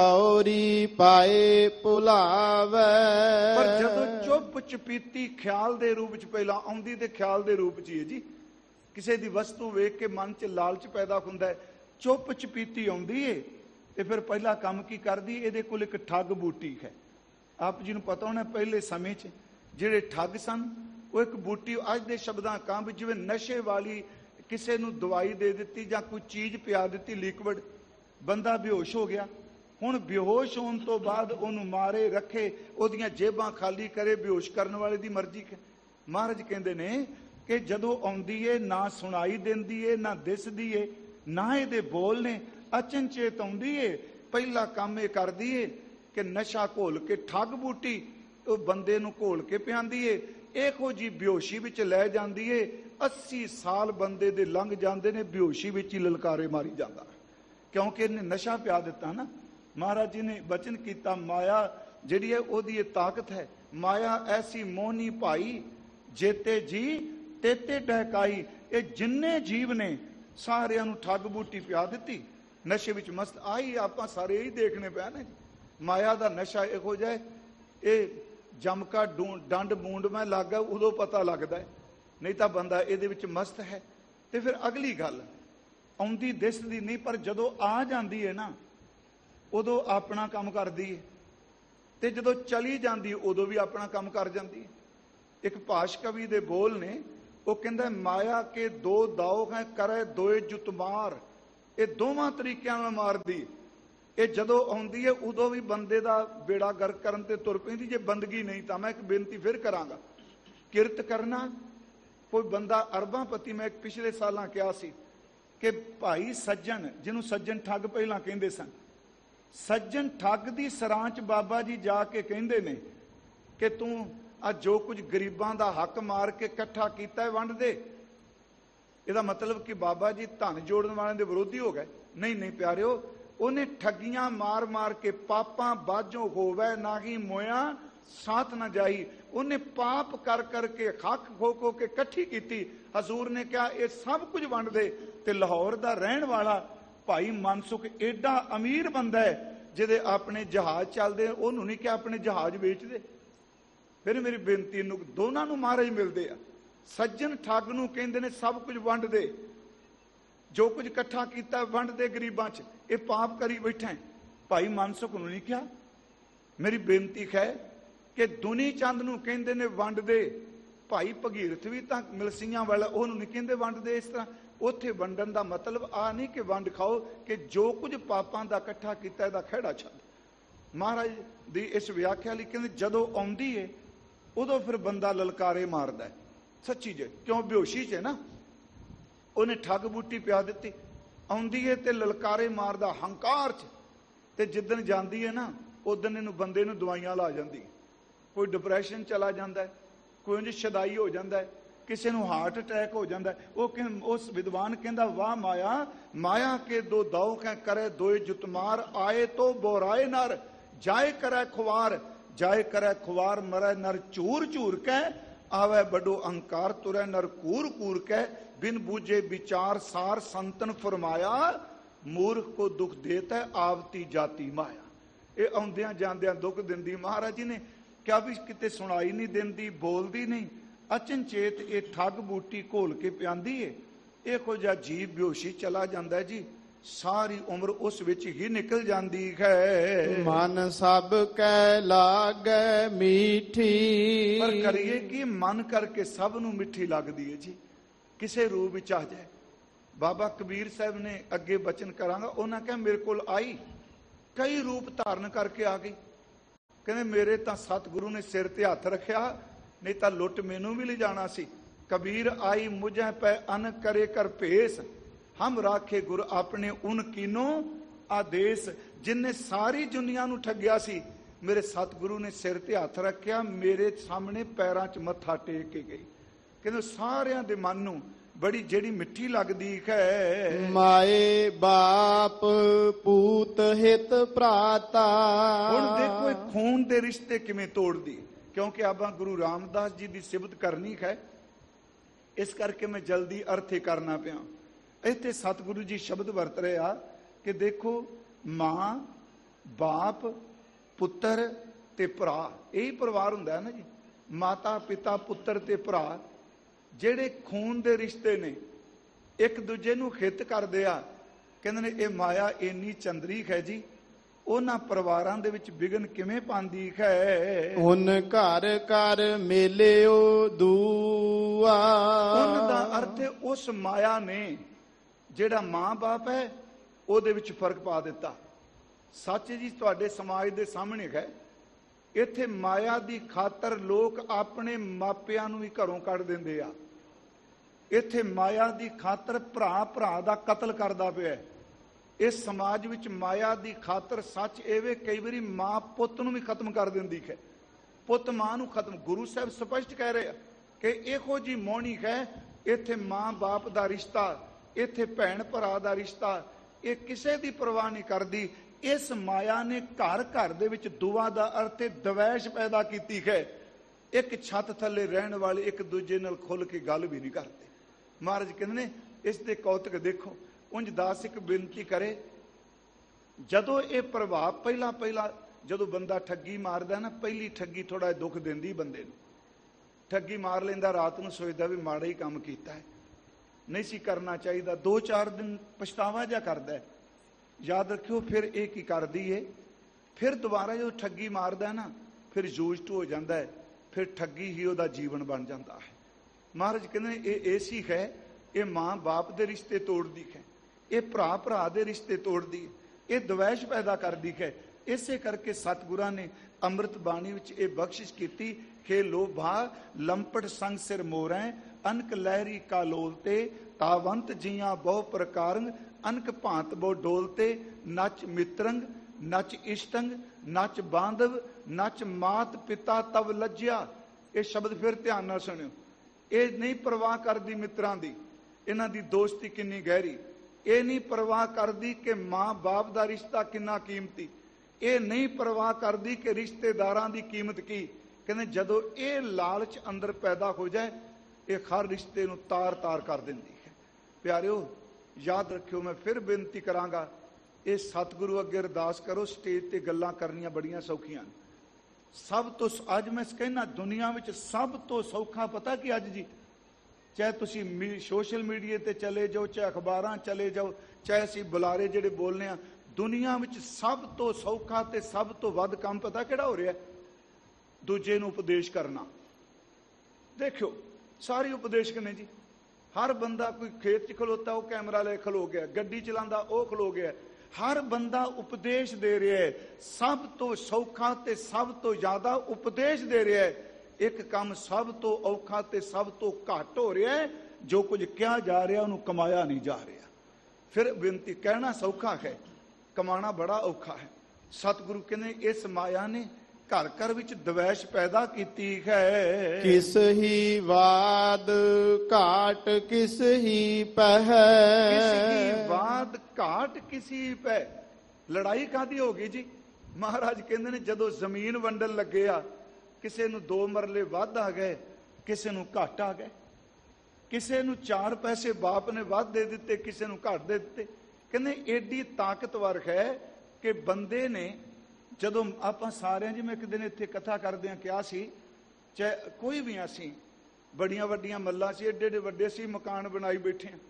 ਠਗੌਰੀ ਪਾਏ ਭੁਲਾਵੇ। ਪਰ ਜਦੋਂ ਚੁੱਪ ਚਪੀਤੀ ਖਿਆਲ ਦੇ ਰੂਪ ਚ ਪਹਿਲਾਂ ਆਉਂਦੀ ਤੇ ਖਿਆਲ ਦੇ ਰੂਪ ਚ ਹੀ ਹੈ ਜੀ। ਕਿਸੇ ਦੀ ਵਸਤੂ ਵੇਖ ਕੇ ਮਨ ਚ ਲਾਲਚ ਪੈਦਾ ਹੁੰਦਾ ਹੈ, ਚੁੱਪ ਚਪੀਤੀ ਆਉਂਦੀ ਏ ਤੇ ਫਿਰ ਪਹਿਲਾ ਕੰਮ ਕੀ ਕਰਦੀ, ਇਹਦੇ ਕੋਲ ਇੱਕ ਠੱਗ ਬੂਟੀ ਹੈ। ਆਪ ਜੀ ਨੂੰ ਪਤਾ ਹੋਣਾ ਪਹਿਲੇ ਸਮੇਂ ਚ ਜਿਹੜੇ ਠੱਗ ਸਨ ਉਹ ਇੱਕ ਬੂਟੀ, ਅੱਜ ਦੇ ਸ਼ਬਦਾਂ ਕਾਂ ਵੀ ਜਿਵੇਂ ਨਸ਼ੇ ਵਾਲੀ ਕਿਸੇ ਨੂੰ ਦਵਾਈ ਦੇ ਦਿੱਤੀ ਜਾਂ ਕੋਈ ਚੀਜ਼ ਪਿਆ ਦਿੱਤੀ ਲਿਕਵਿਡ, ਬੰਦਾ ਬੇਹੋਸ਼ ਹੋ ਗਿਆ। ਹੁਣ ਬੇਹੋਸ਼ ਹੋਣ ਤੋਂ ਬਾਅਦ ਉਹਨੂੰ ਮਾਰੇ ਰੱਖੇ, ਉਹਦੀਆਂ ਜੇਬਾਂ ਖਾਲੀ ਕਰੇ, ਬੇਹੋਸ਼ ਕਰਨ ਵਾਲੇ ਦੀ ਮਰਜ਼ੀ ਹੈ। ਮਹਾਰਾਜ ਕਹਿੰਦੇ ਨੇ ਕਿ ਜਦੋਂ ਆਉਂਦੀ ਏ ਨਾ ਸੁਣਾਈ ਦਿੰਦੀ ਏ, ਨਾ ਦਿਸਦੀ ਏ, ਨਾ ਇਹਦੇ ਬੋਲ ਨੇ, ਅਚਨਚੇਤ ਆਉਂਦੀ ਏ। ਪਹਿਲਾ ਕੰਮ ਇਹ ਕਰਦੀ ਏ ਕਿ ਨਸ਼ਾ ਘੋਲ ਕੇ, ਠੱਗ ਬੂਟੀ ਉਹ ਬੰਦੇ ਨੂੰ ਘੋਲ ਕੇ ਪਿਆਂਦੀ ਏ, ਇਹੋ ਜੀ ਬੇਹੋਸ਼ੀ ਵਿੱਚ ਲੈ ਜਾਂਦੀ ਏ। ਅੱਸੀ ਸਾਲ ਬੰਦੇ ਦੇ ਲੰਘ ਜਾਂਦੇ ਨੇ, ਬੇਹੋਸ਼ੀ ਵਿੱਚ ਹੀ ਲਲਕਾਰੇ ਮਾਰੀ ਜਾਂਦਾ, ਕਿਉਂਕਿ ਇਹਨੇ ਨਸ਼ਾ ਪਿਆ ਦਿੱਤਾ ਨਾ। ਮਹਾਰਾਜ ਜੀ ਨੇ ਬਚਨ ਕੀਤਾ, ਮਾਇਆ ਜਿਹੜੀ ਹੈ ਉਹਦੀ ਇਹ ਤਾਕਤ ਹੈ। ਮਾਇਆ ਐਸੀ ਮੋਹਨੀ ਭਾਈ ਜੇਤੇ ਜੀ ਤੇਤੇ ਡਹਿਕਾਈ। ਇਹ ਜਿੰਨੇ ਜੀਵ ਨੇ ਸਾਰਿਆਂ ਨੂੰ ਠੱਗ ਬੂਟੀ ਪਿਆ ਦਿੱਤੀ, ਨਸ਼ੇ ਵਿੱਚ ਮਸਤ ਆਈ। ਆਪਾਂ ਸਾਰੇ ਹੀ ਦੇਖਣੇ ਪਿਆ ਨੇ, ਮਾਇਆ ਦਾ ਨਸ਼ਾ ਇਹੋ ਜਿਹਾ। ਇਹ ਜਮਕਾ ਡੰਡ ਬੂੰਡ ਮੈਂ ਲੱਗ ਗਿਆ ਉਦੋਂ ਪਤਾ ਲੱਗਦਾ ਹੈ, ਨਹੀਂ ਤਾਂ ਬੰਦਾ ਇਹਦੇ ਵਿੱਚ ਮਸਤ ਹੈ। ਤੇ ਫਿਰ ਅਗਲੀ ਗੱਲ, ਆਉਂਦੀ ਦਿਸਦੀ ਨਹੀਂ, ਪਰ ਜਦੋਂ ਆ ਜਾਂਦੀ ਹੈ ਨਾ ਉਦੋਂ ਆਪਣਾ ਕੰਮ ਕਰਦੀ ਹੈ, ਤੇ ਜਦੋਂ ਚਲੀ ਜਾਂਦੀ ਉਦੋਂ ਵੀ ਆਪਣਾ ਕੰਮ ਕਰ ਜਾਂਦੀ ਹੈ। ਇੱਕ ਭਾਸ਼ ਕਵੀ ਦੇ ਬੋਲ ਨੇ, ਉਹ ਕਹਿੰਦਾ ਮਾਇਆ ਕੇ ਦੋ ਦਾਉ ਹੈ ਕਰੇ ਦੋਏ ਜੁਤਮਾਰ। ਇਹ ਦੋਵਾਂ ਤਰੀਕਿਆਂ ਨਾਲ ਮਾਰਦੀ। ਇਹ ਜਦੋਂ ਆਉਂਦੀ ਹੈ ਉਦੋਂ ਵੀ ਬੰਦੇ ਦਾ ਬੇੜਾ ਗਰਕ ਕਰਨ ਤੇ ਤੁਰ ਪੈਂਦੀ। ਜੇ ਬੰਦਗੀ ਨਹੀਂ ਤਾਂ ਮੈਂ ਇੱਕ ਬੇਨਤੀ ਫਿਰ ਕਰਾਂਗਾ, ਕਿਰਤ ਕਰਨਾ। ਕੋਈ ਬੰਦਾ ਅਰਬਾਂਪਤੀ, ਮੈਂ ਪਿਛਲੇ ਸਾਲਾਂ ਕਿਹਾ ਸੀ ਕਿ ਭਾਈ ਸੱਜਣ, ਜਿਹਨੂੰ ਸੱਜਣ ਠੱਗ ਪਹਿਲਾਂ ਕਹਿੰਦੇ ਸਨ, ਸੱਜਣ ਠੱਗ ਦੀ ਸਰਾਂ ਚ ਬਾਬਾ ਜੀ ਜਾ ਕੇ ਕਹਿੰਦੇ ਨੇ ਕਿ ਤੂੰ ਆ ਜੋ ਕੁਝ ਗਰੀਬਾਂ ਦਾ ਹੱਕ ਮਾਰ ਕੇ ਇਕੱਠਾ ਕੀਤਾ ਹੈ ਵੰਡ ਦੇ। ਇਹਦਾ ਮਤਲਬ ਕਿ ਬਾਬਾ ਜੀ ਧਨ ਜੋੜਨ ਵਾਲਿਆਂ ਦੇ ਵਿਰੋਧੀ ਹੋ ਗਏ? ਨਹੀਂ ਨਹੀਂ ਪਿਆਰਿਓ, ਉਹਨੇ ਠੱਗੀਆਂ ਮਾਰ ਮਾਰ ਕੇ ਪਾਪਾਂ ਬਾਝੋਂ ਹੋਵੇ ਨਾਹੀ ਮੋਇਆ ਸਾਥ ਨਾ ਜਾਈ। ਉਹਨੇ ਪਾਪ ਕਰ ਕਰਕੇ ਖੱਕ ਖੋ ਖੋ ਕੇ ਇਕੱਠੀ ਕੀਤੀ। ਹਜ਼ੂਰ ਨੇ ਕਿਹਾ ਇਹ ਸਭ ਕੁਝ ਵੰਡ ਦੇ। ਤੇ ਲਾਹੌਰ ਦਾ ਰਹਿਣ ਵਾਲਾ ਭਾਈ ਮਨਸੁਖ ਏਡਾ ਅਮੀਰ ਬੰਦਾ ਹੈ ਜਿਹਦੇ ਆਪਣੇ ਜਹਾਜ਼ ਚੱਲਦੇ, ਉਹਨੂੰ ਨਹੀਂ ਕਿਹਾ ਆਪਣੇ ਜਹਾਜ਼ ਵੇਚ ਦੇ। ਫਿਰ ਮੇਰੀ ਬੇਨਤੀ ਨੂੰ ਦੋਨਾਂ ਨੂੰ ਮਹਾਰਾਜ ਮਿਲਦੇ ਆ। ਸੱਜਣ ਠੱਗ ਨੂੰ ਕਹਿੰਦੇ ਨੇ ਸਭ ਕੁਝ ਵੰਡ ਦੇ, ਜੋ ਕੁਝ ਇਕੱਠਾ ਕੀਤਾ ਵੰਡ ਦੇ ਗਰੀਬਾਂ 'ਚ, ਇਹ ਪਾਪ ਕਰੀ ਬੈਠਾ। ਭਾਈ ਮਨਸੁਖ ਨੂੰ ਨਹੀਂ ਕਿਹਾ। ਮੇਰੀ ਬੇਨਤੀ ਹੈ ਕਿ ਦੁਨੀ ਚੰਦ ਨੂੰ ਕਹਿੰਦੇ ਨੇ ਵੰਡ ਦੇ। ਭਾਈ ਭਗੀਰਥ ਵੀ ਤਾਂ ਮਿਲਸੀਆਂ ਵਾਲਾ, ਉਹਨੂੰ ਨਹੀਂ ਕਹਿੰਦੇ ਵੰਡ ਦੇ। ਇਸ ਤਰ੍ਹਾਂ ਉੱਥੇ ਵੰਡਣ ਦਾ ਮਤਲਬ ਆ ਨਹੀਂ ਕਿ ਵੰਡ ਖਾਓ, ਕਿ ਜੋ ਕੁਝ ਪਾਪਾਂ ਦਾ ਇਕੱਠਾ ਕੀਤਾ ਇਹਦਾ ਖਹਿੜਾ ਛੱਡ। ਮਹਾਰਾਜ ਦੀ ਇਸ ਵਿਆਖਿਆ ਲਈ ਕਹਿੰਦੇ ਜਦੋਂ ਆਉਂਦੀ ਏ ਉਦੋਂ ਫਿਰ ਬੰਦਾ ਲਲਕਾਰੇ ਮਾਰਦਾ ਹੈ। ਸੱਚੀ ਜੇ ਕਿਉਂ ਬੇਹੋਸ਼ੀ 'ਚ ਹੈ ਨਾ, ਉਹਨੇ ਠੱਗ ਬੂਟੀ ਪਿਆ ਦਿੱਤੀ। ਆਉਂਦੀ ਏ ਤੇ ਲਲਕਾਰੇ ਮਾਰਦਾ ਹੰਕਾਰ 'ਚ। ਤੇ ਜਿੱਦਣ ਜਾਂਦੀ ਹੈ ਨਾ ਉਦਣ ਇਹਨੂੰ ਬੰਦੇ ਨੂੰ ਦਵਾਈਆਂ ਲਾ ਜਾਂਦੀ। ਕੋਈ ਡਿਪਰੈਸ਼ਨ ਚਲਾ ਜਾਂਦਾ, ਕੋਈ ਉਂਝ ਸ਼ਦਾਈ ਹੋ ਜਾਂਦਾ, ਕਿਸੇ ਨੂੰ ਹਾਰਟ ਅਟੈਕ ਹੋ ਜਾਂਦਾ। ਉਹ ਉਸ ਵਿਦਵਾਨ ਕਹਿੰਦਾ ਵਾਹ ਮਾਇਆ, ਮਾਇਆ ਕੇ ਦੋ ਦਾਉ ਕਹਿ ਕਰੇ ਦੋਏ ਜੁਤਮਾਰ, ਆਏ ਤੋ ਬੋਰਾਏ ਨਰ ਜਾਏ ਕਰੈ ਖੁਆਰ, ਜਾਏ ਕਰੈ ਖੁਆਰ ਮਰੈ ਨਰ ਝੂਰ ਝੂਰ ਕਹਿ, ਆਵੇ ਬੜੋ ਅਹੰਕਾਰ ਤੁਰੈ ਨਰ ਕੂਰ ਕੂਰ ਕਹਿ, ਬਿਨ ਬੂਝੇ ਵਿਚਾਰ ਸਾਰ ਸੰਤਨ ਫਰਮਾਇਆ, ਮੂਰਖ ਕੋ ਦੁੱਖ ਦੇਤਾ ਆਵਤੀ ਜਾਤੀ ਮਾਇਆ। ਇਹ ਆਉਂਦਿਆਂ ਜਾਂਦਿਆਂ ਦੁੱਖ ਦਿੰਦੀ। ਮਹਾਰਾਜ ਜੀ ਨੇ ਕਿਹਾ ਵੀ ਕਿਤੇ ਸੁਣਾਈ ਨਹੀਂ ਦਿੰਦੀ, ਬੋਲਦੀ ਨਹੀਂ। ਅਚਨਚੇਤ ਇਹ ਠੱਗ ਬੂਟੀ ਘੋਲ ਕੇ ਪਿਆਂਦੀ ਏ। ਇਹੋ ਜਿਹਾ ਜੀਵ ਬੇਹੋਸ਼ੀ ਚਲਾ ਜਾਂਦਾ ਜੀ, ਸਾਰੀ ਉਮਰ ਉਸ ਵਿੱਚ ਹੀ ਨਿਕਲ ਜਾਂਦੀ ਹੈ। ਮਨ ਸਭ ਕੈ ਲਾਗੈ ਮੀਠੀ, ਪਰ ਕਰੀਏ ਕਿ ਮਨ ਕਰਕੇ ਸਭ ਨੂੰ ਮਿੱਠੀ ਲੱਗਦੀ ਹੈ ਜੀ, ਕਿਸੇ ਰੂਪ ਵਿੱਚ ਆ ਜਾਏ। ਬਾਬਾ ਕਬੀਰ ਸਾਹਿਬ ਨੇ ਅੱਗੇ ਬਚਨ ਕਰਾਂਗਾ, ਉਹਨਾਂ ਕਿਹਾ ਮੇਰੇ ਕੋਲ ਆਈ ਕਈ ਰੂਪ ਧਾਰਨ ਕਰਕੇ ਆ ਗਈ। ਕਹਿੰਦੇ ਮੇਰੇ ਤਾਂ ਸਤਿਗੁਰੂ ਨੇ ਸਿਰ ਤੇ ਹੱਥ ਰੱਖਿਆ, ਨਹੀਂ ਤਾਂ ਲੁੱਟ ਮੈਨੂੰ ਵੀ ਲਿਜਾਣਾ ਸੀ। ਕਬੀਰ ਆਈ ਮੁਝੈ ਪੈ ਅਨ ਕਰੇ ਕਰ ਭੇਸ, ਹਮ ਰਾਖੇ ਗੁਰ ਆਪਣੇ ਉਨ ਕੀਨੋ ਆਦੇਸ। ਜਿਨਨੇ ਸਾਰੀ ਦੁਨੀਆ ਨੂੰ ਠੱਗਿਆ ਸੀ, ਮੇਰੇ ਸਤਿਗੁਰੂ ਨੇ ਸਿਰ ਤੇ ਹੱਥ ਰੱਖਿਆ, ਮੇਰੇ ਸਾਹਮਣੇ ਪੈਰਾਂ 'ਚ ਮੱਥਾ ਟੇਕ ਕੇ ਗਈ। ਕਹਿੰਦੇ ਸਾਰਿਆਂ ਦੇ ਮਨ ਨੂੰ ਬੜੀ ਜਿਹੜੀ ਮਿੱਠੀ ਲੱਗਦੀ ਹੈ। ਮਾਏ ਬਾਪ ਪੂਤ ਹਿਤ ਭਰਾਤਾ। ਹੁਣ ਦੇਖੋ ਇਹ ਖੂਨ ਦੇ ਰਿਸ਼ਤੇ ਕਿਵੇਂ ਤੋੜਦੀ, ਕਿਉਂਕਿ ਆਪਾਂ ਗੁਰੂ ਰਾਮਦਾਸ ਜੀ ਦੀ ਸਿਫਤ ਕਰਨੀ ਹੈ, ਇਸ ਕਰਕੇ ਮੈਂ ਜਲਦੀ ਅਰਥ ਹੀ ਕਰਨਾ ਪਿਆ। ਇੱਥੇ ਸਤਿਗੁਰੂ ਜੀ ਸ਼ਬਦ ਵਰਤ ਰਹੇ ਆ ਕਿ ਦੇਖੋ ਮਾਂ ਬਾਪ ਪੁੱਤਰ ਤੇ ਭਰਾ, ਇਹੀ ਪਰਿਵਾਰ ਹੁੰਦਾ ਹੈ ਨਾ ਜੀ। ਮਾਤਾ ਪਿਤਾ ਪੁੱਤਰ ਤੇ ਭਰਾ ਜਿਹੜੇ ਖੂਨ ਦੇ ਰਿਸ਼ਤੇ ਨੇ, ਇੱਕ ਦੂਜੇ ਨੂੰ ਹਿੱਤ ਕਰਦੇ ਆ। ਕਹਿੰਦੇ ਨੇ ਇਹ ਮਾਇਆ ਇੰਨੀ ਚੰਦਰੀਕ ਹੈ ਜੀ, ਉਹਨਾਂ ਪਰਿਵਾਰਾਂ ਦੇ ਵਿੱਚ ਵਿਘਨ ਕਿਵੇਂ ਪਾਉਂਦੀ ਹੈ। ਹੁਣ ਘਰ ਘਰ ਮੇਲਿਓ ਦੂਆ। ਉਹਨਾਂ ਦਾ ਅਰਥ ਹੈ ਉਸ ਮਾਇਆ ਨੇ ਜਿਹੜਾ ਮਾਂ ਬਾਪ ਹੈ ਉਹਦੇ ਵਿੱਚ ਫਰਕ ਪਾ ਦਿੱਤਾ। ਸੱਚ ਜੀ ਤੁਹਾਡੇ ਸਮਾਜ ਦੇ ਸਾਹਮਣੇ ਹੈ, ਇੱਥੇ ਮਾਇਆ ਦੀ ਖਾਤਰ ਲੋਕ ਆਪਣੇ ਮਾਪਿਆਂ ਨੂੰ ਵੀ ਘਰੋਂ ਕੱਢ ਦਿੰਦੇ ਆ। ਇੱਥੇ ਮਾਇਆ ਦੀ ਖਾਤਰ ਭਰਾ ਭਰਾ ਦਾ ਕਤਲ ਕਰਦਾ ਪਿਆ। ਇਸ ਸਮਾਜ ਵਿੱਚ ਮਾਇਆ ਦੀ ਖਾਤਰ ਸੱਚ ਐਵੇਂ ਕਈ ਵਾਰੀ ਮਾਂ ਪੁੱਤ ਨੂੰ ਵੀ ਖਤਮ ਕਰ ਦਿੰਦੀ ਹੈ, ਪੁੱਤ ਮਾਂ ਨੂੰ ਖਤਮ। ਗੁਰੂ ਸਾਹਿਬ ਸਪਸ਼ਟ ਕਹਿ ਰਹੇ ਆ ਕਿ ਇਹੋ ਜੀ ਮੋਹਣੀ ਹੈ। ਇੱਥੇ ਮਾਂ ਬਾਪ ਦਾ ਰਿਸ਼ਤਾ, ਇੱਥੇ ਭੈਣ ਭਰਾ ਦਾ ਰਿਸ਼ਤਾ, ਇਹ ਕਿਸੇ ਦੀ ਪਰਵਾਹ ਨਹੀਂ ਕਰਦੀ। ਇਸ ਮਾਇਆ ਨੇ ਘਰ ਘਰ ਦੇ ਵਿੱਚ ਦੁਆ ਦਾ ਅਰਥ ਦਵੈਸ਼ ਪੈਦਾ ਕੀਤੀ ਹੈ। ਇੱਕ ਛੱਤ ਥੱਲੇ ਰਹਿਣ ਵਾਲੇ ਇੱਕ ਦੂਜੇ ਨਾਲ ਖੁੱਲ ਕੇ ਗੱਲ ਵੀ ਨਹੀਂ ਕਰਦੇ। ਮਹਾਰਾਜ ਕਹਿੰਦੇ ਨੇ ਇਸ ਦੇ ਕੌਤਕ ਦੇਖੋ। ਉਂਝ ਦਾਸ ਇੱਕ ਬੇਨਤੀ ਕਰੇ, ਜਦੋਂ ਇਹ ਪ੍ਰਭਾਵ ਪਹਿਲਾਂ ਪਹਿਲਾਂ ਜਦੋਂ ਬੰਦਾ ਠੱਗੀ ਮਾਰਦਾ ਨਾ, ਪਹਿਲੀ ਠੱਗੀ ਥੋੜਾ ਦੁੱਖ ਦਿੰਦੀ ਬੰਦੇ ਨੂੰ। ਠੱਗੀ ਮਾਰ ਲੈਂਦਾ, ਰਾਤ ਨੂੰ ਸੋਚਦਾ ਵੀ ਮਾੜਾ ਹੀ ਕੰਮ ਕੀਤਾ ਹੈ, ਨਹੀਂ ਸੀ ਕਰਨਾ ਚਾਹੀਦਾ। ਦੋ ਚਾਰ ਦਿਨ ਪਛਤਾਵਾ ਜਿਹਾ ਕਰਦਾ ਹੈ। ਯਾਦ ਰੱਖਿਓ ਫਿਰ ਇਹ ਕੀ ਕਰਦੀ ਏ, ਫਿਰ ਦੁਬਾਰਾ ਜਦੋਂ ਠੱਗੀ ਮਾਰਦਾ ਨਾ, ਫਿਰ ਯੂਜ਼ਡ ਹੋ ਜਾਂਦਾ ਹੈ, ਫਿਰ ਠੱਗੀ ਹੀ ਉਹਦਾ ਜੀਵਨ ਬਣ ਜਾਂਦਾ ਹੈ। ਮਹਾਰਾਜ ਕਹਿੰਦੇ ਇਹ ਐਸੀ ਹੈ, ਇਹ ਮਾਂ ਬਾਪ ਦੇ ਰਿਸ਼ਤੇ ਤੋੜਦੀ ਹੈ, ਇਹ ਭਰਾ ਭਰਾ ਦੇ ਰਿਸ਼ਤੇ ਤੋੜਦੀ ਹੈ, ਇਹ ਦਵੈਸ਼ ਪੈਦਾ ਕਰਦੀ ਹੈ। ਇਸੇ ਕਰਕੇ ਸਤਿਗੁਰਾਂ ਨੇ ਅੰਮ੍ਰਿਤ ਬਾਣੀ ਵਿੱਚ ਇਹ ਬਖਸ਼ਿਸ਼ ਕੀਤੀ ਕਿ ਲੋਭਾ ਲੰਪਟ ਸੰਗ ਸਿਰ ਮੋਰੈ, ਅਨਕ ਲਹਿਰੀ ਕਾ ਲੋਲਤੇ, ਤਾਵੰਤ ਜੀਆਂ ਬਹੁ ਪ੍ਰਕਾਰੰਗ, ਅਨਕ ਭਾਂਤ ਬਹੁ ਡੋਲਤੇ, ਨਚ ਮਿੱਤਰੰਗ ਨਚ ਇਸ਼ਟੰਗ, ਨਚ ਬਾਂਧਵ ਨਚ ਮਾਤ ਪਿਤਾ ਤਵ ਲੱਜਿਆ। ਇਹ ਸ਼ਬਦ ਫਿਰ ਧਿਆਨ ਨਾਲ ਸੁਣਿਓ। ਇਹ ਨਹੀਂ ਪਰਵਾਹ ਕਰਦੀ ਮਿੱਤਰਾਂ ਦੀ, ਇਹਨਾਂ ਦੀ ਦੋਸਤੀ ਕਿੰਨੀ ਗਹਿਰੀ। ਇਹ ਨਹੀਂ ਪਰਵਾਹ ਕਰਦੀ ਕਿ ਮਾਂ ਬਾਪ ਦਾ ਰਿਸ਼ਤਾ ਕਿੰਨਾ ਕੀਮਤੀ। ਇਹ ਨਹੀਂ ਪਰਵਾਹ ਕਰਦੀ ਕਿ ਰਿਸ਼ਤੇਦਾਰਾਂ ਦੀ ਕੀਮਤ ਕੀ। ਕਹਿੰਦੇ ਜਦੋਂ ਇਹ ਲਾਲਚ ਅੰਦਰ ਪੈਦਾ ਹੋ ਜਾਏ, ਇਹ ਹਰ ਰਿਸ਼ਤੇ ਨੂੰ ਤਾਰ ਤਾਰ ਕਰ ਦਿੰਦੀ ਹੈ। ਪਿਆਰਿਓ, ਯਾਦ ਰੱਖਿਓ, ਮੈਂ ਫਿਰ ਬੇਨਤੀ ਕਰਾਂਗਾ, ਇਹ ਸਤਿਗੁਰੂ ਅੱਗੇ ਅਰਦਾਸ ਕਰੋ। ਸਟੇਜ ਤੇ ਗੱਲਾਂ ਕਰਨੀਆਂ ਬੜੀਆਂ ਸੌਖੀਆਂ ਨੇ। ਸਭ ਤੋਂ ਅੱਜ ਮੈਂ ਕਹਿਣਾ, ਦੁਨੀਆ ਵਿੱਚ ਸਭ ਤੋਂ ਸੌਖਾ ਪਤਾ ਕੀ ਅੱਜ ਜੀ, ਚਾਹੇ ਤੁਸੀਂ ਸੋਸ਼ਲ ਮੀਡੀਆ ਤੇ ਚਲੇ ਜਾਓ, ਚਾਹੇ ਅਖਬਾਰਾਂ ਚਲੇ ਜਾਓ, ਚਾਹੇ ਅਸੀਂ ਬੁਲਾਰੇ ਜਿਹੜੇ ਬੋਲਨੇ ਆ, ਦੁਨੀਆ ਵਿੱਚ ਸਭ ਤੋਂ ਸੌਖਾ ਤੇ ਸਭ ਤੋਂ ਵੱਧ ਕੰਮ ਪਤਾ ਕਿਹੜਾ ਹੋ ਰਿਹਾ? ਦੂਜੇ ਨੂੰ ਉਪਦੇਸ਼ ਕਰਨਾ। ਦੇਖਿਓ, ਸਾਰੇ ਉਪਦੇਸ਼ਕ ਨੇ ਜੀ। ਹਰ ਬੰਦਾ, ਕੋਈ ਖੇਤ 'ਚ ਖਲੋਤਾ ਉਹ ਕੈਮਰਾ ਲੈ ਖਲੋ ਗਿਆ, ਗੱਡੀ ਚਲਾਉਂਦਾ ਉਹ ਖਲੋ ਗਿਆ, ਹਰ ਬੰਦਾ ਉਪਦੇਸ਼ ਦੇ ਰਿਹਾ ਹੈ। ਸਭ ਤੋਂ ਸੌਖਾ ਤੇ ਸਭ ਤੋਂ ਜ਼ਿਆਦਾ ਉਪਦੇਸ਼ ਦੇ ਰਿਹਾ ਹੈ। ਇੱਕ ਕੰਮ ਸਭ ਤੋਂ ਔਖਾ ਤੇ ਸਭ ਤੋਂ ਘੱਟ ਹੋ ਰਿਹਾ ਹੈ, ਜੋ ਕੁਝ ਕਿਹਾ ਜਾ ਰਿਹਾ ਉਹਨੂੰ ਕਮਾਇਆ ਨਹੀਂ ਜਾ ਰਿਹਾ। ਫਿਰ ਬੇਨਤੀ, ਕਹਿਣਾ ਸੌਖਾ ਹੈ, ਕਮਾਣਾ ਬੜਾ ਔਖਾ ਹੈ। ਸਤਿਗੁਰੂ ਕਹਿੰਦੇ ਇਸ ਮਾਇਆ ਨੇ ਘਰ ਘਰ ਵਿੱਚ ਦਵੈਸ਼ ਪੈਦਾ ਕੀਤੀ ਹੈ। ਕਿਸ ਹੀ ਵਾਦ ਘਾਟ ਕਿਸ ਹੀ ਪਹਿ, ਕਿਸ ਹੀ ਵਾਦ ਘਾਟ ਕਿਸੀ ਪੈ। ਲੜਾਈ ਕਾਹਦੀ ਹੋ ਗਈ ਜੀ? ਮਹਾਰਾਜ ਕਹਿੰਦੇ ਨੇ ਜਦੋਂ ਜ਼ਮੀਨ ਵੰਡਣ ਲੱਗੇ ਆ, ਕਿਸੇ ਨੂੰ ਦੋ ਮਰਲੇ ਵੱਧ ਆ ਗਏ, ਕਿਸੇ ਨੂੰ ਘੱਟ ਆ ਗਏ। ਕਿਸੇ ਨੂੰ ਚਾਰ ਪੈਸੇ ਬਾਪ ਨੇ ਵੱਧ ਦੇ ਦਿੱਤੇ, ਕਿਸੇ ਨੂੰ ਘੱਟ ਦੇ ਦਿੱਤੇ। ਕਹਿੰਦੇ ਏਡੀ ਤਾਕਤਵਰ ਹੈ ਕਿ ਬੰਦੇ ਨੇ, ਜਦੋਂ ਆਪਾਂ ਸਾਰਿਆਂ ਜੀ, ਮੈਂ ਇੱਕ ਦਿਨ ਇੱਥੇ ਕਥਾ ਕਰਦਿਆਂ ਕਿਹਾ ਸੀ, ਚਾਹੇ ਕੋਈ ਵੀ ਅਸੀਂ, ਬੜੀਆਂ ਵੱਡੀਆਂ ਮੱਲਾਂ ਸੀ, ਏਡੇ ਏਡੇ ਵੱਡੇ ਸੀ ਮਕਾਨ ਬਣਾਈ ਬੈਠੇ ਆ,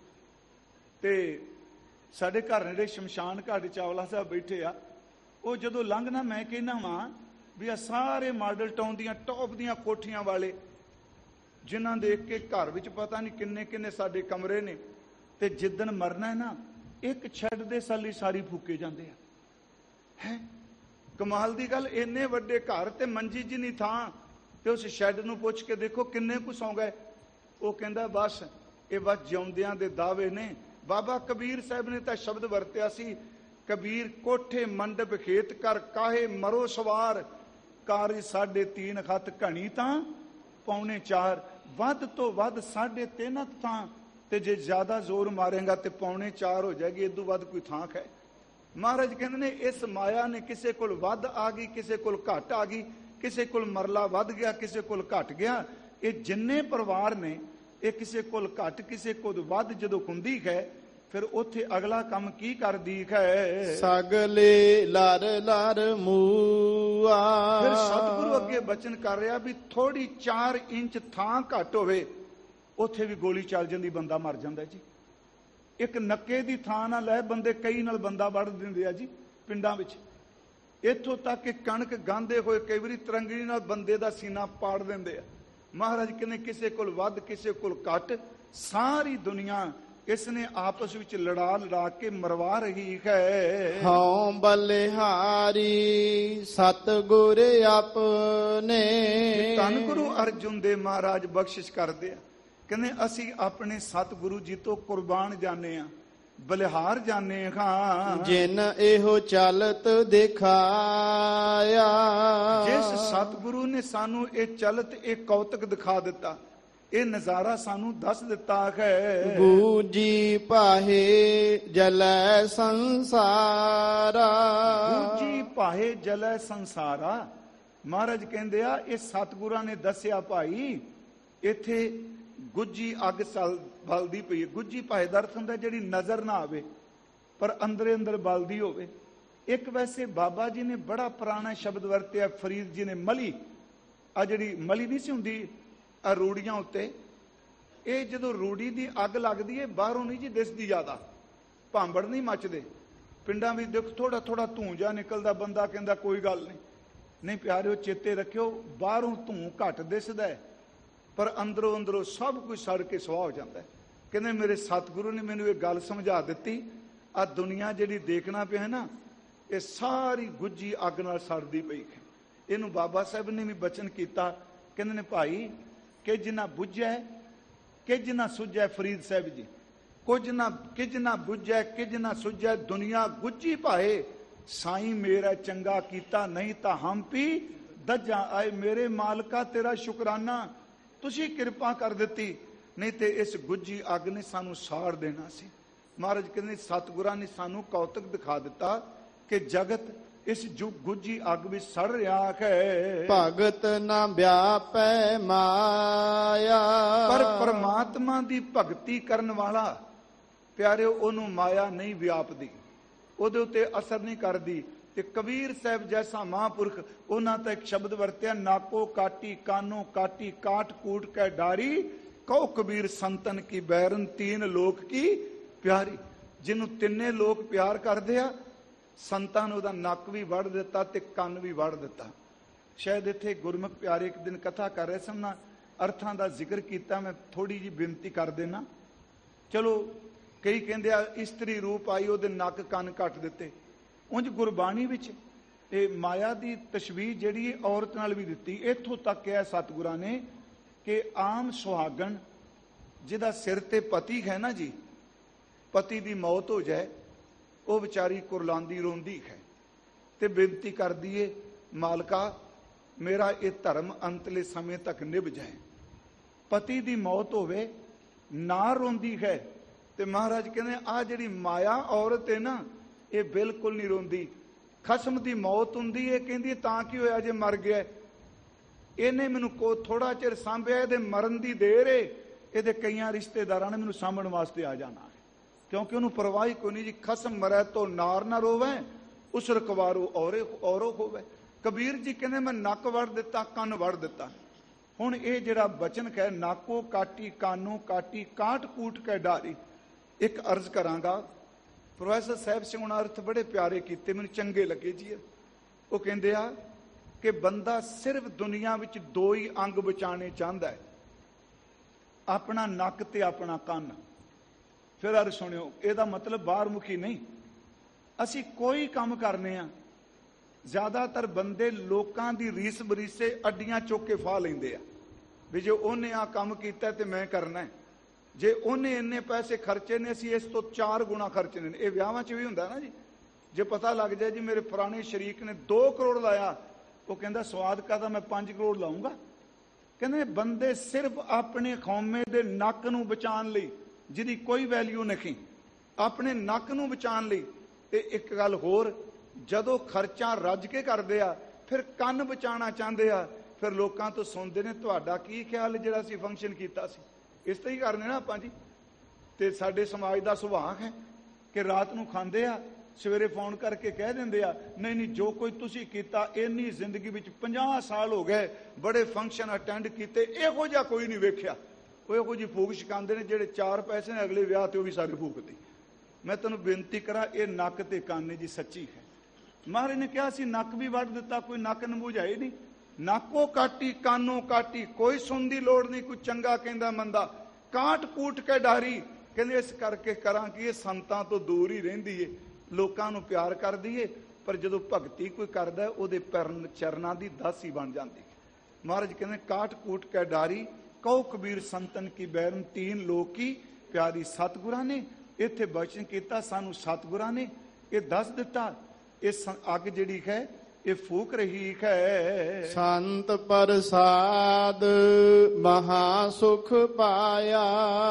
ਤੇ ਸਾਡੇ ਘਰ ਨੇੜੇ ਸ਼ਮਸ਼ਾਨ ਘਾਟ ਚਾਵਲਾ ਸਾਹਿਬ ਬੈਠੇ ਆ। ਉਹ ਜਦੋਂ ਲੰਘਣਾ, ਮੈਂ ਕਹਿੰਦਾ ਵਾਂ ਵੀ ਆ ਸਾਰੇ ਮਾਡਲ ਟਾਊਨ ਦੀਆਂ ਟੌਪ ਦੀਆਂ ਕੋਠੀਆਂ ਵਾਲੇ, ਜਿਨ੍ਹਾਂ ਦੇਖ ਕੇ ਘਰ ਵਿੱਚ ਪਤਾ ਨਹੀਂ ਕਿੰਨੇ ਕਿੰਨੇ ਸਾਡੇ ਕਮਰੇ ਨੇ, ਤੇ ਜਿੱਦਣ ਮਰਨਾ ਹੈ ਨਾ, ਇੱਕ ਛੱਡ ਦੇ ਸਾਲੀ ਸਾਰੀ ਫੂਕੇ ਜਾਂਦੇ ਆ। ਹੈ ਕਮਾਲ ਦੀ ਗੱਲ, ਇੰਨੇ ਵੱਡੇ ਘਰ ਤੇ ਮੰਜੀ ਜਿੰਨੀ ਥਾਂ, ਤੇ ਉਸ ਸ਼ੈੱਡ ਨੂੰ ਪੁੱਛ ਕੇ ਦੇਖੋ ਕਿੰਨੇ ਕੁ ਸੌਂ ਗਏ। ਉਹ ਕਹਿੰਦਾ ਬਸ ਇਹ ਬਸ ਜਿਉਂਦਿਆਂ ਦੇ ਦਾਅਵੇ ਨੇ। ਬਾਬਾ ਕਬੀਰ ਸਾਹਿਬ ਨੇ ਤਾਂ ਸ਼ਬਦ ਵਰਤਿਆ ਸੀ, ਕਬੀਰ ਕੋਠੇ ਮੰਡਪ ਖੇਤ ਕਰ ਕਾਹੇ ਮਰੋ ਸਵਾਰ, ਕਾਰਜ ਸਾਢੇ ਤੀਨ ਖੱਤ ਘਣੀ ਤਾਂ ਪੌਣੇ ਚਾਰ। ਵੱਧ ਤੋਂ ਵੱਧ ਸਾਢੇ ਤਿੰਨ ਥਾਂ, ਤੇ ਜੇ ਜ਼ਿਆਦਾ ਜ਼ੋਰ ਮਾਰੇਗਾ ਤੇ ਪੌਣੇ ਚਾਰ ਹੋ ਜਾਏਗੀ। ਇਦੋਂ ਵੱਧ ਕੋਈ ਥਾਂ ਹੈ? ਮਹਾਰਾਜ ਕਹਿੰਦੇ ਨੇ ਇਸ ਮਾਇਆ ਨੇ ਕਿਸੇ ਕੋਲ ਵੱਧ ਆ ਗਈ, ਕਿਸੇ ਕੋਲ ਘੱਟ ਆ ਗਈ, ਕਿਸੇ ਕੋਲ ਮਰਲਾ ਵੱਧ ਗਿਆ, ਕਿਸੇ ਕੋਲ ਘਟ ਗਿਆ। ਇਹ ਜਿੰਨੇ ਪਰਿਵਾਰ ਨੇ, ਇਹ ਕਿਸੇ ਕੋਲ ਘੱਟ ਕਿਸੇ ਕੋਲ ਵੱਧ ਜਦੋਂ ਹੁੰਦੀ ਹੈ, ਫਿਰ ਉੱਥੇ ਅਗਲਾ ਕੰਮ ਕੀ ਕਰਦੀ ਹੈ? ਸਗਲੇ ਲਰ ਲਰ ਮੂਆ। ਫਿਰ ਸਤਿਗੁਰੂ ਅੱਗੇ ਬਚਨ ਕਰ ਰਿਹਾ ਵੀ ਥੋੜੀ ਚਾਰ ਇੰਚ ਥਾਂ ਘੱਟ ਹੋਵੇ, ਉੱਥੇ ਵੀ ਗੋਲੀ ਚੱਲ ਜਾਂਦੀ, ਬੰਦਾ ਮਰ ਜਾਂਦਾ ਜੀ। ਇੱਕ ਨੱਕੇ ਦੀ ਥਾਂ ਨਾਲ ਲੈ ਬੰਦੇ ਕਈ ਨਾਲ ਬੰਦਾ ਵੜ ਦਿੰਦੇ ਆ ਜੀ ਪਿੰਡਾਂ ਵਿੱਚ। ਇੱਥੋਂ ਤੱਕ ਕਿ ਕਣਕ ਗਾਂਦੇ ਹੋਏ ਕਈ ਵਾਰੀ ਤਰੰਗੜੀ ਨਾਲ ਬੰਦੇ ਦਾ ਸੀਨਾ ਪਾੜ ਦਿੰਦੇ ਆ। ਮਹਾਰਾਜ ਕਹਿੰਦੇ ਕਿਸੇ ਕੋਲ ਵੱਧ ਕਿਸੇ ਕੋਲ ਘੱਟ, ਸਾਰੀ ਦੁਨੀਆ ਇਸ ਨੇ ਆਪਸ ਵਿੱਚ ਲੜਾ ਲੜਾ ਕੇ ਮਰਵਾ ਰਹੀ ਹੈ। ਹਉ ਬਲਿਹਾਰੀ ਸਤਿਗੁਰ ਆਪਨੇ। ਧੰਨ ਗੁਰੂ ਅਰਜੁਨ ਦੇਵ ਮਹਾਰਾਜ ਬਖਸ਼ਿਸ਼ ਕਰਦੇ ਆ, ਕਹਿੰਦੇ ਅਸੀਂ ਆਪਣੇ ਸਤਿਗੁਰੂ ਜੀ ਤੋਂ ਕੁਰਬਾਨ ਜਾਣੇ ਆ, ਬਲਿਹਾਰ ਜਾਣੇ ਹਾਂ। ਜਿਨ ਇਹੋ ਚਲਤ ਦਿਖਾਇਆ, ਜਿਸ ਸਤਿਗੁਰੂ ਨੇ ਸਾਨੂੰ ਇਹ ਚਲਤ, ਇਹ ਕੌਤਕ ਦਿਖਾ ਦਿੱਤਾ, ਇਹ ਨਜ਼ਾਰਾ ਸਾਨੂੰ ਦੱਸ ਦਿੱਤਾ ਹੈ। ਬੂਜੀ ਪਾਹੇ ਜਲੈ ਸੰਸਾਰਾ। ਬੂਜੀ ਪਾਹੇ ਜਲੈ ਸੰਸਾਰਾ। ਮਹਾਰਾਜ ਕਹਿੰਦੇ ਆ ਇਹ ਸਤਿਗੁਰਾਂ ਨੇ ਦੱਸਿਆ ਭਾਈ, ਇੱਥੇ ਗੁੱਜੀ ਅੱਗ ਸਲ ਬਲਦੀ ਪਈ ਹੈ। ਗੁੱਜੀ ਪਾਹੇ ਦਾ ਅਰਥ ਹੁੰਦਾ ਜਿਹੜੀ ਨਜ਼ਰ ਨਾ ਆਵੇ ਪਰ ਅੰਦਰੇ ਅੰਦਰ ਬਲਦੀ ਹੋਵੇ। ਇੱਕ ਵੈਸੇ ਬਾਬਾ ਜੀ ਨੇ ਬੜਾ ਪੁਰਾਣਾ ਸ਼ਬਦ ਵਰਤਿਆ, ਫਰੀਦ ਜੀ ਨੇ, ਮਲੀ। ਆ ਜਿਹੜੀ ਮਲੀ ਨਹੀਂ ਸੀ ਹੁੰਦੀ ਆ ਰੂੜੀਆਂ ਉੱਤੇ, ਇਹ ਜਦੋਂ ਰੂੜੀ ਦੀ ਅੱਗ ਲੱਗਦੀ ਹੈ ਬਾਹਰੋਂ ਨਹੀਂ ਜੀ ਦਿਸਦੀ, ਜ਼ਿਆਦਾ ਭਾਂਬੜ ਨਹੀਂ ਮੱਚਦੇ। ਪਿੰਡਾਂ ਵਿੱਚ ਦੇਖੋ ਥੋੜਾ ਥੋੜਾ ਧੂੰ ਜਿਹਾ ਨਿਕਲਦਾ, ਬੰਦਾ ਕਹਿੰਦਾ ਕੋਈ ਗੱਲ ਨਹੀਂ। ਨਹੀਂ ਪਿਆਰਿਓ, ਚੇਤੇ ਰੱਖਿਓ, ਬਾਹਰੋਂ ਧੂੰ ਘੱਟ ਦਿਸਦਾ ਹੈ ਪਰ ਅੰਦਰੋਂ ਅੰਦਰੋਂ ਸਭ ਕੁਝ ਸੜ ਕੇ ਸੁਆਹ ਹੋ ਜਾਂਦਾ ਹੈ। ਕਹਿੰਦੇ ਮੇਰੇ ਸਤਿਗੁਰੂ ਨੇ ਮੈਨੂੰ ਇਹ ਗੱਲ ਸਮਝਾ ਦਿੱਤੀ, ਆ ਦੁਨੀਆ ਜਿਹੜੀ ਦੇਖਣਾ ਪਿਆ ਹੈ ਨਾ, ਇਹ ਸਾਰੀ ਗੁੱਜੀ ਅੱਗ ਨਾਲ ਸੜਦੀ ਪਈ ਹੈ। ਇਹਨੂੰ ਬਾਬਾ ਸਾਹਿਬ ਨੇ ਵੀ ਬਚਨ ਕੀਤਾ, ਕਹਿੰਦੇ ਨੇ ਭਾਈ ਕਿਜ ਨਾ ਬੁੱਝੈ ਕਿਜ ਨਾ ਸੁਝੈ। ਫਰੀਦ ਸਾਹਿਬ ਜੀ, ਕੁਝ ਨਾ ਕਿਜ ਨਾ ਬੁੱਝੈ ਕਿਜ ਨਾ ਸੁਝੈ, ਦੁਨੀਆ ਗੁੱਜੀ ਭਾਏ, ਸਾਈਂ ਮੇਰਾ ਚੰਗਾ ਕੀਤਾ, ਨਹੀਂ ਤਾਂ ਹਮ ਪੀ ਦੱਜਾਂ। ਆਏ ਮੇਰੇ ਮਾਲਕਾ ਤੇਰਾ ਸ਼ੁਕਰਾਨਾ, ਤੁਸੀਂ ਕਿਰਪਾ ਕਰ ਦਿੱਤੀ, ਨਹੀਂ ਤੇ ਇਸ ਗੁੱਜੀ ਅੱਗ ਨੇ ਸਾਨੂੰ ਸਾੜ ਦੇਣਾ ਸੀ। ਮਹਾਰਾਜ ਕਹਿੰਦੇ ਸਤਿਗੁਰਾਂ ਨੇ ਸਾਨੂੰ ਕੌਤਕ ਦਿਖਾ ਦਿੱਤਾ ਕਿ ਜਗਤ ਇਸ ਜੁਗ ਗੁੱਜੀ ਅੱਗ ਵਿੱਚ ਸੜ ਰਿਹਾ ਹੈ। ਭਗਤ ਨਾ ਵਿਆਪੈ ਮਾਇਆ। ਪਰ ਪਰਮਾਤਮਾ ਦੀ ਭਗਤੀ ਕਰਨ ਵਾਲਾ ਪਿਆਰਿਓ ਉਹਨੂੰ ਮਾਇਆ ਨਹੀਂ ਵਿਆਪਦੀ, ਉਹਦੇ ਉੱਤੇ ਅਸਰ ਨਹੀਂ ਕਰਦੀ। ਤੇ ਕਬੀਰ ਸਾਹਿਬ ਜੈਸਾ ਮਹਾਂਪੁਰਖ, ਉਹਨਾਂ ਤਾਂ ਇੱਕ ਸ਼ਬਦ ਵਰਤਿਆ, ਨਾਕੋ ਕਾਟੀ ਕਾਨੋ ਕਾਟੀ ਕਾਟ ਕੂਟ ਕੈ ਡਾਰੀ, ਕਹੋ ਕਬੀਰ ਸੰਤਨ ਕੀ ਬੈਰਨ ਤੀਨ ਲੋਕ ਕੀ ਪਿਆਰੀ। ਜਿਹਨੂੰ ਤਿੰਨੇ ਲੋਕ ਪਿਆਰ ਕਰਦੇ ਆ, ਸੰਤਾਂ ਨੂੰ ਉਹਦਾ ਨੱਕ ਵੀ ਵੜ ਦਿੱਤਾ ਤੇ ਕੰਨ ਵੀ ਵੜ ਦਿੱਤਾ। ਸ਼ਾਇਦ ਇੱਥੇ ਗੁਰਮੁਖ ਪਿਆਰੇ ਇੱਕ ਦਿਨ ਕਥਾ ਕਰ ਰਹੇ ਸਨ ਨਾ, ਅਰਥਾਂ ਦਾ ਜ਼ਿਕਰ ਕੀਤਾ, ਮੈਂ ਥੋੜੀ ਜਿਹੀ ਬੇਨਤੀ ਕਰ ਦੇਣਾ। ਚਲੋ ਕਈ ਕਹਿੰਦੇ ਆ ਇਸਤਰੀ ਰੂਪ ਆਈ, ਉਹਦੇ ਨੱਕ ਕੰਨ ਕੱਟ ਦਿੱਤੇ। ਉਂਝ ਗੁਰਬਾਣੀ ਵਿੱਚ ਇਹ ਮਾਇਆ ਦੀ ਤਸ਼ਬੀਹ ਜਿਹੜੀ ਹੈ ਔਰਤ ਨਾਲ ਵੀ ਦਿੱਤੀ। ਇੱਥੋਂ ਤੱਕ ਹੈ ਸਤਿਗੁਰਾਂ ਨੇ ਕਿ ਆਮ ਸੁਹਾਗਣ ਜਿਹਦਾ ਸਿਰ ਤੇ ਪਤੀ ਹੈ ਨਾ ਜੀ, ਪਤੀ ਦੀ ਮੌਤ ਹੋ ਜਾਏ, ਉਹ ਵਿਚਾਰੀ ਕੁਰਲਾਂਦੀ ਰੋਂਦੀ ਹੈ ਤੇ ਬੇਨਤੀ ਕਰਦੀ ਏ, ਮਾਲਕਾ ਮੇਰਾ ਇਹ ਧਰਮ ਅੰਤਲੇ ਸਮੇਂ ਤੱਕ ਨਿਭ ਜਾਏ। ਪਤੀ ਦੀ ਮੌਤ ਹੋਵੇ ਨਾ ਰੋਂਦੀ ਹੈ ਤੇ ਮਹਾਰਾਜ ਕਹਿੰਦੇ ਆ ਜਿਹੜੀ ਮਾਇਆ ਔਰਤ ਹੈ ਨਾ, ਇਹ ਬਿਲਕੁਲ ਨਹੀਂ ਰੋਂਦੀ। ਖਸਮ ਦੀ ਮੌਤ ਹੁੰਦੀ ਹੈ, ਕਹਿੰਦੀ ਤਾਂ ਕੀ ਹੋਇਆ ਜੇ ਮਰ ਗਿਆ, ਇਹਨੇ ਮੈਨੂੰ ਕੋ ਥੋੜਾ ਚਿਰ ਸਾਂਭਿਆ, ਇਹਦੇ ਮਰਨ ਦੀ ਦੇਰ ਏ, ਇਹਦੇ ਕਈਆਂ ਰਿਸ਼ਤੇਦਾਰਾਂ ਨੇ ਮੈਨੂੰ ਸਾਂਭਣ ਵਾਸਤੇ ਆ ਜਾਣਾ ਹੈ, ਕਿਉਂਕਿ ਉਹਨੂੰ ਪਰਵਾਹ ਹੀ ਕੋਈ ਨਹੀਂ ਜੀ। ਖਸਮ ਮਰੈ ਤੋਂ ਨਾਰ ਨਾ ਰੋਵੇ, ਉਸ ਰਕਵਾਰੂ ਔਰੇ ਔਰੋ ਹੋਵੇ। ਕਬੀਰ ਜੀ ਕਹਿੰਦੇ ਮੈਂ ਨੱਕ ਵੜ ਦਿੱਤਾ, ਕੰਨ ਵੜ ਦਿੱਤਾ। ਹੁਣ ਇਹ ਜਿਹੜਾ ਬਚਨ ਹੈ, ਨਾਕੋ ਕਾਟੀ ਕਾਨੋ ਕਾਟੀ ਕਾਟ ਕੂਟ ਕੈ ਡਾਰੀ, ਇੱਕ ਅਰਜ਼ ਕਰਾਂਗਾ। ਪ੍ਰੋਫੈਸਰ ਸਾਹਿਬ ਸਿੰਘ ਉਹਨਾਂ ਅਰਥ ਬੜੇ ਪਿਆਰੇ ਕੀਤੇ, ਮੈਨੂੰ ਚੰਗੇ ਲੱਗੇ ਜੀ। ਉਹ ਕਹਿੰਦੇ ਆ ਕਿ ਬੰਦਾ ਸਿਰਫ ਦੁਨੀਆ ਵਿੱਚ ਦੋ ਹੀ ਅੰਗ ਬਚਾਣੇ ਚਾਹੁੰਦਾ ਹੈ, ਆਪਣਾ ਨੱਕ ਤੇ ਆਪਣਾ ਕੰਨ। ਫਿਰ ਅਰ ਸੁਣਿਓ, ਇਹਦਾ ਮਤਲਬ ਬਾਹਰ ਮੁਖੀ ਨਹੀਂ। ਅਸੀਂ ਕੋਈ ਕੰਮ ਕਰਨੇ ਆ, ਜ਼ਿਆਦਾਤਰ ਬੰਦੇ ਲੋਕਾਂ ਦੀ ਰੀਸ ਬਰੀਸੇ ਅੱਡੀਆਂ ਚੁੱਕ ਕੇ ਫਾਹ ਲੈਂਦੇ ਆ ਵੀ ਜੇ ਉਹਨੇ ਆ ਕੰਮ ਕੀਤਾ ਤੇ ਮੈਂ ਕਰਨਾ, ਜੇ ਉਹਨੇ ਇੰਨੇ ਪੈਸੇ ਖਰਚੇ ਨੇ ਅਸੀਂ ਇਸ ਤੋਂ ਚਾਰ ਗੁਣਾ ਖਰਚਣੇ ਨੇ। ਇਹ ਵਿਆਹਾਂ 'ਚ ਵੀ ਹੁੰਦਾ ਨਾ ਜੀ, ਜੇ ਪਤਾ ਲੱਗ ਜਾਏ ਜੀ ਮੇਰੇ ਪੁਰਾਣੇ ਸ਼ਰੀਕ ਨੇ ਦੋ ਕਰੋੜ ਲਾਇਆ, ਉਹ ਕਹਿੰਦਾ ਸਵਾਦ ਕਾਹਦਾ, ਮੈਂ ਪੰਜ ਕਰੋੜ ਲਾਉਂਗਾ। ਕਹਿੰਦੇ ਬੰਦੇ ਸਿਰਫ ਆਪਣੇ ਖੌਮੇ ਦੇ ਨੱਕ ਨੂੰ ਬਚਾਉਣ ਲਈ, ਜਿਹਦੀ ਕੋਈ ਵੈਲਿਊ ਨਹੀਂ, ਆਪਣੇ ਨੱਕ ਨੂੰ ਬਚਾਉਣ ਲਈ। ਤੇ ਇੱਕ ਗੱਲ ਹੋਰ, ਜਦੋਂ ਖਰਚਾ ਰੱਜ ਕੇ ਕਰਦੇ ਆ, ਫਿਰ ਕੰਨ ਬਚਾਉਣਾ ਚਾਹੁੰਦੇ ਆ, ਫਿਰ ਲੋਕਾਂ ਤੋਂ ਸੁਣਦੇ ਨੇ ਤੁਹਾਡਾ ਕੀ ਖਿਆਲ ਜਿਹੜਾ ਅਸੀਂ ਫੰਕਸ਼ਨ ਕੀਤਾ ਸੀ, ਇਸ ਤਰ੍ਹਾਂ ਹੀ ਕਰਨੇ ਨਾ ਆਪਾਂ ਜੀ। ਤੇ ਸਾਡੇ ਸਮਾਜ ਦਾ ਸੁਭਾਅ ਹੈ ਕਿ ਰਾਤ ਨੂੰ ਖਾਂਦੇ ਆ, ਸਵੇਰੇ ਫੋਨ ਕਰਕੇ ਕਹਿ ਦਿੰਦੇ ਆ ਨਹੀਂ ਨਹੀਂ ਜੋ ਕੋਈ ਤੁਸੀਂ ਕੀਤਾ, ਇੰਨੀ ਜ਼ਿੰਦਗੀ ਵਿੱਚ ਪੰਜਾਹ ਸਾਲ ਹੋ ਗਏ, ਬੜੇ ਫੰਕਸ਼ਨ ਅਟੈਂਡ ਕੀਤੇ, ਇਹੋ ਜਿਹਾ ਕੋਈ ਨਹੀਂ ਵੇਖਿਆ। ਉਹ ਇਹੋ ਜਿਹੀ ਫੂਕ ਛਕਾਉਂਦੇ ਨੇ, ਜਿਹੜੇ ਚਾਰ ਪੈਸੇ ਨੇ ਅਗਲੇ ਵਿਆਹ ਤੇ ਉਹ ਵੀ ਸਾਰੇ ਫੂਕਦੇ। ਮੈਂ ਤੁਹਾਨੂੰ ਬੇਨਤੀ ਕਰਾਂ, ਇਹ ਨੱਕ ਤੇ ਕੰਨ ਜੀ ਸੱਚੀ ਹੈ। ਮਹਾਰਾਜ ਨੇ ਕਿਹਾ ਸੀ ਨੱਕ ਵੀ ਵੱਢ ਦਿੱਤਾ, ਕੋਈ ਨੱਕ ਨਬੁਝਾਏ ਨਹੀਂ। ਨਾਕੋ ਕਾਟੀ ਕਾਨੋ ਕਾਟੀ, ਕੋਈ ਸੁਣ ਦੀ ਲੋੜ ਨਹੀਂ, ਕੋਈ ਚੰਗਾ ਕਹਿੰਦਾ ਮੰਦਾ, ਕਾਟ ਕੂਟ ਕੇ ਡਾਰੀ। ਕਹਿੰਦੇ ਇਸ ਕਰਕੇ ਕਰਾਂ ਕਿ ਇਹ ਸੰਤਾਂ ਤੋਂ ਦੂਰ ਹੀ ਰਹਿੰਦੀ ਏ, ਲੋਕਾਂ ਨੂੰ ਪਿਆਰ ਕਰਦੀ ਏ, ਪਰ ਜਦੋਂ ਭਗਤੀ ਕੋਈ ਕਰਦਾ ਉਹਦੇ ਪੈਰਨ ਚਰਨਾਂ ਦੀ ਦਾਸੀ ਬਣ ਜਾਂਦੀ। ਮਹਾਰਾਜ ਕਹਿੰਦੇ ਕਾਟ ਕੂਟ ਕੇ ਡਾਰੀ, ਕਹੋ ਕਬੀਰ ਸੰਤਨ ਕੀ ਬੈਰਨ ਤੀਨ ਲੋਕ ਕੀ ਪਿਆਰੀ। ਸਤਿਗੁਰਾਂ ਨੇ ਇੱਥੇ ਬਚਨ ਕੀਤਾ, ਸਾਨੂੰ ਸਤਿਗੁਰਾਂ ਨੇ ਇਹ ਦੱਸ ਦਿੱਤਾ। ਇਹ ਅੱਗ ਜਿਹੜੀ ਹੈ ਇਹ ਫੂਕ ਰਹੀ ਹੈ। ਸੰਤ ਪ੍ਰਸਾਦ ਮਹਾ ਸੁਖ ਪਾਇਆ।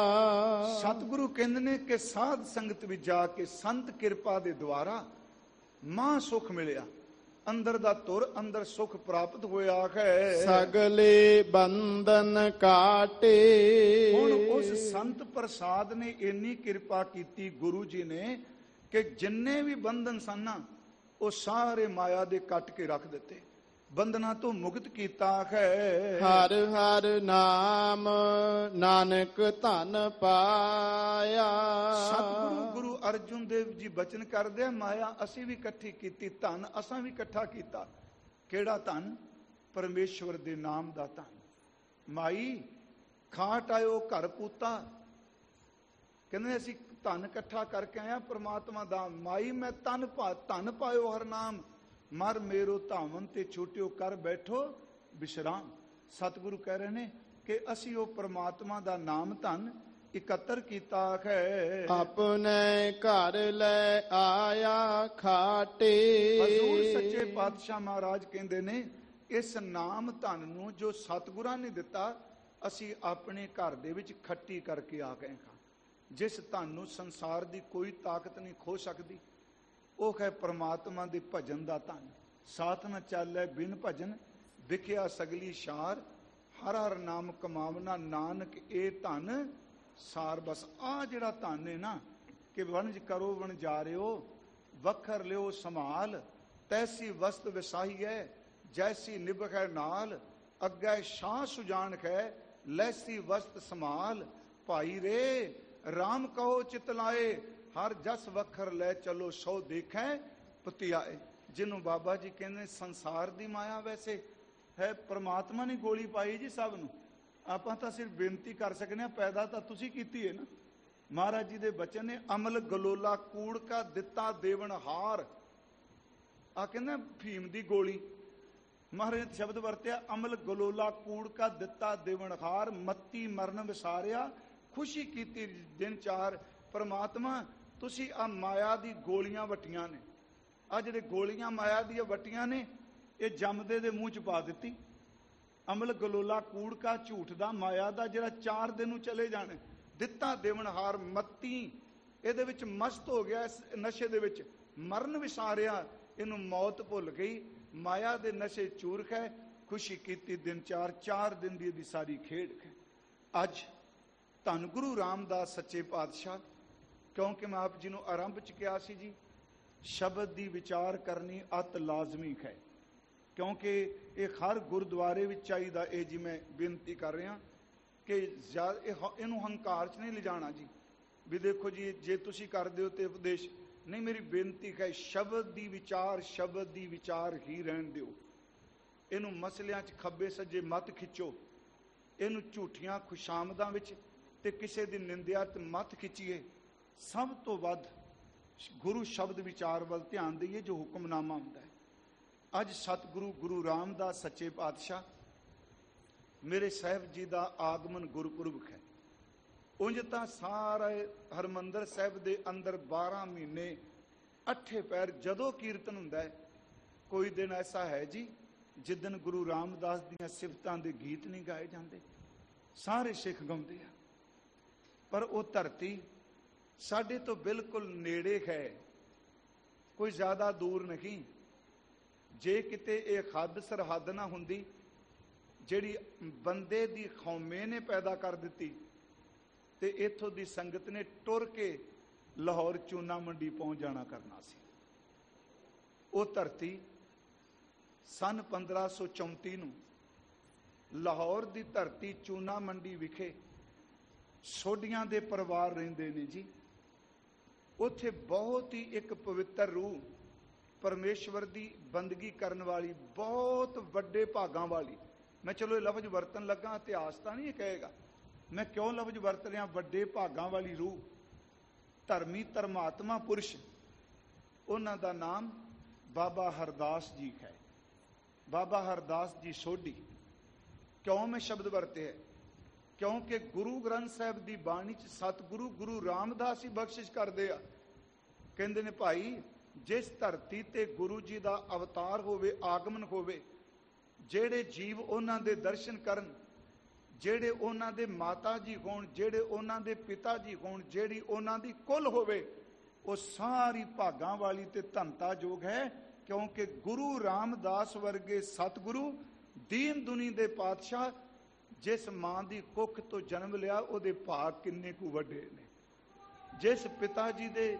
ਸਤਿਗੁਰੂ ਕਹਿੰਦੇ ਨੇ ਕਿ ਸਾਧ ਸੰਗਤ ਵਿੱਚ ਜਾ ਕੇ ਸੰਤ ਕਿਰਪਾ ਦੇ ਦੁਆਰਾ ਮਹਾ ਸੁਖ ਮਿਲਿਆ, ਅੰਦਰ ਦਾ ਤੁਰ ਅੰਦਰ ਸੁਖ ਪ੍ਰਾਪਤ ਹੋਇਆ ਹੈ। ਸਗਲੇ ਬੰਧਨ ਕਾਟੇ। ਹੁਣ ਉਸ ਸੰਤ ਪ੍ਰਸਾਦ ਨੇ ਇੰਨੀ ਕਿਰਪਾ ਕੀਤੀ ਗੁਰੂ ਜੀ ਨੇ ਕਿ ਜਿੰਨੇ ਵੀ ਬੰਧਨ ਸਨ ਨਾ ਉਹ ਸਾਰੇ ਮਾਇਆ ਦੇ ਕੱਟ ਕੇ ਰੱਖ ਦਿੱਤੇ, ਬੰਧਨਾਂ ਤੋਂ ਮੁਕਤ ਕੀਤਾ ਹੈ। ਹਰ ਹਰ ਨਾਮ ਨਾਨਕ ਧਨ ਪਾਇਆ। ਸਤਿਗੁਰੂ ਗੁਰੂ ਅਰਜੁਨ ਦੇਵ ਜੀ ਬਚਨ ਕਰਦੇ ਆ, ਮਾਇਆ ਅਸੀਂ ਵੀ ਇਕੱਠੀ ਕੀਤੀ, ਧਨ ਅਸਾਂ ਵੀ ਇਕੱਠਾ ਕੀਤਾ। ਕਿਹੜਾ ਧਨ? ਪਰਮੇਸ਼ਵਰ ਦੇ ਨਾਮ ਦਾ ਧਨ। ਮਾਈ ਖਾਟ ਆਇਓ ਘਰ ਪੂਤਾ, ਕਹਿੰਦੇ ਅਸੀਂ ਧਨ ਇਕੱਠਾ ਕਰਕੇ ਆਇਆ ਪ੍ਰਮਾਤਮਾ ਦਾ। ਮਾਈ ਮੈਂ ਤਨ ਪਾ ਧਨ ਪਾਇਓ ਹਰ ਨਾਮ, ਮਰ ਮੇਰੋ ਧਾਵਨ ਤੇ ਛੁਟਿਓ ਕਰ ਬੈਠੋ ਵਿਸ਼ਰਾਮ। ਸਤਿਗੁਰੂ ਕਹਿ ਰਹੇ ਨੇ ਕਿ ਅਸੀਂ ਉਹ ਪ੍ਰਮਾਤਮਾ ਦਾ ਨਾਮ ਧਨ ਇਕੱਤਰ ਕੀਤਾ ਹੈ। ਆਪਣੇ ਘਰ ਲੈ ਆਇਆ ਖਾਟੇ। ਹਜ਼ੂਰ ਸੱਚੇ ਪਾਤਸ਼ਾਹ ਮਹਾਰਾਜ ਕਹਿੰਦੇ ਨੇ ਇਸ ਨਾਮ ਧਨ ਨੂੰ ਜੋ ਸਤਿਗੁਰਾਂ ਨੇ ਦਿੱਤਾ, ਅਸੀਂ ਆਪਣੇ ਘਰ ਦੇ ਵਿੱਚ ਖੱਟੀ ਕਰਕੇ ਆ ਗਏ ਹਾਂ। ਜਿਸ ਧਨ ਨੂੰ ਸੰਸਾਰ ਦੀ ਕੋਈ ਤਾਕਤ ਨਹੀਂ ਖੋ ਸਕਦੀ, ਉਹ ਹੈ ਪ੍ਰਮਾਤਮਾ ਦੇ ਭਜਨ ਦਾ ਧਨ। ਸਾਥ ਨ ਚਾਲੈ ਬਿਨ ਭਜਨ, ਵਿਖਿਆ ਸਗਲੀ ਸ਼ਾਰ, ਹਰ ਹਰ ਨਾਮ ਕਮਾਵਨਾ, ਨਾਨਕ ਇਹ ਧਨ ਸਾਰ। ਬਸ ਆ ਜਿਹੜਾ ਧਨ ਹੈ ਨਾ, ਕਿ ਵਣਜ ਕਰੋ ਵਣਜਾਰਿਓ, ਵਖਰ ਲਿਓ ਸੰਭਾਲ, ਤੈਸੀ ਵਸਤ ਵਿਸਾਹੀਐ, ਜੈਸੀ ਨਿਭਖੈ ਨਾਲ, ਅੱਗੇ ਸ਼ਾਹ ਸੁਜਾਨ ਹੈ, ਲੈਸੀ ਵਸਤ ਸੰਭਾਲ। ਭਾਈ ਰੇ ਰਾਮ ਕਹੋ ਚਿਤ ਲਾਏ, ਹਰ ਜਸ ਵਖਰ ਲੈ ਚਲੋ, ਸੋ ਦੇਖੈ ਪਤਿਆਏ। ਜਿਹਨੂੰ ਬਾਬਾ ਜੀ ਕਹਿੰਦੇ ਸੰਸਾਰ ਦੀ ਮਾਇਆ ਵੈਸੇ ਹੈ, ਪ੍ਰਮਾਤਮਾ ਨੇ ਗੋਲੀ ਪਾਈ ਜੀ ਸਭ ਨੂੰ। ਆਪਾਂ ਤਾਂ ਸਿਰਫ ਬੇਨਤੀ ਕਰ ਸਕਦੇ ਹਾਂ, ਪੈਦਾ ਤਾਂ ਤੁਸੀਂ ਕੀਤੀ ਹੈ ਨਾ। ਮਹਾਰਾਜ ਜੀ ਦੇ ਬਚਨ ਨੇ, ਅਮਲ ਗਲੋਲਾ ਕੂੜ ਕਾ ਦਿੱਤਾ ਦੇਵਨ ਹਾਰ। ਆ ਕਹਿੰਦਾ ਫੀਮ ਦੀ ਗੋਲੀ, ਮਹਾਰਾਜ ਨੇ ਸ਼ਬਦ ਵਰਤਿਆ, ਅਮਲ ਗਲੋਲਾ ਕੂੜ ਕਾ ਦਿੱਤਾ ਦੇਵਨ ਹਾਰ, ਮੱਤੀ ਮਰਨ ਵਿਸਾਰਿਆ, ਖੁਸ਼ੀ ਕੀਤੀ ਦਿਨ ਚਾਰ। ਪਰਮਾਤਮਾ ਤੁਸੀਂ ਆ ਮਾਇਆ ਦੀ ਗੋਲੀਆਂ ਵੱਟੀਆਂ ਨੇ, ਆ ਜਿਹੜੇ ਗੋਲੀਆਂ ਮਾਇਆ ਦੀਆਂ ਵੱਟੀਆਂ ਨੇ, ਇਹ ਜੰਮਦੇ ਦੇ ਮੂੰਹ ਚ ਪਾ ਦਿੱਤੀ। ਅਮਲ ਗਲੋਲਾ ਕੂੜ ਕਾ, ਝੂਠ ਦਾ ਮਾਇਆ ਦਾ, ਜਿਹੜਾ ਚਾਰ ਦਿਨ ਨੂੰ ਚਲੇ ਜਾਣੇ। ਦਿੱਤਾ ਦੇਵਨ ਹਾਰ, ਮੱਤੀ ਇਹਦੇ ਵਿੱਚ ਮਸਤ ਹੋ ਗਿਆ, ਇਸ ਨਸ਼ੇ ਦੇ ਵਿੱਚ ਮਰਨ ਵਿਸਾਰਿਆ, ਇਹਨੂੰ ਮੌਤ ਭੁੱਲ ਗਈ। ਮਾਇਆ ਦੇ ਨਸ਼ੇ ਚੂਰਖ ਹੈ, ਖੁਸ਼ੀ ਕੀਤੀ ਦਿਨ ਚਾਰ। ਚਾਰ ਦਿਨ ਦੀ ਇਹਦੀ ਸਾਰੀ ਖੇਡ ਹੈ। ਅੱਜ ਧੰਨ ਗੁਰੂ ਰਾਮਦਾਸ ਸੱਚੇ ਪਾਤਸ਼ਾਹ, ਕਿਉਂਕਿ ਮੈਂ ਆਪ ਜੀ ਨੂੰ ਆਰੰਭ ਚ ਕਿਹਾ ਸੀ ਜੀ, ਸ਼ਬਦ ਦੀ ਵਿਚਾਰ ਕਰਨੀ ਅਤ ਲਾਜ਼ਮੀ ਹੈ, ਕਿਉਂਕਿ ਇਹ ਹਰ ਗੁਰਦੁਆਰੇ ਵਿੱਚ ਚਾਹੀਦਾ। ਇਹ ਜੀ ਮੈਂ ਬੇਨਤੀ ਕਰ ਰਿਹਾ ਕਿ ਇਹਨੂੰ ਹੰਕਾਰ ਚ ਨਹੀਂ ਲਿਜਾਣਾ ਜੀ, ਵੀ ਦੇਖੋ ਜੀ ਜੇ ਤੁਸੀਂ ਕਰਦੇ ਹੋ ਤੇ ਉਪਦੇਸ਼ ਨਹੀਂ। ਮੇਰੀ ਬੇਨਤੀ ਹੈ, ਸ਼ਬਦ ਦੀ ਵਿਚਾਰ ਸ਼ਬਦ ਦੀ ਵਿਚਾਰ ਹੀ ਰਹਿਣ ਦਿਓ। ਇਹਨੂੰ ਮਸਲਿਆਂ ਚ ਖੱਬੇ ਸੱਜੇ ਮਤ ਖਿੱਚੋ, ਇਹਨੂੰ ਝੂਠੀਆਂ ਖੁਸ਼ਾਮਦਾਂ ਵਿੱਚ ਤੇ ਕਿਸੇ ਦੀ ਨਿੰਦਿਆ ਤੇ ਮਤ ਖਿੱਚੀਏ। ਸਭ ਤੋਂ ਵੱਧ ਗੁਰੂ ਸ਼ਬਦ ਵਿਚਾਰ ਵੱਲ ਧਿਆਨ ਦਈਏ, ਜੋ ਹੁਕਮਨਾਮਾ ਹੁੰਦਾ ਹੈ। ਅੱਜ ਸਤਿਗੁਰੂ ਗੁਰੂ ਰਾਮਦਾਸ ਸੱਚੇ ਪਾਤਸ਼ਾਹ ਮੇਰੇ ਸਾਹਿਬ ਜੀ ਦਾ ਆਗਮਨ ਗੁਰਪੁਰਬ ਹੈ। ਉਂਝ ਤਾਂ ਸਾਰੇ ਹਰਮੰਦਰ ਸਾਹਿਬ ਦੇ ਅੰਦਰ ਬਾਰਾਂ ਮਹੀਨੇ ਅੱਠੇ ਪੈਰ ਜਦੋਂ ਕੀਰਤਨ ਹੁੰਦਾ ਹੈ, ਕੋਈ ਦਿਨ ਐਸਾ ਹੈ ਜੀ ਜਿੱਦਨ ਗੁਰੂ ਰਾਮਦਾਸ ਦੀਆਂ ਸਿਫਤਾਂ ਦੇ ਗੀਤ ਨਹੀਂ ਗਾਏ ਜਾਂਦੇ। ਸਾਰੇ ਸਿੱਖ ਗਾਉਂਦੇ ਆ, ਪਰ ਉਹ ਧਰਤੀ ਸਾਡੇ ਤੋਂ ਬਿਲਕੁਲ ਨੇੜੇ ਹੈ, ਕੋਈ ਜ਼ਿਆਦਾ ਦੂਰ ਨਹੀਂ। ਜੇ ਕਿਤੇ ਇਹ ਹੱਦ ਸਰਹੱਦ ਨਾ ਹੁੰਦੀ ਜਿਹੜੀ ਬੰਦੇ ਦੀ ਕੌਮੇ ਨੇ ਪੈਦਾ ਕਰ ਦਿੱਤੀ, ਤੇ ਇੱਥੋਂ ਦੀ ਸੰਗਤ ਨੇ ਟੁਰ ਕੇ ਲਾਹੌਰ ਚੂਨਾ ਮੰਡੀ ਪਹੁੰਚ ਜਾਣਾ ਕਰਨਾ ਸੀ। ਉਹ ਧਰਤੀ ਸਨ ਪੰਦਰਾਂ ਸੌ ਚੌਂਤੀ ਨੂੰ ਲਾਹੌਰ ਦੀ ਧਰਤੀ ਚੂਨਾ ਮੰਡੀ ਵਿਖੇ ਸੋਢੀਆਂ ਦੇ ਪਰਿਵਾਰ ਰਹਿੰਦੇ ਨੇ ਜੀ। ਉੱਥੇ ਬਹੁਤ ਹੀ ਇੱਕ ਪਵਿੱਤਰ ਰੂਹ, ਪਰਮੇਸ਼ਵਰ ਦੀ ਬੰਦਗੀ ਕਰਨ ਵਾਲੀ, ਬਹੁਤ ਵੱਡੇ ਭਾਗਾਂ ਵਾਲੀ, ਮੈਂ ਚਲੋ ਇਹ ਲਫ਼ਜ਼ ਵਰਤਣ ਲੱਗਾ, ਇਤਿਹਾਸ ਤਾਂ ਨਹੀਂ ਇਹ ਕਹੇਗਾ, ਮੈਂ ਕਿਉਂ ਲਫ਼ਜ਼ ਵਰਤ ਰਿਹਾ, ਵੱਡੇ ਭਾਗਾਂ ਵਾਲੀ ਰੂਹ, ਧਰਮੀ ਧਰਮਾਤਮਾ ਪੁਰਸ਼, ਉਹਨਾਂ ਦਾ ਨਾਮ ਬਾਬਾ ਹਰਦਾਸ ਜੀ ਹੈ। ਬਾਬਾ ਹਰਦਾਸ ਜੀ ਸੋਢੀ। ਕਿਉਂ ਮੈਂ ਸ਼ਬਦ ਵਰਤੇ ਹੈ? ਕਿਉਂਕਿ ਗੁਰੂ ਗ੍ਰੰਥ ਸਾਹਿਬ ਦੀ ਬਾਣੀ ਚ ਸਤਿਗੁਰੂ ਗੁਰੂ ਰਾਮਦਾਸ ਹੀ ਬਖਸ਼ਿਸ਼ ਕਰਦੇ ਆ। ਕਹਿੰਦੇ ਨੇ ਭਾਈ, ਜਿਸ ਧਰਤੀ ਤੇ ਗੁਰੂ ਜੀ ਦਾ ਅਵਤਾਰ ਹੋਵੇ, ਆਗਮਨ ਹੋਵੇ, ਜਿਹੜੇ ਜੀਵ ਉਹਨਾਂ ਦੇ ਦਰਸ਼ਨ ਕਰਨ, ਜਿਹੜੇ ਉਹਨਾਂ ਦੇ ਮਾਤਾ ਜੀ ਹੋਣ, ਜਿਹੜੇ ਉਹਨਾਂ ਦੇ ਪਿਤਾ ਜੀ ਹੋਣ, ਜਿਹੜੀ ਉਹਨਾਂ ਦੀ ਕੁੱਲ ਹੋਵੇ, ਉਹ ਸਾਰੀ ਭਾਗਾਂ ਵਾਲੀ ਤੇ ਧਨਤਾ ਯੋਗ ਹੈ। ਕਿਉਂਕਿ ਗੁਰੂ ਰਾਮਦਾਸ ਵਰਗੇ ਸਤਿਗੁਰੂ ਦੀਨ ਦੁਨੀ ਦੇ ਪਾਤਸ਼ਾਹ, ਜਿਸ ਮਾਂ ਦੀ ਕੁੱਖ ਤੋਂ ਜਨਮ ਲਿਆ, ਉਹਦੇ ਭਾਗ ਕਿੰਨੇ ਕੁ ਵੱਡੇ ਨੇ। ਜਿਸ ਪਿਤਾ ਜੀ ਦੇ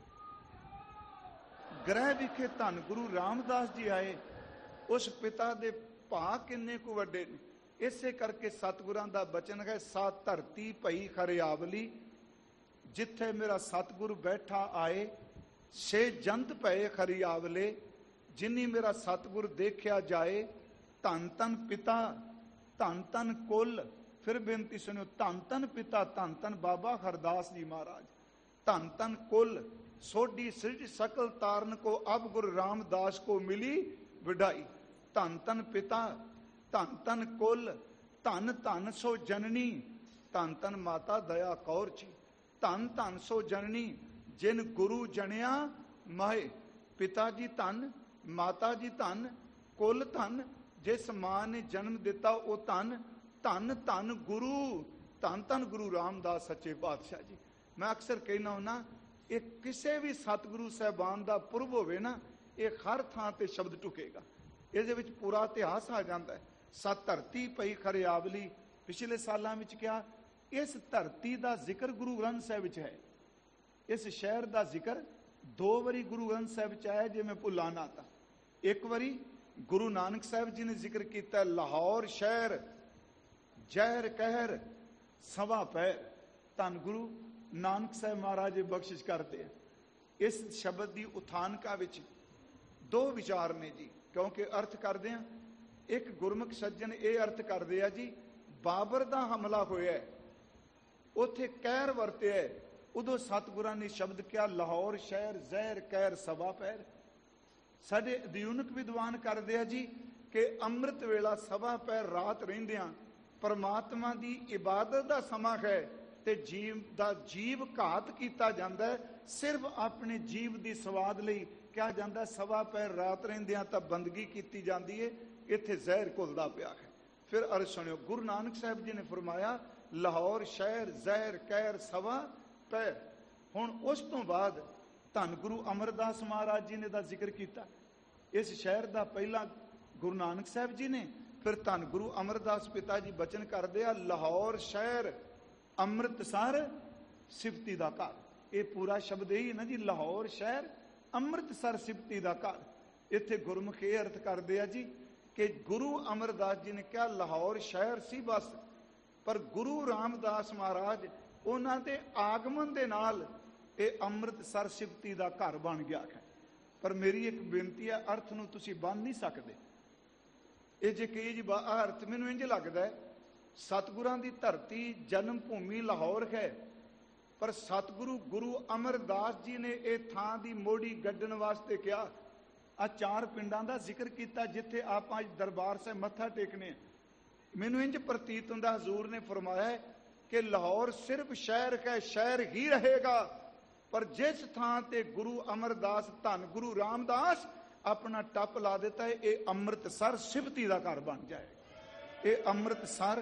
ਗ੍ਰਹਿ ਵਿਖੇ ਧੰਨ ਗੁਰੂ ਰਾਮਦਾਸ ਜੀ ਆਏ, ਉਸ ਪਿਤਾ ਦੇ ਭਾਗ ਕਿੰਨੇ ਕੁ ਵੱਡੇ ਨੇ। ਇਸੇ ਕਰਕੇ ਸਤਿਗੁਰਾਂ ਦਾ ਬਚਨ ਹੈ, ਸਾ ਧਰਤੀ ਭਈ ਹਰਿਆਵਲੀ, ਜਿੱਥੇ ਮੇਰਾ ਸਤਿਗੁਰ ਬੈਠਾ ਆਏ, ਸੇ ਜੰਤ ਭਏ ਹਰਿਆਵਲੇ, ਜਿਨੀ ਮੇਰਾ ਸਤਿਗੁਰ ਦੇਖਿਆ ਜਾਏ। ਧੰਨ ਧੰਨ ਪਿਤਾ, ਧੰਨ ਧੰਨ ਕੁੱਲ। ਫਿਰ ਬੇਨਤੀ ਸੁਣਿਓ, ਧੰਨ ਧੰਨ ਪਿਤਾ, ਧੰਨ ਧੰਨ ਬਾਬਾ ਹਰਦਾਸ ਜੀ ਮਹਾਰਾਜ, ਧੰਨ ਧੰਨ ਕੁੱਲ। ਸੋਢੀ ਸ੍ਰਿਜ ਸਕਲ ਤਾਰਨ ਕੋ, ਅਬ ਗੁਰੂ ਰਾਮਦਾਸ ਕੋ ਮਿਲੀ ਵਿਡਾਈ। ਧੰਨ ਧੰਨ ਪਿਤਾ, ਧੰਨ ਧੰਨ ਕੁੱਲ, ਧੰਨ ਧੰਨ ਸੋ ਜਨਨੀ, ਧੰਨ ਧੰਨ ਮਾਤਾ ਦਇਆ ਕੌਰ ਜੀ। ਧੰਨ ਧੰਨ ਸੋ ਜਨਨੀ, ਜਿਨ ਗੁਰੂ ਜਣਿਆ ਮਾਏ। ਪਿਤਾ ਜੀ ਧੰਨ, ਮਾਤਾ ਜੀ ਧੰਨ, ਕੁੱਲ ਧੰਨ, ਜਿਸ ਮਾਂ ਨੇ ਜਨਮ ਦਿੱਤਾ ਉਹ ਧੰਨ। ਧੰਨ ਧੰਨ ਗੁਰੂ, ਧੰਨ ਧੰਨ ਗੁਰੂ ਰਾਮਦਾਸ ਸੱਚੇ ਪਾਤਸ਼ਾਹ ਜੀ। ਮੈਂ ਅਕਸਰ ਕਹਿਣਾ ਹੁੰਦਾ, ਇਹ ਕਿਸੇ ਵੀ ਸਤਿਗੁਰੂ ਸਾਹਿਬਾਨ ਦਾ ਪੁਰਬ ਹੋਵੇ ਨਾ, ਇਹ ਹਰ ਥਾਂ ਤੇ ਸ਼ਬਦ ਟੁਕੇਗਾ। ਇਹਦੇ ਵਿੱਚ ਪੂਰਾ ਇਤਿਹਾਸ ਆ ਜਾਂਦਾ ਹੈ। ਸਤ ਧਰਤੀ ਪਈ ਖਰਿਆਵਲੀ, ਪਿਛਲੇ ਸਾਲਾਂ ਵਿੱਚ ਕਿਹਾ, ਇਸ ਧਰਤੀ ਦਾ ਜ਼ਿਕਰ ਗੁਰੂ ਗ੍ਰੰਥ ਸਾਹਿਬ ਵਿੱਚ ਹੈ। ਇਸ ਸ਼ਹਿਰ ਦਾ ਜ਼ਿਕਰ ਦੋ ਵਾਰੀ ਗੁਰੂ ਗ੍ਰੰਥ ਸਾਹਿਬ ਵਿੱਚ ਆਇਆ, ਜੇ ਮੈਂ ਭੁੱਲਾਂ ਨਾ ਤਾਂ। ਇੱਕ ਵਾਰੀ ਗੁਰੂ ਨਾਨਕ ਸਾਹਿਬ ਜੀ ਨੇ ਜ਼ਿਕਰ ਕੀਤਾ, ਲਾਹੌਰ ਸ਼ਹਿਰ ਜ਼ਹਿਰ ਕਹਿਰ ਸਵਾ ਪੈਰ। ਧੰਨ ਗੁਰੂ ਨਾਨਕ ਸਾਹਿਬ ਮਹਾਰਾਜ ਬਖਸ਼ਿਸ਼ ਕਰਦੇ ਆ। ਇਸ ਸ਼ਬਦ ਦੀ ਉਥਾਨਕਾ ਵਿੱਚ ਦੋ ਵਿਚਾਰ ਨੇ ਜੀ, ਕਿਉਂਕਿ ਅਰਥ ਕਰਦੇ ਆ। ਇੱਕ ਗੁਰਮੁਖ ਸੱਜਣ ਇਹ ਅਰਥ ਕਰਦੇ ਆ ਜੀ, ਬਾਬਰ ਦਾ ਹਮਲਾ ਹੋਇਆ, ਉੱਥੇ ਕਹਿਰ ਵਰਤਿਆ, ਉਦੋਂ ਸਤਿਗੁਰਾਂ ਨੇ ਸ਼ਬਦ ਕਿਹਾ, ਲਾਹੌਰ ਸ਼ਹਿਰ ਜ਼ਹਿਰ ਕਹਿਰ ਸਵਾ ਪੈਰ। ਸਾਡੇ ਅਧਿਉਨਕ ਵਿਦਵਾਨ ਕਰਦੇ ਆ ਜੀ ਕਿ ਅੰਮ੍ਰਿਤ ਵੇਲਾ ਸਵਾ ਪੈਰ ਰਾਤ ਰਹਿੰਦਿਆਂ ਪਰਮਾਤਮਾ ਦੀ ਇਬਾਦਤ ਦਾ ਸਮਾਂ ਹੈ, ਤੇ ਜੀਵ ਦਾ ਜੀਵ ਘਾਤ ਕੀਤਾ ਜਾਂਦਾ ਹੈ, ਸਿਰਫ ਆਪਣੇ ਜੀਵ ਦੀ ਸਵਾਦ ਲਈ ਕਿਹਾ ਜਾਂਦਾ, ਸਵਾ ਪੈਰ ਰਾਤ ਰਹਿੰਦਿਆਂ ਤਾਂ ਬੰਦਗੀ ਕੀਤੀ ਜਾਂਦੀ ਹੈ, ਇੱਥੇ ਜ਼ਹਿਰ ਘੁਲਦਾ ਪਿਆ ਹੈ। ਫਿਰ ਅਰਜ਼ ਸੁਣਿਓ, ਗੁਰੂ ਨਾਨਕ ਸਾਹਿਬ ਜੀ ਨੇ ਫਰਮਾਇਆ, ਲਾਹੌਰ ਸ਼ਹਿਰ ਜ਼ਹਿਰ ਕਹਿਰ ਸਵਾ ਪੈਰ। ਹੁਣ ਉਸ ਤੋਂ ਬਾਅਦ ਧੰਨ ਗੁਰੂ ਅਮਰਦਾਸ ਮਹਾਰਾਜ ਜੀ ਨੇ ਦਾ ਜ਼ਿਕਰ ਕੀਤਾ। ਇਸ ਸ਼ਹਿਰ ਦਾ ਪਹਿਲਾਂ ਗੁਰੂ ਨਾਨਕ ਸਾਹਿਬ ਜੀ ਨੇ, ਫਿਰ ਧੰਨ ਗੁਰੂ ਅਮਰਦਾਸ ਪਿਤਾ ਜੀ ਬਚਨ ਕਰਦੇ ਆ, ਲਾਹੌਰ ਸ਼ਹਿਰ ਅੰਮ੍ਰਿਤਸਰ ਸਿਫਤੀ ਦਾ ਘਰ। ਇਹ ਪੂਰਾ ਸ਼ਬਦ ਇਹੀ ਨਾ ਜੀ, ਲਾਹੌਰ ਸ਼ਹਿਰ ਅੰਮ੍ਰਿਤਸਰ ਸਿਫਤੀ ਦਾ ਘਰ। ਇੱਥੇ ਗੁਰਮੁਖ ਇਹ ਅਰਥ ਕਰਦੇ ਆ ਜੀ ਕਿ ਗੁਰੂ ਅਮਰਦਾਸ ਜੀ ਨੇ ਕਿਹਾ ਲਾਹੌਰ ਸ਼ਹਿਰ ਸੀ ਬਸ, ਪਰ ਗੁਰੂ ਰਾਮਦਾਸ ਮਹਾਰਾਜ ਉਹਨਾਂ ਦੇ ਆਗਮਨ ਦੇ ਨਾਲ ਇਹ ਅੰਮ੍ਰਿਤਸਰ ਸਿਫਤੀ ਦਾ ਘਰ ਬਣ ਗਿਆ ਹੈ। ਪਰ ਮੇਰੀ ਇੱਕ ਬੇਨਤੀ ਹੈ, ਅਰਥ ਨੂੰ ਤੁਸੀਂ ਬੰਨ ਨਹੀਂ ਸਕਦੇ। ਇਹ ਜੇ ਕਹੀ ਜੀ ਬਾ ਅਰਥ, ਮੈਨੂੰ ਇੰਝ ਲੱਗਦਾ ਸਤਿਗੁਰਾਂ ਦੀ ਧਰਤੀ ਜਨਮ ਭੂਮੀ ਲਾਹੌਰ ਹੈ, ਪਰ ਸਤਿਗੁਰੂ ਗੁਰੂ ਅਮਰਦਾਸ ਜੀ ਨੇ ਇਹ ਥਾਂ ਦੀ ਮੋੜੀ ਗੱਡਣ ਵਾਸਤੇ ਕਿਹਾ। ਆ ਚਾਰ ਪਿੰਡਾਂ ਦਾ ਜ਼ਿਕਰ ਕੀਤਾ ਜਿੱਥੇ ਆਪਾਂ ਅੱਜ ਦਰਬਾਰ ਸਾਹਿਬ ਮੱਥਾ ਟੇਕਨੇ। ਮੈਨੂੰ ਇੰਝ ਪ੍ਰਤੀਤ ਹੁੰਦਾ, ਹਜ਼ੂਰ ਨੇ ਫਰਮਾਇਆ ਕਿ ਲਾਹੌਰ ਸਿਰਫ ਸ਼ਹਿਰ ਹੈ, ਸ਼ਹਿਰ ਹੀ ਰਹੇਗਾ, ਪਰ ਜਿਸ ਥਾਂ ਤੇ ਗੁਰੂ ਅਮਰਦਾਸ ਧੰਨ ਗੁਰੂ ਰਾਮਦਾਸ ਆਪਣਾ ਟੱਪ ਲਾ ਦਿੱਤਾ ਹੈ, ਇਹ ਅੰਮ੍ਰਿਤਸਰ ਸਿਫਤੀ ਦਾ ਘਰ ਬਣ ਜਾਏਗਾ। ਇਹ ਅੰਮ੍ਰਿਤਸਰ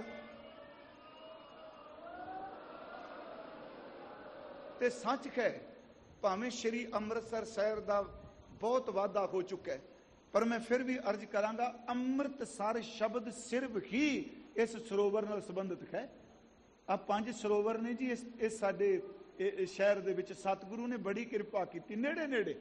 ਤੇ ਸੱਚ ਹੈ, ਭਾਵੇਂ ਸ਼੍ਰੀ ਅੰਮ੍ਰਿਤਸਰ ਸ਼ਹਿਰ ਦਾ ਬਹੁਤ ਵਾਧਾ ਹੋ ਚੁੱਕਾ ਹੈ, ਪਰ ਮੈਂ ਫਿਰ ਵੀ ਅਰਜ਼ ਕਰਾਂਗਾ, ਅੰਮ੍ਰਿਤਸਰ ਸ਼ਬਦ ਸਿਰਫ ਹੀ ਇਸ ਸਰੋਵਰ ਨਾਲ ਸੰਬੰਧਿਤ ਹੈ। ਆ ਪੰਜ ਸਰੋਵਰ ਨੇ ਜੀ ਇਸ ਇਸ ਸਾਡੇ ਸ਼ਹਿਰ ਦੇ ਵਿੱਚ ਸਤਿਗੁਰੂ ਨੇ ਬੜੀ ਕਿਰਪਾ ਕੀਤੀ, ਨੇੜੇ ਨੇੜੇ।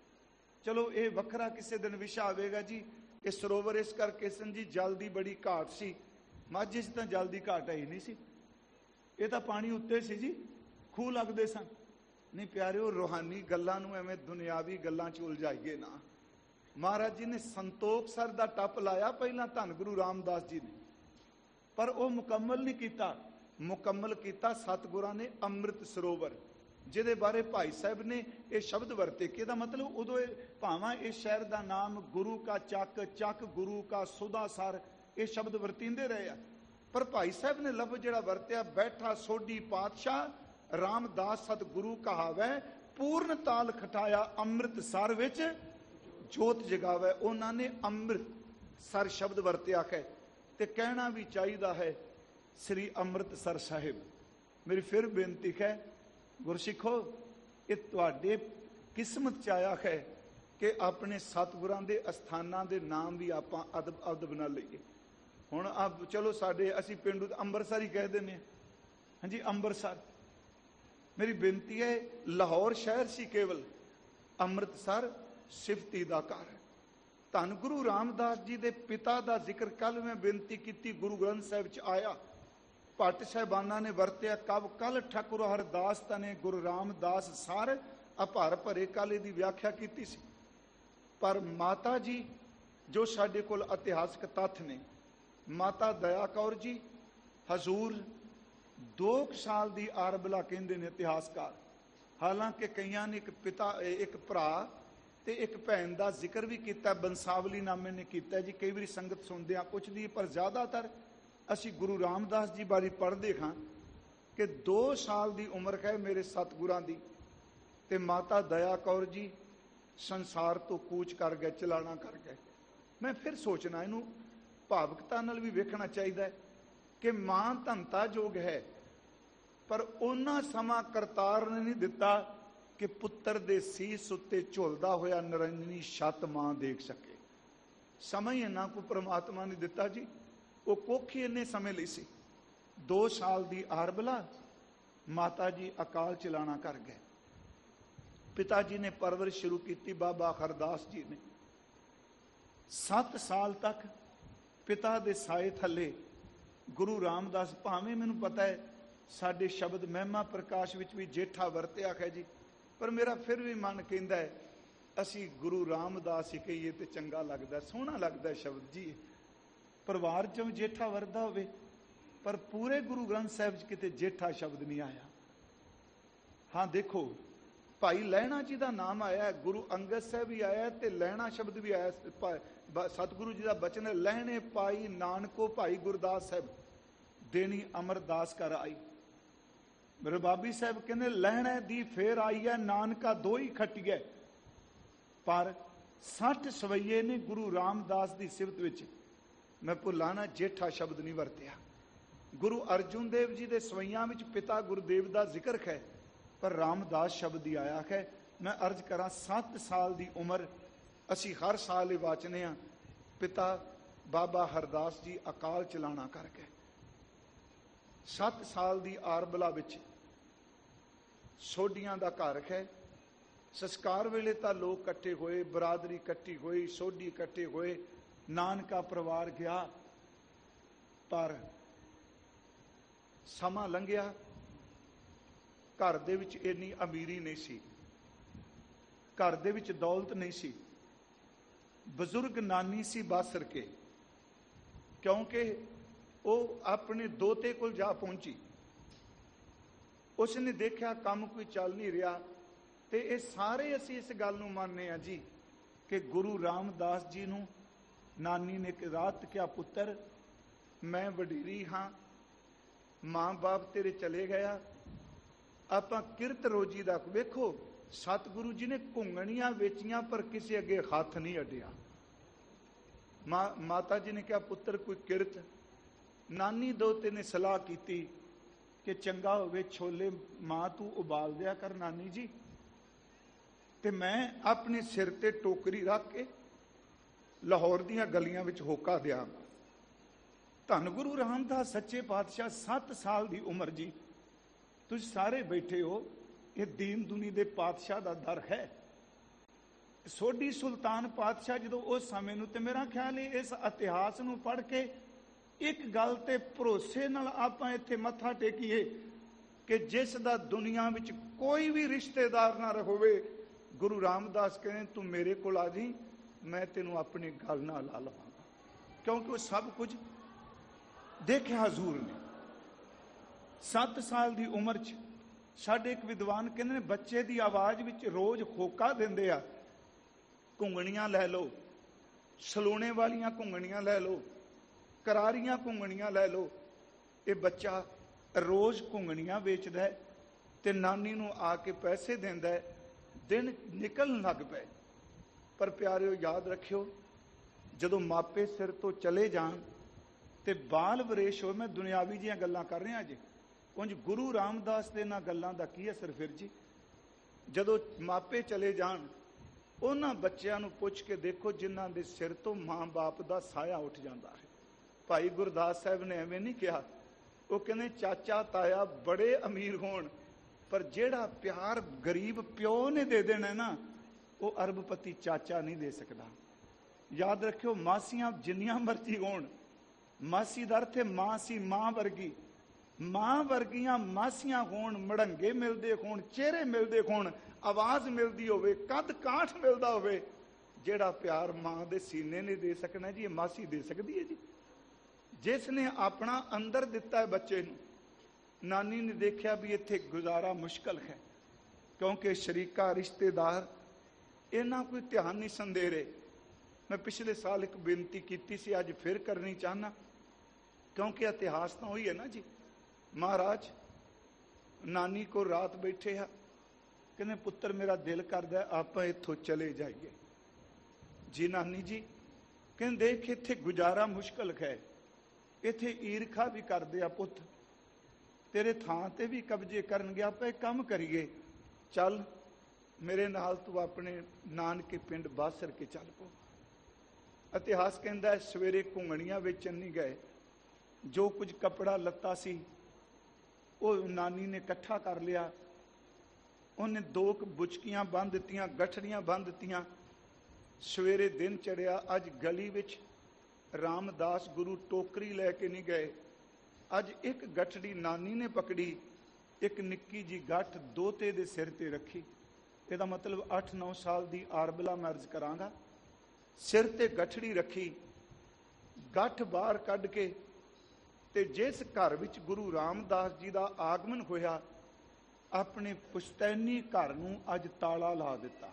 ਚਲੋ ਇਹ ਵੱਖਰਾ ਕਿਸੇ ਦਿਨ ਵਿਸ਼ਾ ਆਵੇਗਾ ਜੀ। ਇਹ ਸਰੋਵਰ ਇਸ ਕਰਕੇ ਸਨ ਜੀ, ਜਲ ਦੀ ਬੜੀ ਘਾਟ ਸੀ। ਮਾਝੇ 'ਚ ਤਾਂ ਜਲ ਦੀ ਘਾਟ ਹੈ ਹੀ ਨਹੀਂ ਸੀ, ਇਹ ਤਾਂ ਪਾਣੀ ਉੱਤੇ ਸੀ ਜੀ, ਖੂਹ ਲੱਗਦੇ ਸਨ। ਨਹੀਂ ਪਿਆਰਿਓ, ਰੂਹਾਨੀ ਗੱਲਾਂ ਨੂੰ ਐਵੇਂ ਦੁਨਿਆਵੀ ਗੱਲਾਂ 'ਚ ਉਲਝਾਈਏ ਨਾ। ਮਹਾਰਾਜ ਜੀ ਨੇ ਸੰਤੋਖ ਸਰ ਦਾ ਟੱਪ ਲਾਇਆ ਪਹਿਲਾਂ ਧੰਨ ਗੁਰੂ ਰਾਮਦਾਸ ਜੀ ਨੇ, ਪਰ ਉਹ ਮੁਕੰਮਲ ਨਹੀਂ ਕੀਤਾ। ਮੁਕੰਮਲ ਕੀਤਾ ਸਤਿਗੁਰਾਂ ਨੇ ਅੰਮ੍ਰਿਤ ਸਰੋਵਰ, ਜਿਹਦੇ ਬਾਰੇ ਭਾਈ ਸਾਹਿਬ ਨੇ ਇਹ ਸ਼ਬਦ ਵਰਤੇ ਕਿ ਇਹਦਾ ਮਤਲਬ ਉਦੋਂ ਭਾਵਾਂ ਇਸ ਸ਼ਹਿਰ ਦਾ ਨਾਮ ਗੁਰੂ ਕਾ ਚੱਕ, ਚੱਕ ਗੁਰੂ ਕਾ ਸੁਦਾ ਸਰ, ਇਹ ਸ਼ਬਦ ਵਰਤੀਂਦੇ ਰਹੇ ਆ, ਪਰ ਭਾਈ ਸਾਹਿਬ ਨੇ ਲਫ਼ਜ਼ ਜਿਹੜਾ ਵਰਤਿਆ, ਬੈਠਾ ਸੋਢੀ ਪਾਤਸ਼ਾਹ ਰਾਮਦਾਸ ਸਤਿਗੁਰੂ ਕਹਾਵੇ, ਪੂਰਨ ਤਾਲ ਖਟਾਇਆ ਅੰਮ੍ਰਿਤਸਰ ਵਿੱਚ ਜੋਤ ਜਗਾਵੇ। ਉਹਨਾਂ ਨੇ ਅੰਮ੍ਰਿਤ ਸਰ ਸ਼ਬਦ ਵਰਤਿਆ ਹੈ, ਤੇ ਕਹਿਣਾ ਵੀ ਚਾਹੀਦਾ ਹੈ ਸ੍ਰੀ ਅੰਮ੍ਰਿਤਸਰ ਸਾਹਿਬ। ਮੇਰੀ ਫਿਰ ਬੇਨਤੀ ਹੈ ਗੁਰਸਿੱਖੋ, ਇਹ ਤੁਹਾਡੇ ਕਿਸਮਤ 'ਚ ਆਇਆ ਹੈ ਕਿ ਆਪਣੇ ਸਤਿਗੁਰਾਂ ਦੇ ਅਸਥਾਨਾਂ ਦੇ ਨਾਮ ਵੀ ਆਪਾਂ ਅਦਬ ਅਦਬ ਨਾਲ ਲਈਏ। ਹੁਣ ਆ ਚਲੋ ਸਾਡੇ ਅਸੀਂ ਪਿੰਡੂ ਅੰਮ੍ਰਿਤਸਰ ਹੀ ਕਹਿ ਦਿੰਦੇ ਹਾਂ, ਹਾਂਜੀ ਅੰਮ੍ਰਿਤਸਰ। ਮੇਰੀ ਬੇਨਤੀ ਹੈ, ਲਾਹੌਰ ਸ਼ਹਿਰ ਸੀ ਕੇਵਲ, ਅੰਮ੍ਰਿਤਸਰ ਸਿਫਤੀ ਦਾ ਘਰ। ਧੰਨ ਗੁਰੂ ਰਾਮਦਾਸ ਜੀ ਦੇ ਪਿਤਾ ਦਾ ਜ਼ਿਕਰ ਕੱਲ ਮੈਂ ਬੇਨਤੀ ਕੀਤੀ ਗੁਰੂ ਗ੍ਰੰਥ ਸਾਹਿਬ 'ਚ ਆਇਆ। ਭੱਟ ਸਾਹਿਬਾਨਾਂ ਨੇ ਵਰਤਿਆ, ਕਵ ਕਲ ਠਾਕੁਰ ਹਰਦਾਸ ਤਨੇ ਗੁਰੂ ਰਾਮਦਾਸ ਸਰ ਅਭਰ ਭਰੇ ਕਾਲੇ ਦੀ ਵਿਆਖਿਆ ਕੀਤੀ ਸੀ। ਪਰ ਮਾਤਾ ਜੀ ਜੋ ਸਾਡੇ ਕੋਲ ਇਤਿਹਾਸਕ ਤੱਥ ਨੇ, ਮਾਤਾ ਦਇਆ ਕੌਰ ਜੀ ਹਜ਼ੂਰ ਦੋ ਸਾਲ ਦੀ ਆਰਬਲਾ ਕਹਿੰਦੇ ਨੇ ਇਤਿਹਾਸਕਾਰ। ਹਾਲਾਂਕਿ ਕਈਆਂ ਨੇ ਇੱਕ ਪਿਤਾ ਇੱਕ ਭਰਾ ਤੇ ਇੱਕ ਭੈਣ ਦਾ ਜ਼ਿਕਰ ਵੀ ਕੀਤਾ, ਬੰਸਾਵਲੀ ਨਾਮੇ ਨੇ ਕੀਤਾ ਜੀ। ਕਈ ਵਾਰੀ ਸੰਗਤ ਸੁਣਦੇ ਆ ਪੁੱਛਦੀ, ਪਰ ਜ਼ਿਆਦਾਤਰ ਅਸੀਂ ਗੁਰੂ ਰਾਮਦਾਸ ਜੀ ਬਾਰੇ ਪੜ੍ਹਦੇ ਹਾਂ ਕਿ ਦੋ ਸਾਲ ਦੀ ਉਮਰ ਹੈ ਮੇਰੇ ਸਤਿਗੁਰਾਂ ਦੀ, ਤੇ ਮਾਤਾ ਦਇਆ ਕੌਰ ਜੀ ਸੰਸਾਰ ਤੋਂ ਕੂਚ ਕਰ ਗਏ, ਚਲਾਣਾ ਕਰ ਗਏ। ਮੈਂ ਫਿਰ ਸੋਚਣਾ, ਇਹਨੂੰ ਭਾਵੁਕਤਾ ਨਾਲ ਵੀ ਵੇਖਣਾ ਚਾਹੀਦਾ ਹੈ ਕਿ ਮਾਂ ਧੰਤਾ ਯੋਗ ਹੈ, ਪਰ ਉਹਨਾਂ ਸਮਾਂ ਕਰਤਾਰ ਨੇ ਨਹੀਂ ਦਿੱਤਾ ਕਿ ਪੁੱਤਰ ਦੇ ਸੀਸ ਉੱਤੇ ਝੁਲਦਾ ਹੋਇਆ ਨਿਰੰਜਨੀ ਛੱਤ ਮਾਂ ਦੇਖ ਸਕੇ। ਸਮਾਂ ਹੀ ਇੰਨਾ ਕੋ ਪ੍ਰਮਾਤਮਾ ਨੇ ਦਿੱਤਾ ਜੀ। ਉਹ ਕੁੱਖ ਹੀ ਇੰਨੇ ਸਮੇਂ ਲਈ ਸੀ। ਦੋ ਸਾਲ ਦੀ ਆਰਬਲਾ ਮਾਤਾ ਜੀ ਅਕਾਲ ਚਲਾਣਾ ਕਰ ਗਏ। ਪਿਤਾ ਜੀ ਨੇ ਪਰਵਰਿਸ਼ ਸ਼ੁਰੂ ਕੀਤੀ ਬਾਬਾ ਹਰਦਾਸ ਜੀ ਨੇ। ਸੱਤ ਸਾਲ ਤੱਕ ਪਿਤਾ ਦੇ ਸਾਏ ਥੱਲੇ ਗੁਰੂ ਰਾਮਦਾਸ, ਭਾਵੇਂ ਮੈਨੂੰ ਪਤਾ ਹੈ ਸਾਡੇ ਸ਼ਬਦ ਮਹਿਮਾ ਪ੍ਰਕਾਸ਼ ਵਿੱਚ ਵੀ ਜੇਠਾ ਵਰਤਿਆ ਹੈ ਜੀ, ਪਰ ਮੇਰਾ ਫਿਰ ਵੀ ਮਨ ਕਹਿੰਦਾ ਹੈ ਅਸੀਂ ਗੁਰੂ ਰਾਮਦਾਸ ਹੀ ਕਹੀਏ ਤੇ ਚੰਗਾ ਲੱਗਦਾ, ਸੋਹਣਾ ਲੱਗਦਾ ਸ਼ਬਦ ਜੀ। ਪਰਿਵਾਰ ਚੋਂ ਜੇਠਾ ਵਰਦਾ ਹੋਵੇ, ਪਰ ਪੂਰੇ ਗੁਰੂ ਗ੍ਰੰਥ ਸਾਹਿਬ 'ਚ ਕਿਤੇ ਜੇਠਾ ਸ਼ਬਦ ਨਹੀਂ ਆਇਆ। ਹਾਂ ਦੇਖੋ, ਭਾਈ ਲਹਿਣਾ ਜੀ ਦਾ ਨਾਮ ਆਇਆ, ਗੁਰੂ ਅੰਗਦ ਸਾਹਿਬ ਵੀ ਆਇਆ ਤੇ ਲਹਿਣਾ ਸ਼ਬਦ ਵੀ ਆਇਆ। ਸਤਿਗੁਰੂ ਜੀ ਦਾ ਬਚਨ ਹੈ, ਲਹਿਣੇ ਪਾਈ ਨਾਨਕੋ ਭਾਈ ਗੁਰਦਾਸ ਸਾਹਿਬ ਦੇਣੀ ਅਮਰਦਾਸ ਕਰ ਆਈ। ਮੇਰੇ ਬਾਬੀ ਸਾਹਿਬ ਕਹਿੰਦੇ ਲਹਿਣੇ ਦੀ ਫੇਰ ਆਈ ਹੈ ਨਾਨਕਾ ਦੋ ਹੀ ਖੱਟੀਏ। ਪਰ ਸੱਠ ਸਵਈਏ ਨੇ ਗੁਰੂ ਰਾਮਦਾਸ ਦੀ ਸਿਫਤ ਵਿੱਚ, ਮੈਂ ਭੁੱਲਾਂ ਨਾ, ਜੇਠਾ ਸ਼ਬਦ ਨਹੀਂ ਵਰਤਿਆ। ਗੁਰੂ ਅਰਜੁਨ ਦੇਵ ਜੀ ਦੇ ਸਵਈਆਂ ਵਿੱਚ ਪਿਤਾ ਗੁਰਦੇਵ ਦਾ ਜ਼ਿਕਰ ਹੈ, ਪਰ ਰਾਮਦਾਸ ਸ਼ਬਦ ਹੀ ਆਇਆ ਹੈ। ਮੈਂ ਅਰਜ਼ ਕਰਾਂ, ਸੱਤ ਸਾਲ ਦੀ ਉਮਰ ਅਸੀਂ ਹਰ ਸਾਲ ਇਹ ਵਾਚਨੇ ਹਾਂ, ਪਿਤਾ ਬਾਬਾ ਹਰਦਾਸ ਜੀ ਅਕਾਲ ਚਲਾਣਾ ਕਰ ਗਏ। ਸੱਤ ਸਾਲ ਦੀ ਆਰਬਲਾ ਵਿੱਚ ਸੋਢੀਆਂ ਦਾ ਘਰ ਹੈ। ਸੰਸਕਾਰ ਵੇਲੇ ਤਾਂ ਲੋਕ ਇਕੱਠੇ ਹੋਏ, ਬਰਾਦਰੀ ਇਕੱਠੀ ਹੋਈ, ਸੋਢੀ ਇਕੱਠੇ ਹੋਏ, ਨਾਨਕਾ ਪਰਿਵਾਰ ਗਿਆ। ਪਰ ਸਮਾਂ ਲੰਘਿਆ, ਘਰ ਦੇ ਵਿੱਚ ਇੰਨੀ ਅਮੀਰੀ ਨਹੀਂ ਸੀ, ਘਰ ਦੇ ਵਿੱਚ ਦੌਲਤ ਨਹੀਂ ਸੀ। ਬਜ਼ੁਰਗ ਨਾਨੀ ਸੀ ਬਾਸਰ ਕੇ, ਕਿਉਂਕਿ ਉਹ ਆਪਣੇ ਦੋਤੇ ਕੋਲ ਜਾ ਪਹੁੰਚੀ। ਉਸਨੇ ਦੇਖਿਆ ਕੰਮ ਕੋਈ ਚੱਲ ਨਹੀਂ ਰਿਹਾ, ਤੇ ਇਹ ਸਾਰੇ ਅਸੀਂ ਇਸ ਗੱਲ ਨੂੰ ਮੰਨਦੇ ਹਾਂ ਜੀ ਕਿ ਗੁਰੂ ਰਾਮਦਾਸ ਜੀ ਨੂੰ ਨਾਨੀ ਨੇ ਇੱਕ ਰਾਤ ਕਿਹਾ, ਪੁੱਤਰ ਮੈਂ ਵਡੇਰੀ ਹਾਂ, ਮਾਂ ਬਾਪ ਤੇਰੇ ਚਲੇ ਗਿਆ, ਆਪਾਂ ਕਿਰਤ ਰੋਜੀ ਦਾ ਵੇਖੋ। ਸਤਿਗੁਰੂ ਜੀ ਨੇ ਘੁੰਗਣੀਆਂ ਵੇਚੀਆਂ ਪਰ ਕਿਸੇ ਅੱਗੇ ਹੱਥ ਨਹੀਂ ਅੱਡਿਆ। ਮਾਂ ਮਾਤਾ ਜੀ ਨੇ ਕਿਹਾ, ਪੁੱਤਰ ਕੋਈ ਕਿਰਤ। ਨਾਨੀ ਦੋਤੇ ਨੇ ਸਲਾਹ ਕੀਤੀ ਕਿ ਚੰਗਾ ਹੋਵੇ ਛੋਲੇ ਮਾਂ ਤੂੰ ਉਬਾਲ ਦਿਆ ਕਰ ਨਾਨੀ ਜੀ, ਤੇ ਮੈਂ ਆਪਣੇ ਸਿਰ ਤੇ ਟੋਕਰੀ ਰੱਖ ਕੇ ਲਾਹੌਰ ਦੀਆਂ ਗਲੀਆਂ ਵਿੱਚ ਹੋਕਾ ਦਿਆਂ। ਧੰਨ ਗੁਰੂ ਰਾਮਦਾਸ ਸੱਚੇ ਪਾਤਸ਼ਾਹ, ਸੱਤ ਸਾਲ ਦੀ ਉਮਰ ਜੀ। ਤੁਸੀਂ ਸਾਰੇ ਬੈਠੇ ਹੋ, ਇਹ ਦੀਨ ਦੁਨੀ ਦੇ ਪਾਤਸ਼ਾਹ ਦਾ ਦਰ ਹੈ। ਸੋਢੀ ਸੁਲਤਾਨ ਪਾਤਸ਼ਾਹ ਜਦੋਂ ਉਸ ਸਮੇਂ ਨੂੰ, ਤੇ ਮੇਰਾ ਖਿਆਲ ਹੈ ਇਸ ਇਤਿਹਾਸ ਨੂੰ ਪੜ੍ਹ ਕੇ ਇੱਕ ਗੱਲ ਤੇ ਭਰੋਸੇ ਨਾਲ ਆਪਾਂ ਇੱਥੇ ਮੱਥਾ ਟੇਕੀਏ ਕਿ ਜਿਸ ਦਾ ਦੁਨੀਆ ਵਿੱਚ ਕੋਈ ਵੀ ਰਿਸ਼ਤੇਦਾਰ ਨਾ ਹੋਵੇ, ਗੁਰੂ ਰਾਮਦਾਸ ਕਹਿੰਦੇ ਤੂੰ ਮੇਰੇ ਕੋਲ ਆ ਜੀ, ਮੈਂ ਤੈਨੂੰ ਆਪਣੀ ਗੱਲ ਨਾਲ ਲਾ ਲਵਾਂਗਾ, ਕਿਉਂਕਿ ਉਹ ਸਭ ਕੁਝ ਦੇਖਿਆ ਹਜ਼ੂਰ ਨੇ। ਸੱਤ ਸਾਲ ਦੀ ਉਮਰ 'ਚ ਸਾਡੇ ਇੱਕ ਵਿਦਵਾਨ ਕਹਿੰਦੇ ਨੇ ਬੱਚੇ ਦੀ ਆਵਾਜ਼ ਵਿੱਚ ਰੋਜ਼ ਹੋਕਾ ਦਿੰਦੇ ਆ, ਘੁੰਗਣੀਆਂ ਲੈ ਲਓ, ਸਲੂਣੇ ਵਾਲੀਆਂ ਘੁੰਗਣੀਆਂ ਲੈ ਲਓ, ਕਰਾਰੀਆਂ ਘੁੰਗਣੀਆਂ ਲੈ ਲਓ। ਇਹ ਬੱਚਾ ਰੋਜ਼ ਘੁੰਗਣੀਆਂ ਵੇਚਦਾ ਹੈ ਤੇ ਨਾਨੀ ਨੂੰ ਆ ਕੇ ਪੈਸੇ ਦਿੰਦਾ ਹੈ। ਦਿਨ ਨਿਕਲਣ ਲੱਗ ਪਏ। ਪਰ ਪਿਆਰਿਓ ਯਾਦ ਰੱਖਿਓ, ਜਦੋਂ ਮਾਪੇ ਸਿਰ ਤੋਂ ਚਲੇ ਜਾਣ ਤੇ ਬਾਲ ਵਰੇਸ਼ ਹੋਏ, ਮੈਂ ਦੁਨਿਆਵੀ ਜੀਆਂ ਗੱਲਾਂ ਕਰ ਰਿਹਾ ਜੀ, ਉਂਝ ਗੁਰੂ ਰਾਮਦਾਸ ਦੇ ਨਾਲ ਗੱਲਾਂ ਦਾ ਕੀ ਅਸਰ ਫਿਰ ਜੀ। ਜਦੋਂ ਮਾਪੇ ਚਲੇ ਜਾਣ, ਉਹਨਾਂ ਬੱਚਿਆਂ ਨੂੰ ਪੁੱਛ ਕੇ ਦੇਖੋ ਜਿਨ੍ਹਾਂ ਦੇ ਸਿਰ ਤੋਂ ਮਾਂ ਬਾਪ ਦਾ ਸਾਇਆ ਉੱਠ ਜਾਂਦਾ ਹੈ। ਭਾਈ ਗੁਰਦਾਸ ਸਾਹਿਬ ਨੇ ਐਵੇਂ ਨਹੀਂ ਕਿਹਾ, ਉਹ ਕਹਿੰਦੇ ਚਾਚਾ ਤਾਇਆ ਬੜੇ ਅਮੀਰ ਹੋਣ, ਪਰ ਜਿਹੜਾ ਪਿਆਰ ਗਰੀਬ ਪਿਓ ਨੇ ਦੇ ਦੇਣਾ ਨਾ, ਉਹ ਅਰਬਪਤੀ ਚਾਚਾ ਨਹੀਂ ਦੇ ਸਕਦਾ। ਯਾਦ ਰੱਖਿਓ, ਮਾਸੀਆਂ ਜਿੰਨੀਆਂ ਮਰਜ਼ੀ ਹੋਣ, ਮਾਸੀ ਦਾ ਅਰਥ ਹੈ ਮਾਂ ਸੀ ਮਾਂ ਵਰਗੀ, ਮਾਂ ਵਰਗੀਆਂ ਮਾਸੀਆਂ ਹੋਣ, ਮੜੰਗੇ ਮਿਲਦੇ ਹੋਣ, ਚਿਹਰੇ ਮਿਲਦੇ ਹੋਣ, ਆਵਾਜ਼ ਮਿਲਦੀ ਹੋਵੇ, ਕੱਦ ਕਾਠ ਮਿਲਦਾ ਹੋਵੇ, ਜਿਹੜਾ ਪਿਆਰ ਮਾਂ ਦੇ ਸੀਨੇ ਨੇ ਦੇ ਸਕਣਾ ਜੀ, ਇਹ ਮਾਸੀ ਦੇ ਸਕਦੀ ਹੈ ਜੀ। ਜਿਸ ਨੇ ਆਪਣਾ ਅੰਦਰ ਦਿੱਤਾ ਹੈ ਬੱਚੇ ਨੂੰ। ਨਾਨੀ ਨੇ ਦੇਖਿਆ ਵੀ ਇੱਥੇ ਗੁਜ਼ਾਰਾ ਮੁਸ਼ਕਲ ਹੈ, ਕਿਉਂਕਿ ਸ਼ਰੀਕਾ ਰਿਸ਼ਤੇਦਾਰ ਇਹਨਾਂ ਕੋਈ ਧਿਆਨ ਨਹੀਂ ਸਨ ਦੇ ਰਹੇ। ਮੈਂ ਪਿਛਲੇ ਸਾਲ ਇੱਕ ਬੇਨਤੀ ਕੀਤੀ ਸੀ, ਅੱਜ ਫਿਰ ਕਰਨੀ ਚਾਹਨਾ, ਕਿਉਂਕਿ ਇਤਿਹਾਸ ਤਾਂ ਉਹੀ ਹੈ ਨਾ ਜੀ। ਮਹਾਰਾਜ ਨਾਨੀ ਕੋਲ ਰਾਤ ਬੈਠੇ ਆ, ਕਹਿੰਦੇ ਪੁੱਤਰ ਮੇਰਾ ਦਿਲ ਕਰਦਾ ਆਪਾਂ ਇੱਥੋਂ ਚਲੇ ਜਾਈਏ। ਜੀ ਨਾਨੀ ਜੀ, ਕਹਿੰਦੇ ਦੇਖ ਇੱਥੇ ਗੁਜ਼ਾਰਾ ਮੁਸ਼ਕਲ ਹੈ, ਇੱਥੇ ਈਰਖਾ ਵੀ ਕਰਦੇ ਆ ਪੁੱਤ, ਤੇਰੇ ਥਾਂ ਤੇ ਵੀ ਕਬਜ਼ੇ ਕਰਨ ਗਿਆ, ਆਪਾਂ ਇੱਕ ਕੰਮ ਕਰੀਏ, ਚੱਲ ਮੇਰੇ ਨਾਲ ਤੂੰ ਆਪਣੇ ਨਾਨਕੇ ਪਿੰਡ ਬਾਸਰ ਕੇ ਚੱਲ ਪੋ। ਇਤਿਹਾਸ ਕਹਿੰਦਾ ਸਵੇਰੇ ਘੁੰਗਣੀਆਂ ਵੇਚਣ ਨਹੀਂ ਗਏ, ਜੋ ਕੁਝ ਕੱਪੜਾ ਲੱਤਾ ਸੀ ਉਹ ਨਾਨੀ ਨੇ ਇਕੱਠਾ ਕਰ ਲਿਆ। ਉਹਨੇ ਦੋ ਕੁ ਬੁਚਕੀਆਂ ਬੰਨ੍ਹ ਦਿੱਤੀਆਂ, ਗਠੜੀਆਂ ਬੰਨ੍ਹ ਦਿੱਤੀਆਂ। ਸਵੇਰੇ ਦਿਨ ਚੜਿਆ। ਅੱਜ ਗਲੀ ਵਿੱਚ ਰਾਮਦਾਸ ਗੁਰੂ ਟੋਕਰੀ ਲੈ ਕੇ ਨਹੀਂ ਗਏ। ਅੱਜ ਇੱਕ ਗਠੜੀ ਨਾਨੀ ਨੇ ਪਕੜੀ, ਇੱਕ ਨਿੱਕੀ ਜੀ ਗੱਠ ਦੋਤੇ ਦੇ ਸਿਰ ਤੇ ਰੱਖੀ। ਇਹਦਾ ਮਤਲਬ ਅੱਠ ਨੌ ਸਾਲ ਦੀ ਆਰਬਲਾ ਮੈਂ ਅਰਜ਼ ਕਰਾਂਗਾ। ਸਿਰ ਤੇ ਗਠੜੀ ਰੱਖੀ, ਗੱਠ ਬਾਹਰ ਕੱਢ ਕੇ, ਤੇ ਜਿਸ ਘਰ ਵਿੱਚ ਗੁਰੂ ਰਾਮਦਾਸ ਜੀ ਦਾ ਆਗਮਨ ਹੋਇਆ, ਆਪਣੇ ਪੁਸ਼ਤੈਨੀ ਘਰ ਨੂੰ ਅੱਜ ਤਾਲਾ ਲਾ ਦਿੱਤਾ।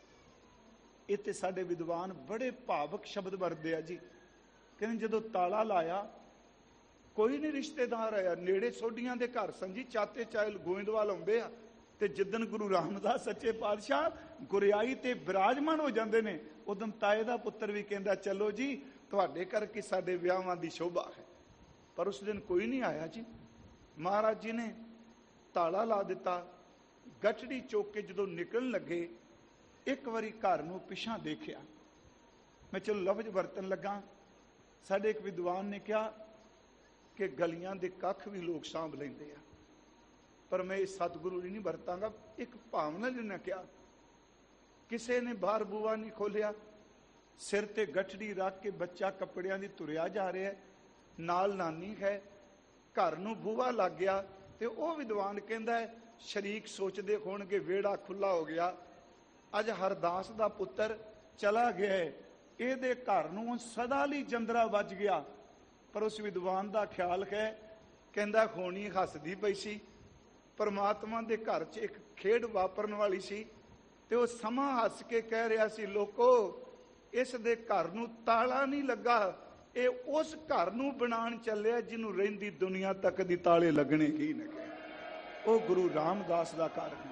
ਇਹ ਤੇ ਸਾਡੇ ਵਿਦਵਾਨ ਬੜੇ ਭਾਵਕ ਸ਼ਬਦ ਵਰਤਦੇ ਆ ਜੀ। ਕਹਿੰਦੇ ਜਦੋਂ ਤਾਲਾ ਲਾਇਆ, ਕੋਈ ਨਹੀਂ ਰਿਸ਼ਤੇਦਾਰ ਆਇਆ। ਨੇੜੇ ਸੋਢੀਆਂ ਦੇ ਘਰ ਸਨ ਜੀ, ਚਾਤੇ ਚਾਇਲ ਗੋਇੰਦਵਾਲ ਆਉਂਦੇ ਆ। ਤੇ ਜਿੱਦਣ ਗੁਰੂ ਰਾਮਦਾਸ ਸੱਚੇ ਪਾਤਸ਼ਾਹ ਗੁਰਿਆਈ ਤੇ ਬਿਰਾਜਮਾਨ ਹੋ ਜਾਂਦੇ ਨੇ, ਉਦੋਂ ਤਾਏ ਦਾ ਪੁੱਤਰ ਵੀ ਕਹਿੰਦਾ ਚਲੋ ਜੀ ਤੁਹਾਡੇ ਕਰਕੇ ਸਾਡੇ ਵਿਆਹਾਂ ਦੀ ਸ਼ੋਭਾ ਹੈ। ਪਰ ਉਸ ਦਿਨ ਕੋਈ ਨਹੀਂ ਆਇਆ ਜੀ। ਮਹਾਰਾਜ ਜੀ ਨੇ ਤਾਲਾ ਲਾ ਦਿੱਤਾ। ਗਠੜੀ ਚੁੱਕ ਕੇ ਜਦੋਂ ਨਿਕਲਣ ਲੱਗੇ, ਇੱਕ ਵਾਰੀ ਘਰ ਨੂੰ ਪਿਛਾਂ ਦੇਖਿਆ। ਮੈਂ ਚਲੋ ਲਫ਼ਜ਼ ਵਰਤਣ ਲੱਗਾ। ਸਾਡੇ ਇੱਕ ਵਿਦਵਾਨ ਨੇ ਕਿਹਾ ਕਿ ਗਲੀਆਂ ਦੇ ਕੱਖ ਵੀ ਲੋਕ ਸਾਂਭ ਲੈਂਦੇ ਆ, ਪਰ ਮੈਂ ਇਹ ਸਤਿਗੁਰੂ ਨਹੀਂ ਵਰਤਾਂਗਾ। ਇੱਕ ਭਾਵਨਾ ਲਈ ਉਹਨੇ ਕਿਹਾ। ਕਿਸੇ ਨੇ ਬਾਹਰ ਬੂਆ ਨਹੀਂ ਖੋਲਿਆ। ਸਿਰ ਤੇ ਗਠੜੀ ਰੱਖ ਕੇ ਬੱਚਾ ਕੱਪੜਿਆਂ ਦੀ ਤੁਰਿਆ ਜਾ ਰਿਹਾ, ਨਾਲ ਨਾਨੀ ਹੈ। ਘਰ ਨੂੰ ਬੂਹਾ ਲੱਗ ਗਿਆ। ਤੇ ਉਹ ਵਿਦਵਾਨ ਕਹਿੰਦਾ ਸ਼ਰੀਕ ਸੋਚਦੇ ਹੋਣਗੇ ਵਿਹੜਾ ਖੁੱਲਾ ਹੋ ਗਿਆ, ਅੱਜ ਹਰਦਾਸ ਦਾ ਪੁੱਤਰ ਚਲਾ ਗਿਆ, ਇਹਦੇ ਘਰ ਨੂੰ ਸਦਾ ਲਈ ਜੰਦਰਾ ਵੱਜ ਗਿਆ। ਪਰ ਉਸ ਵਿਦਵਾਨ ਦਾ ਖਿਆਲ ਹੈ, ਕਹਿੰਦਾ ਹੋਣੀ ਹੱਸਦੀ ਪਈ ਸੀ। ਪਰਮਾਤਮਾ ਦੇ ਘਰ 'ਚ ਇੱਕ ਖੇਡ ਵਾਪਰਨ ਵਾਲੀ ਸੀ, ਤੇ ਉਹ ਸਮਾਂ ਹੱਸ ਕੇ ਕਹਿ ਰਿਹਾ ਸੀ, ਲੋਕੋ ਇਸ ਦੇ ਘਰ ਨੂੰ ਤਾਲਾ ਨਹੀਂ ਲੱਗਾ, ਇਹ ਉਸ ਘਰ ਨੂੰ ਬਣਾਉਣ ਚੱਲਿਆ ਜਿਹਨੂੰ ਰਹਿੰਦੀ ਦੁਨੀਆ ਤੱਕ ਦੀ ਤਾਲੇ ਲੱਗਣੇ ਹੀ ਨਾ। ਉਹ ਗੁਰੂ ਰਾਮਦਾਸ ਦਾ ਘਰ ਹੈ।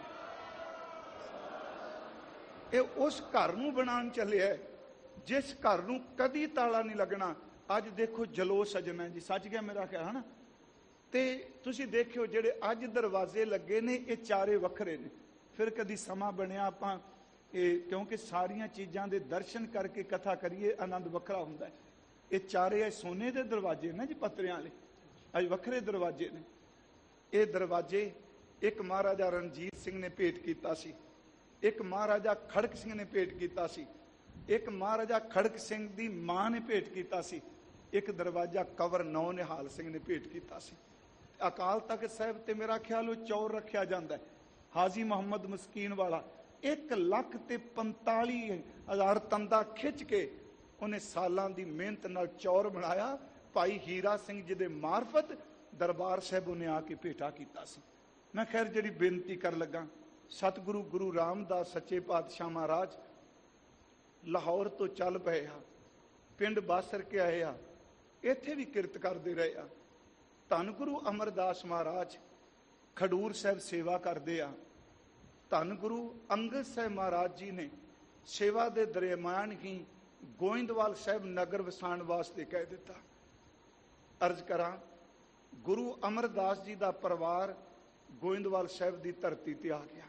ਇਹ ਉਸ ਘਰ ਨੂੰ ਬਣਾਉਣ ਚੱਲਿਆ ਜਿਸ ਘਰ ਨੂੰ ਕਦੀ ਤਾਲਾ ਨਹੀਂ ਲੱਗਣਾ। ਅੱਜ ਦੇਖੋ ਜਲੋ ਸਜਣਾ ਜੀ, ਸੱਜ ਗਿਆ ਮੇਰਾ ਖਿਆਲ ਹੈ ਨਾ। ਤੇ ਤੁਸੀਂ ਦੇਖਿਓ ਜਿਹੜੇ ਅੱਜ ਦਰਵਾਜ਼ੇ ਲੱਗੇ ਨੇ, ਇਹ ਚਾਰੇ ਵੱਖਰੇ ਨੇ। ਫਿਰ ਕਦੀ ਸਮਾਂ ਬਣਿਆ ਆਪਾਂ ਇਹ, ਕਿਉਂਕਿ ਸਾਰੀਆਂ ਚੀਜ਼ਾਂ ਦੇ ਦਰਸ਼ਨ ਕਰਕੇ ਕਥਾ ਕਰੀਏ, ਆਨੰਦ ਵੱਖਰਾ ਹੁੰਦਾ ਹੈ। ਇਹ ਚਾਰੇ ਸੋਨੇ ਦੇ ਦਰਵਾਜ਼ੇ ਨੇ ਜੀ, ਪੱਤਰਿਆਂ ਵਾਲੇ। ਅੱਜ ਵੱਖਰੇ ਦਰਵਾਜ਼ੇ ਨੇ। ਇਹ ਦਰਵਾਜ਼ੇ ਇੱਕ ਮਹਾਰਾਜਾ ਰਣਜੀਤ ਸਿੰਘ ਨੇ ਭੇਟ ਕੀਤਾ ਸੀ, ਇੱਕ ਮਹਾਰਾਜਾ ਖੜਕ ਸਿੰਘ ਨੇ ਭੇਟ ਕੀਤਾ ਸੀ, ਇੱਕ ਮਹਾਰਾਜਾ ਖੜਕ ਸਿੰਘ ਦੀ ਮਾਂ ਨੇ ਭੇਟ ਕੀਤਾ ਸੀ, ਇੱਕ ਦਰਵਾਜ਼ਾ ਕੰਵਰ ਨੌ ਨਿਹਾਲ ਸਿੰਘ ਨੇ ਭੇਟ ਕੀਤਾ ਸੀ। ਅਕਾਲ ਤਖਤ ਸਾਹਿਬ ਤੇ ਮੇਰਾ ਖਿਆਲ ਉਹ ਚੌਰ ਰੱਖਿਆ ਜਾਂਦਾ ਹੈ। ਹਾਜੀ ਮੁਹੰਮਦ ਮਸਕੀਨ ਵਾਲਾ ਇੱਕ ਲੱਖ ਤੇ ਪੰਤਾਲੀ ਹਜ਼ਾਰ ਤੰਦਾ ਖਿੱਚ ਕੇ ਉਹਨੇ ਸਾਲਾਂ ਦੀ ਮਿਹਨਤ ਨਾਲ ਚੌਰ ਬਣਾਇਆ। ਭਾਈ ਹੀਰਾ ਸਿੰਘ ਜੀ ਦੇ ਮਾਰਫਤ ਦਰਬਾਰ ਸਾਹਿਬ ਉਹਨੇ ਆ ਕੇ ਭੇਟਾ ਕੀਤਾ ਸੀ। ਮੈਂ ਖੈਰ ਜਿਹੜੀ ਬੇਨਤੀ ਕਰ ਲੱਗਾ, ਸਤਿਗੁਰੂ ਗੁਰੂ ਰਾਮਦਾਸ ਸੱਚੇ ਪਾਤਸ਼ਾਹ ਮਹਾਰਾਜ ਲਾਹੌਰ ਤੋਂ ਚੱਲ ਪਏ ਆ, ਪਿੰਡ ਬਾਸਰ ਕੇ ਆਏ ਆ, ਇੱਥੇ ਵੀ ਕਿਰਤ ਕਰਦੇ ਰਹੇ ਆ। ਧੰਨ ਗੁਰੂ ਅਮਰਦਾਸ ਮਹਾਰਾਜ ਖਡੂਰ ਸਾਹਿਬ ਸੇਵਾ ਕਰਦੇ ਆ। ਧੰਨ ਗੁਰੂ ਅੰਗਦ ਸਾਹਿਬ ਮਹਾਰਾਜ ਜੀ ਨੇ ਸੇਵਾ ਦੇ ਦਰਮਿਆਨ ਹੀ ਗੋਇੰਦਵਾਲ ਸਾਹਿਬ ਨਗਰ ਵਸਾਉਣ ਵਾਸਤੇ ਕਹਿ ਦਿੱਤਾ। ਅਰਜ਼ ਕਰਾਂ, ਗੁਰੂ ਅਮਰਦਾਸ ਜੀ ਦਾ ਪਰਿਵਾਰ ਗੋਇੰਦਵਾਲ ਸਾਹਿਬ ਦੀ ਧਰਤੀ ਤੇ ਆ ਗਿਆ।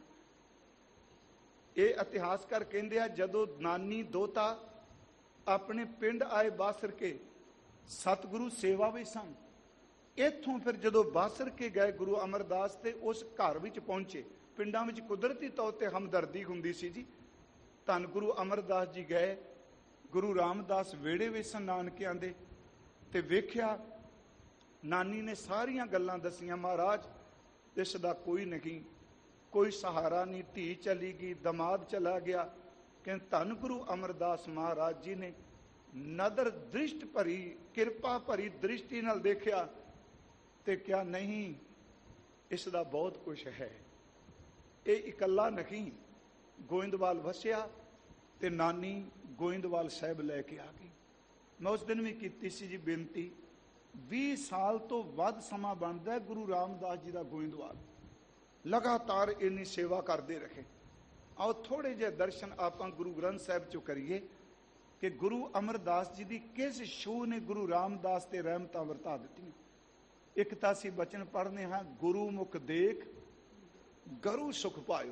ਇਹ ਇਤਿਹਾਸਕਾਰ ਕਹਿੰਦੇ ਆ, ਜਦੋਂ ਨਾਨੀ ਦੋਤਾ ਆਪਣੇ ਪਿੰਡ ਆਏ ਬਾਸਰ ਕੇ, ਸਤਿਗੁਰੂ ਸੇਵਾ ਵਿੱਚ ਸਨ। ਇੱਥੋਂ ਫਿਰ ਜਦੋਂ ਬਾਸਰ ਕੇ ਗਏ ਗੁਰੂ ਅਮਰਦਾਸ, ਤੇ ਉਸ ਘਰ ਵਿੱਚ ਪਹੁੰਚੇ। ਪਿੰਡਾਂ ਵਿੱਚ ਕੁਦਰਤੀ ਤੌਰ ਤੇ ਹਮਦਰਦੀ ਹੁੰਦੀ ਸੀ ਜੀ। ਧੰਨ ਗੁਰੂ ਅਮਰਦਾਸ ਜੀ ਗਏ, ਗੁਰੂ ਰਾਮਦਾਸ ਵਿਹੜੇ ਵਿੱਚ ਸਨ ਨਾਨਕਿਆਂ ਦੇ, ਤੇ ਵੇਖਿਆ ਨਾਨੀ ਨੇ ਸਾਰੀਆਂ ਗੱਲਾਂ ਦਸੀਆਂ। ਮਹਾਰਾਜ ਇਸ ਦਾ ਕੋਈ ਨਹੀਂ, ਕੋਈ ਸਹਾਰਾ ਨਹੀਂ, ਧੀ ਚਲੀ ਗਈ, ਦਮਾਦ ਚਲਾ ਗਿਆ। ਕਿ ਧੰਨ ਗੁਰੂ ਅਮਰਦਾਸ ਮਹਾਰਾਜ ਜੀ ਨੇ ਨਦਰ ਦ੍ਰਿਸ਼ਟ ਭਰੀ, ਕਿਰਪਾ ਭਰੀ ਦ੍ਰਿਸ਼ਟੀ ਨਾਲ ਦੇਖਿਆ ਤੇ ਕਿਹਾ, ਨਹੀਂ, ਇਸ ਦਾ ਬਹੁਤ ਕੁਛ ਹੈ, ਇਹ ਇਕੱਲਾ ਨਹੀਂ। ਗੋਇੰਦਵਾਲ ਵਸਿਆ ਤੇ ਨਾਨੀ ਗੋਇੰਦਵਾਲ ਸਾਹਿਬ ਲੈ ਕੇ ਆ ਗਈ। ਮੈਂ ਉਸ ਦਿਨ ਵੀ ਕੀਤੀ ਸੀ ਜੀ ਬੇਨਤੀ, ਵੀਹ ਸਾਲ ਤੋਂ ਵੱਧ ਸਮਾਂ ਬਣਦਾ ਗੁਰੂ ਰਾਮਦਾਸ ਜੀ ਦਾ ਗੋਇੰਦਵਾਲ, ਲਗਾਤਾਰ ਇੰਨੀ ਸੇਵਾ ਕਰਦੇ ਰਹੇ। ਆਓ ਥੋੜੇ ਜਿਹੇ ਦਰਸ਼ਨ ਆਪਾਂ ਗੁਰੂ ਗ੍ਰੰਥ ਸਾਹਿਬ ਚੋਂ ਕਰੀਏ ਕਿ ਗੁਰੂ ਅਮਰਦਾਸ ਜੀ ਦੀ ਕਿਸ ਛੂਹ ਨੇ ਗੁਰੂ ਰਾਮਦਾਸ ਤੇ ਰਹਿਮਤਾਂ ਵਰਤਾ ਦਿੱਤੀਆਂ। ਇੱਕ ਤਾਂ ਅਸੀਂ ਬਚਨ ਪੜ੍ਹਨੇ ਹਾਂ, ਗੁਰੂ ਮੁਖ ਦੇਖ ਗਰੂ ਸੁਖ ਪਾਇਓ।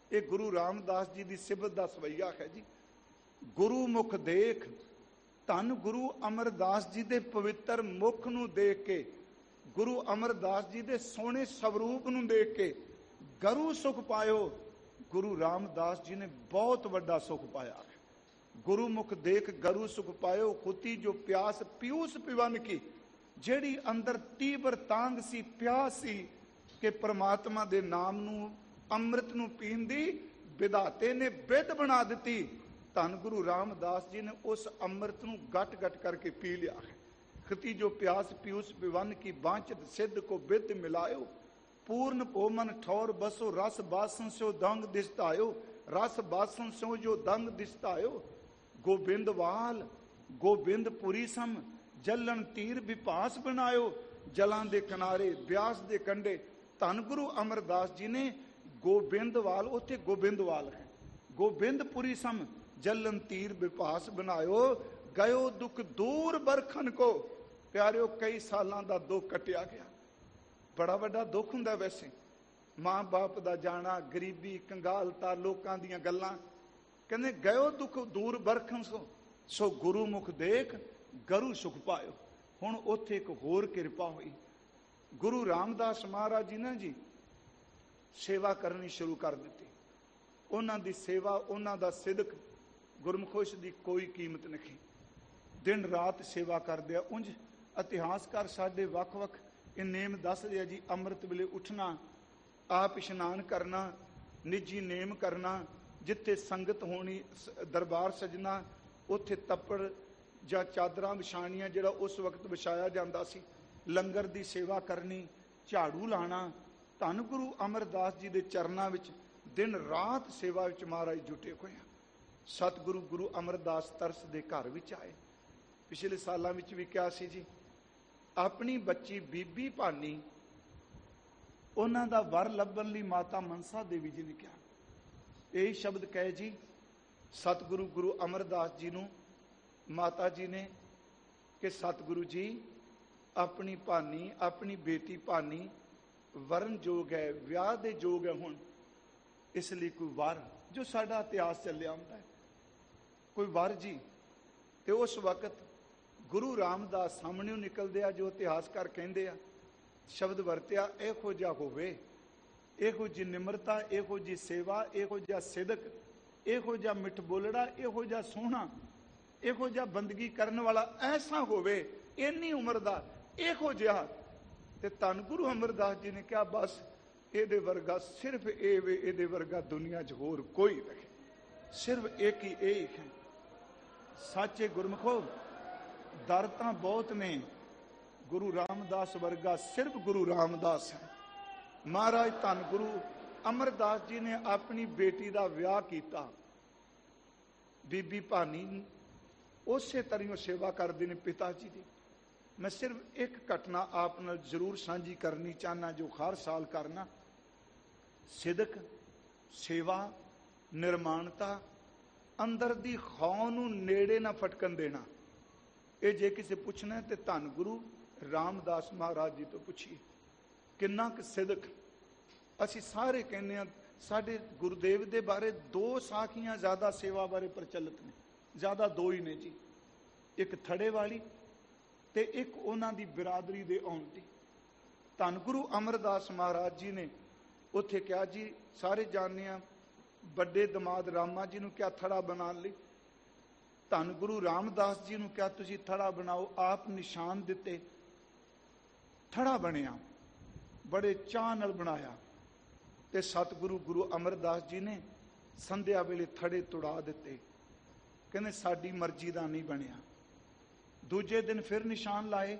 ਇਹ ਗੁਰੂ ਰਾਮਦਾਸ ਜੀ ਦੀ ਸਿਬਤ ਦਾ ਸਵਈਆ ਹੈ ਜੀ। ਗੁਰੂ ਮੁਖ ਦੇਖ, ਧੰਨ ਗੁਰੂ ਅਮਰਦਾਸ ਜੀ ਦੇ ਪਵਿੱਤਰ ਮੁਖ ਨੂੰ ਦੇਖ ਕੇ, ਗੁਰੂ ਅਮਰਦਾਸ ਜੀ ਦੇ ਸੋਹਣੇ ਸਵਰੂਪ ਨੂੰ ਦੇਖ ਕੇ ਗਰੂ ਸੁਖ ਪਾਇਓ। ਗੁਰੂ ਰਾਮਦਾਸ ਜੀ ਨੇ ਬਹੁਤ ਵੱਡਾ ਸੁਖ ਪਾਇਆ। ਗੁਰੂ ਮੁਖ ਦੇਖ ਗਰੂ ਸੁਖ ਪਾਇਓ, ਖੁਤੀ ਜੋ ਪਿਆਸ ਪਿਊਸ ਪਿਵਨ ਕੀ, ਜਿਹੜੀ ਅੰਦਰ ਤੀਬਰ ਤਾਂਗ ਸੀ, ਪਿਆਸ ਸੀ ਕਿ ਪ੍ਰਮਾਤਮਾ ਦੇ ਨਾਮ ਨੂੰ, ਅੰਮ੍ਰਿਤ ਨੂੰ ਪੀਣ ਦੀ ਵਿਧਾਤੇ ਨੇ ਬਿਧ ਬਣਾ ਦਿੱਤੀ। ਧੰਨ ਗੁਰੂ ਰਾਮਦਾਸ ਜੀ ਨੇ ਉਸ ਅੰਮ੍ਰਿਤ ਨੂੰ ਗਟ ਗਟ ਕਰਕੇ ਪੀ ਲਿਆ ਹੈ। ਖਤੀ ਜੋ ਪਿਆਸ ਪਿਊਸ ਪਿਵਨ ਕੀ, ਬਾਂਚਤ ਸਿੱਧ ਕੋ ਬਿਧ ਮਿਲਾਇਓ। पूर्ण पोमन ठौर बसो, रस बासन स्यो दंग दिसतायो। रस बासन स्यो जो दंग दिसतायो। गोबिंदवाल गोबिंदपुरी सम, जलन तीर विपास बनायो। जलां दे किनारे ब्यास दे कंडे, धन गुरु अमरदास जी ने गोबिंदवाल, उत्थे गोबिंदवाल है, गोबिंदपुरी सम जलन तीर विपास बनायो। गयो दुख दूर बरखन को, प्यारियो कई सालां दा दुख कटिया गया। बड़ा वड्डा दुख हुंदा वैसे, मां बाप दा जाना, गरीबी, कंगालता, लोकां दीयां गल्लां। कहंदे गयो दुख दूर बरखन सो, सो गुरु मुख देख गरु सुख पायो। हुण उत्थे एक होर किरपा हुई। गुरु रामदास महाराज जी ने जी सेवा करनी शुरू कर दी। उन्हां दी सेवा, उन्हां दा सिदक गुरमुखोश दी कोई कीमत नहीं। दिन रात सेवा करदे आ। उंज इतिहासकार साडे वख-वख ਇਹ ਨੇਮ ਦੱਸ ਰਿਹਾ ਜੀ। ਅੰਮ੍ਰਿਤ ਵੇਲੇ ਉੱਠਣਾ, ਆਪ ਇਸ਼ਨਾਨ ਕਰਨਾ, ਨਿੱਜੀ ਨੇਮ ਕਰਨਾ, ਜਿੱਥੇ ਸੰਗਤ ਹੋਣੀ, ਦਰਬਾਰ ਸਜਣਾ, ਉੱਥੇ ਤੱਪੜ ਜਾਂ ਚਾਦਰਾਂ ਵਿਛਾਣੀਆਂ ਜਿਹੜਾ ਉਸ ਵਕਤ ਵਿਛਾਇਆ ਜਾਂਦਾ ਸੀ, ਲੰਗਰ ਦੀ ਸੇਵਾ ਕਰਨੀ, ਝਾੜੂ ਲਾਣਾ। ਧੰਨ ਗੁਰੂ ਅਮਰਦਾਸ ਜੀ ਦੇ ਚਰਨਾਂ ਵਿੱਚ ਦਿਨ ਰਾਤ ਸੇਵਾ ਵਿੱਚ ਮਹਾਰਾਜ ਜੁਟੇ ਹੋਏ ਆ। ਸਤਿਗੁਰੂ ਗੁਰੂ ਅਮਰਦਾਸ ਤਰਸ ਦੇ ਘਰ ਵਿੱਚ ਆਏ। ਪਿਛਲੇ ਸਾਲਾਂ ਵਿੱਚ ਵੀ ਕਿਹਾ ਸੀ ਜੀ, ਆਪਣੀ ਬੱਚੀ ਬੀਬੀ ਭਾਨੀ, ਉਹਨਾਂ ਦਾ ਵਰ ਲੱਭਣ ਲਈ ਮਾਤਾ ਮਨਸਾ ਦੇਵੀ ਜੀ ਨੇ ਕਿਹਾ। ਇਹ ਸ਼ਬਦ ਕਹੇ ਜੀ ਸਤਿਗੁਰੂ ਗੁਰੂ ਅਮਰਦਾਸ ਜੀ ਨੂੰ ਮਾਤਾ ਜੀ ਨੇ ਕਿ ਸਤਿਗੁਰੂ ਜੀ ਆਪਣੀ ਭਾਨੀ, ਆਪਣੀ ਬੇਟੀ ਭਾਨੀ ਵਰਨ ਯੋਗ ਹੈ, ਵਿਆਹ ਦੇ ਯੋਗ ਹੈ ਹੁਣ, ਇਸ ਲਈ ਕੋਈ ਵਰ, ਜੋ ਸਾਡਾ ਇਤਿਹਾਸ ਚੱਲਿਆ ਹੁੰਦਾ ਹੈ, ਕੋਈ ਵਰ ਜੀ। ਤੇ ਉਸ ਵਕਤ ਗੁਰੂ ਰਾਮਦਾਸ ਸਾਹਮਣੇ ਨਿਕਲਦੇ ਆ, ਜੋ ਇਤਿਹਾਸਕਾਰ ਕਹਿੰਦੇ ਆ, ਸ਼ਬਦ ਵਰਤਿਆ, ਇਹੋ ਜਿਹਾ ਹੋਵੇ, ਇਹੋ ਜਿਹੀ ਨਿਮਰਤਾ, ਇਹੋ ਜਿਹੀ ਸੇਵਾ, ਇਹੋ ਜਿਹਾ ਸਿਦਕ, ਇਹੋ ਜਿਹਾ ਮਿੱਠ ਬੋਲੜਾ, ਇਹੋ ਜਿਹਾ ਸੋਹਣਾ, ਇਹੋ ਜਿਹਾ ਬੰਦਗੀ ਕਰਨ ਵਾਲਾ ਐਸਾ ਹੋਵੇ, ਇੰਨੀ ਉਮਰ ਦਾ ਇਹੋ ਜਿਹਾ। ਤੇ ਧੰਨ ਗੁਰੂ ਅਮਰਦਾਸ ਜੀ ਨੇ ਕਿਹਾ ਬਸ ਇਹਦੇ ਵਰਗਾ ਸਿਰਫ ਇਹ ਵੇ, ਇਹਦੇ ਵਰਗਾ ਦੁਨੀਆ 'ਚ ਹੋਰ ਕੋਈ ਨਹੀਂ, ਸਿਰਫ ਇੱਕ ਹੀ ਇਹ ਹੈ। ਸੱਚੇ ਗੁਰਮੁਖੋ, ਦਰ ਤਾਂ ਬਹੁਤ ਨੇ, ਗੁਰੂ ਰਾਮਦਾਸ ਵਰਗਾ ਸਿਰਫ ਗੁਰੂ ਰਾਮਦਾਸ ਹੈ। ਮਹਾਰਾਜ ਧੰਨ ਗੁਰੂ ਅਮਰਦਾਸ ਜੀ ਨੇ ਆਪਣੀ ਬੇਟੀ ਦਾ ਵਿਆਹ ਕੀਤਾ। ਬੀਬੀ ਭਾਨੀ ਉਸੇ ਤਰ੍ਹਾਂ ਸੇਵਾ ਕਰਦੇ ਨੇ ਪਿਤਾ ਜੀ ਦੀ। ਮੈਂ ਸਿਰਫ ਇੱਕ ਘਟਨਾ ਆਪ ਨਾਲ ਜ਼ਰੂਰ ਸਾਂਝੀ ਕਰਨੀ ਚਾਹਨਾ, ਜੋ ਹਰ ਸਾਲ ਕਰਨਾ। ਸਿਦਕ, ਸੇਵਾ, ਨਿਰਮਾਣਤਾ, ਅੰਦਰ ਦੀ ਖੌ ਨੂੰ ਨੇੜੇ ਨਾ ਫਟਕਣ ਦੇਣਾ। ਇਹ ਜੇ ਕਿਸੇ ਪੁੱਛਣਾ ਤੇ ਧੰਨ ਗੁਰੂ ਰਾਮਦਾਸ ਮਹਾਰਾਜ ਜੀ ਤੋਂ ਪੁੱਛੀਏ, ਕਿੰਨਾ ਕੁ ਸਿਦਕ। ਅਸੀਂ ਸਾਰੇ ਕਹਿੰਦੇ ਹਾਂ, ਸਾਡੇ ਗੁਰਦੇਵ ਦੇ ਬਾਰੇ ਦੋ ਸਾਖੀਆਂ ਜ਼ਿਆਦਾ ਸੇਵਾ ਬਾਰੇ ਪ੍ਰਚਲਿਤ ਨੇ, ਜ਼ਿਆਦਾ ਦੋ ਹੀ ਨੇ ਜੀ। ਇੱਕ ਥੜੇ ਵਾਲੀ ਤੇ ਇੱਕ ਉਹਨਾਂ ਦੀ ਬਿਰਾਦਰੀ ਦੇ ਆਉਣ ਦੀ। ਧੰਨ ਗੁਰੂ ਅਮਰਦਾਸ ਮਹਾਰਾਜ ਜੀ ਨੇ ਉੱਥੇ ਕਿਹਾ ਜੀ, ਸਾਰੇ ਜਾਣਦੇ ਆ, ਵੱਡੇ ਦਮਾਦ ਰਾਮਾ ਜੀ ਨੂੰ ਕਿਹਾ ਥੜਾ ਬਣਾਉਣ ਲਈ। ਧੰਨ ਗੁਰੂ ਰਾਮਦਾਸ ਜੀ ਨੂੰ ਕਿਹਾ ਤੁਸੀਂ ਥੜਾ ਬਣਾਓ। ਆਪ ਨਿਸ਼ਾਨ ਦਿੱਤੇ, ਥੜਾ ਬਣਿਆ, ਬੜੇ ਚਾਅ ਨਾਲ ਬਣਾਇਆ। ਤੇ ਸਤਿਗੁਰੂ ਗੁਰੂ ਅਮਰਦਾਸ ਜੀ ਨੇ ਸੰਧਿਆ ਵੇਲੇ ਥੜੇ ਤੁੜਾ ਦਿੱਤੇ। ਕਹਿੰਦੇ ਸਾਡੀ ਮਰਜ਼ੀ ਦਾ ਨਹੀਂ ਬਣਿਆ। ਦੂਜੇ ਦਿਨ ਫਿਰ ਨਿਸ਼ਾਨ ਲਾਏ,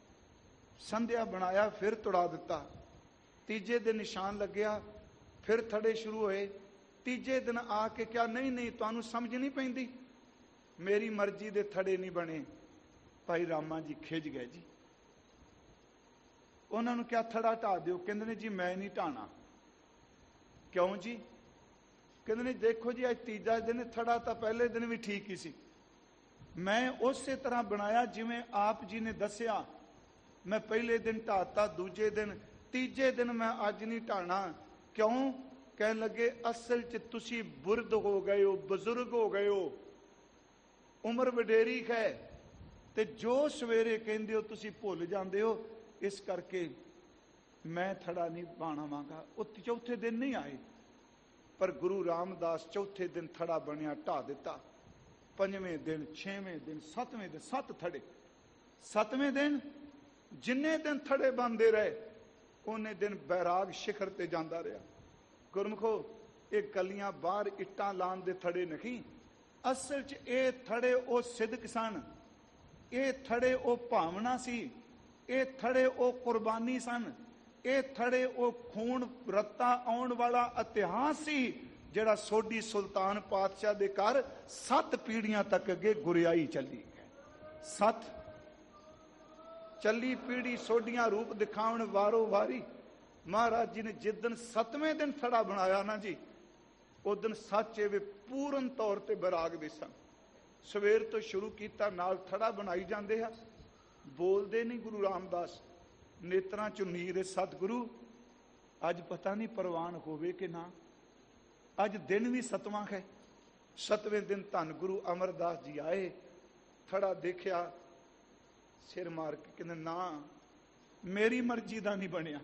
ਸੰਧਿਆ ਬਣਾਇਆ, ਫਿਰ ਤੁੜਾ ਦਿੱਤਾ। ਤੀਜੇ ਦਿਨ ਨਿਸ਼ਾਨ ਲੱਗਿਆ, ਫਿਰ ਥੜੇ ਸ਼ੁਰੂ ਹੋਏ। ਤੀਜੇ ਦਿਨ ਆ ਕੇ ਕਿਹਾ ਨਹੀਂ ਨਹੀਂ ਤੁਹਾਨੂੰ ਸਮਝ ਨਹੀਂ ਪੈਂਦੀ, ਮੇਰੀ ਮਰਜ਼ੀ ਦੇ ਥੜੇ ਨਹੀਂ ਬਣੇ। ਭਾਈ ਰਾਮਾ ਜੀ ਖਿੱਚ ਗਏ ਜੀ। ਉਹਨਾਂ ਨੂੰ ਕਿਹਾ ਥੜਾ ਢਾ ਦਿਓ। ਕਹਿੰਦੇ ਨੇ ਜੀ ਮੈਂ ਨਹੀਂ ਢਾਣਾ। ਕਿਉਂ ਜੀ? ਕਹਿੰਦੇ ਨੇ ਦੇਖੋ ਜੀ ਅੱਜ ਤੀਜਾ ਦਿਨ, ਥੜਾ ਤਾਂ ਪਹਿਲੇ ਦਿਨ ਵੀ ਠੀਕ ਹੀ ਸੀ, ਮੈਂ ਉਸੇ ਤਰ੍ਹਾਂ ਬਣਾਇਆ ਜਿਵੇਂ ਆਪ ਜੀ ਨੇ ਦੱਸਿਆ। ਮੈਂ ਪਹਿਲੇ ਦਿਨ ਢਾਤਾ, ਦੂਜੇ ਦਿਨ, ਤੀਜੇ ਦਿਨ ਮੈਂ ਅੱਜ ਨਹੀਂ ਢਾਣਾ। ਕਿਉਂ? ਕਹਿਣ ਲੱਗੇ ਅਸਲ 'ਚ ਤੁਸੀਂ ਬੁਰਦ ਹੋ ਗਏ ਹੋ, ਬਜ਼ੁਰਗ ਹੋ ਗਏ ਹੋ, ਉਮਰ ਵਡੇਰੀ ਹੈ, ਤੇ ਜੋ ਸਵੇਰੇ ਕਹਿੰਦੇ ਹੋ ਤੁਸੀਂ ਭੁੱਲ ਜਾਂਦੇ ਹੋ, ਇਸ ਕਰਕੇ ਮੈਂ ਥੜਾ ਨਹੀਂ ਬਣਾਵਾਂਗਾ। ਉਹ ਚੌਥੇ ਦਿਨ ਨਹੀਂ ਆਏ, ਪਰ ਗੁਰੂ ਰਾਮਦਾਸ ਚੌਥੇ ਦਿਨ ਥੜਾ ਬਣਿਆ, ਢਾ ਦਿੱਤਾ। ਪੰਜਵੇਂ ਦਿਨ, ਛੇਵੇਂ ਦਿਨ, ਸੱਤਵੇਂ ਦਿਨ, ਸੱਤ ਥੜੇ। ਸੱਤਵੇਂ ਦਿਨ ਜਿੰਨੇ ਦਿਨ ਥੜੇ ਬਣਦੇ ਰਹੇ, ਉਹਨੇ ਦਿਨ ਬੈਰਾਗ ਸ਼ਿਖਰ ਤੇ ਜਾਂਦਾ ਰਿਹਾ। ਗੁਰਮੁਖੋ, ਇਹ ਗਲੀਆਂ ਬਾਹਰ ਇੱਟਾਂ ਲਾਉਣ ਦੇ ਥੜੇ ਨਹੀਂ, ਅਸਲ 'ਚ ਇਹ ਥੜੇ ਉਹ ਸਿਦਕ ਸਨ, ਇਹ ਥੜੇ ਉਹ ਭਾਵਨਾ ਸੀ, ਇਹ ਥੜੇ ਉਹ ਕੁਰਬਾਨੀ ਸਨ, ਇਹ ਥੜੇ ਉਹ ਖੂਨ ਰੱਤਾ ਆਉਣ ਵਾਲਾ ਇਤਿਹਾਸ ਸੀ, ਜਿਹੜਾ ਸੋਢੀ ਸੁਲਤਾਨ ਪਾਤਸ਼ਾਹ ਦੇ ਘਰ ਸੱਤ ਪੀੜ੍ਹੀਆਂ ਤੱਕ ਅੱਗੇ ਗੁਰਿਆਈ ਚੱਲੀ ਹੈ। ਸੱਤ ਚੱਲੀ ਪੀੜ੍ਹੀ ਸੋਢੀਆਂ ਰੂਪ ਦਿਖਾਉਣ ਵਾਰੋ ਵਾਰੀ। ਮਹਾਰਾਜ ਜੀ ਨੇ ਜਿੱਦਣ ਸੱਤਵੇਂ ਦਿਨ ਥੜਾ ਬਣਾਇਆ ਨਾ ਜੀ, ਉਸ ਦਿਨ ਸੱਚੇ ਵੇ ਪੂਰਨ ਤੌਰ ਤੇ ਬੈਰਾਗ ਦੇ ਸਨ। ਸਵੇਰ ਤੋਂ ਸ਼ੁਰੂ ਕੀਤਾ, ਨਾਲ ਥੜਾ ਬਣਾਈ ਜਾਂਦੇ ਆ, ਬੋਲਦੇ ਨਹੀਂ ਗੁਰੂ ਰਾਮਦਾਸ, ਨੇਤਰਾਂ ਚ ਨੀਰ। ਸਤਿਗੁਰੂ ਅੱਜ ਪਤਾ ਨਹੀਂ ਪ੍ਰਵਾਨ ਹੋਵੇ ਕਿ ਨਾ, ਅੱਜ ਦਿਨ ਵੀ ਸਤਵਾਂ ਹੈ। ਸਤਵੇਂ ਦਿਨ ਧੰਨ ਗੁਰੂ ਅਮਰਦਾਸ ਜੀ ਆਏ, ਥੜਾ ਦੇਖਿਆ, ਸਿਰ ਮਾਰ ਕੇ ਕਹਿੰਦੇ ਨਾ, ਮੇਰੀ ਮਰਜ਼ੀ ਦਾ ਨਹੀਂ ਬਣਿਆ।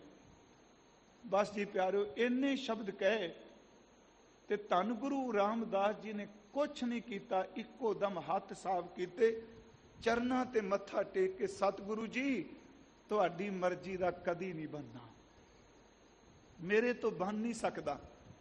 ਬਸ ਜੀ ਪਿਆਰਿਓ, ਇੰਨੇ ਸ਼ਬਦ ਕਹੇ ਤੇ ਧੰਨ ਗੁਰੂ ਰਾਮਦਾਸ ਜੀ ਨੇ ਕੁਛ ਨਹੀਂ ਕੀਤਾ, ਇੱਕੋ ਦਮ ਹੱਥ ਸਾਫ਼ ਕੀਤੇ, ਚਰਨਾਂ ਤੇ ਮੱਥਾ ਟੇਕ ਕੇ, ਸਤਿਗੁਰੂ ਜੀ ਤੁਹਾਡੀ ਮਰਜ਼ੀ ਦਾ ਕਦੀ ਨਹੀਂ ਬਣਨਾ, ਮੇਰੇ ਤੋਂ ਬਣ ਨਹੀਂ ਸਕਦਾ।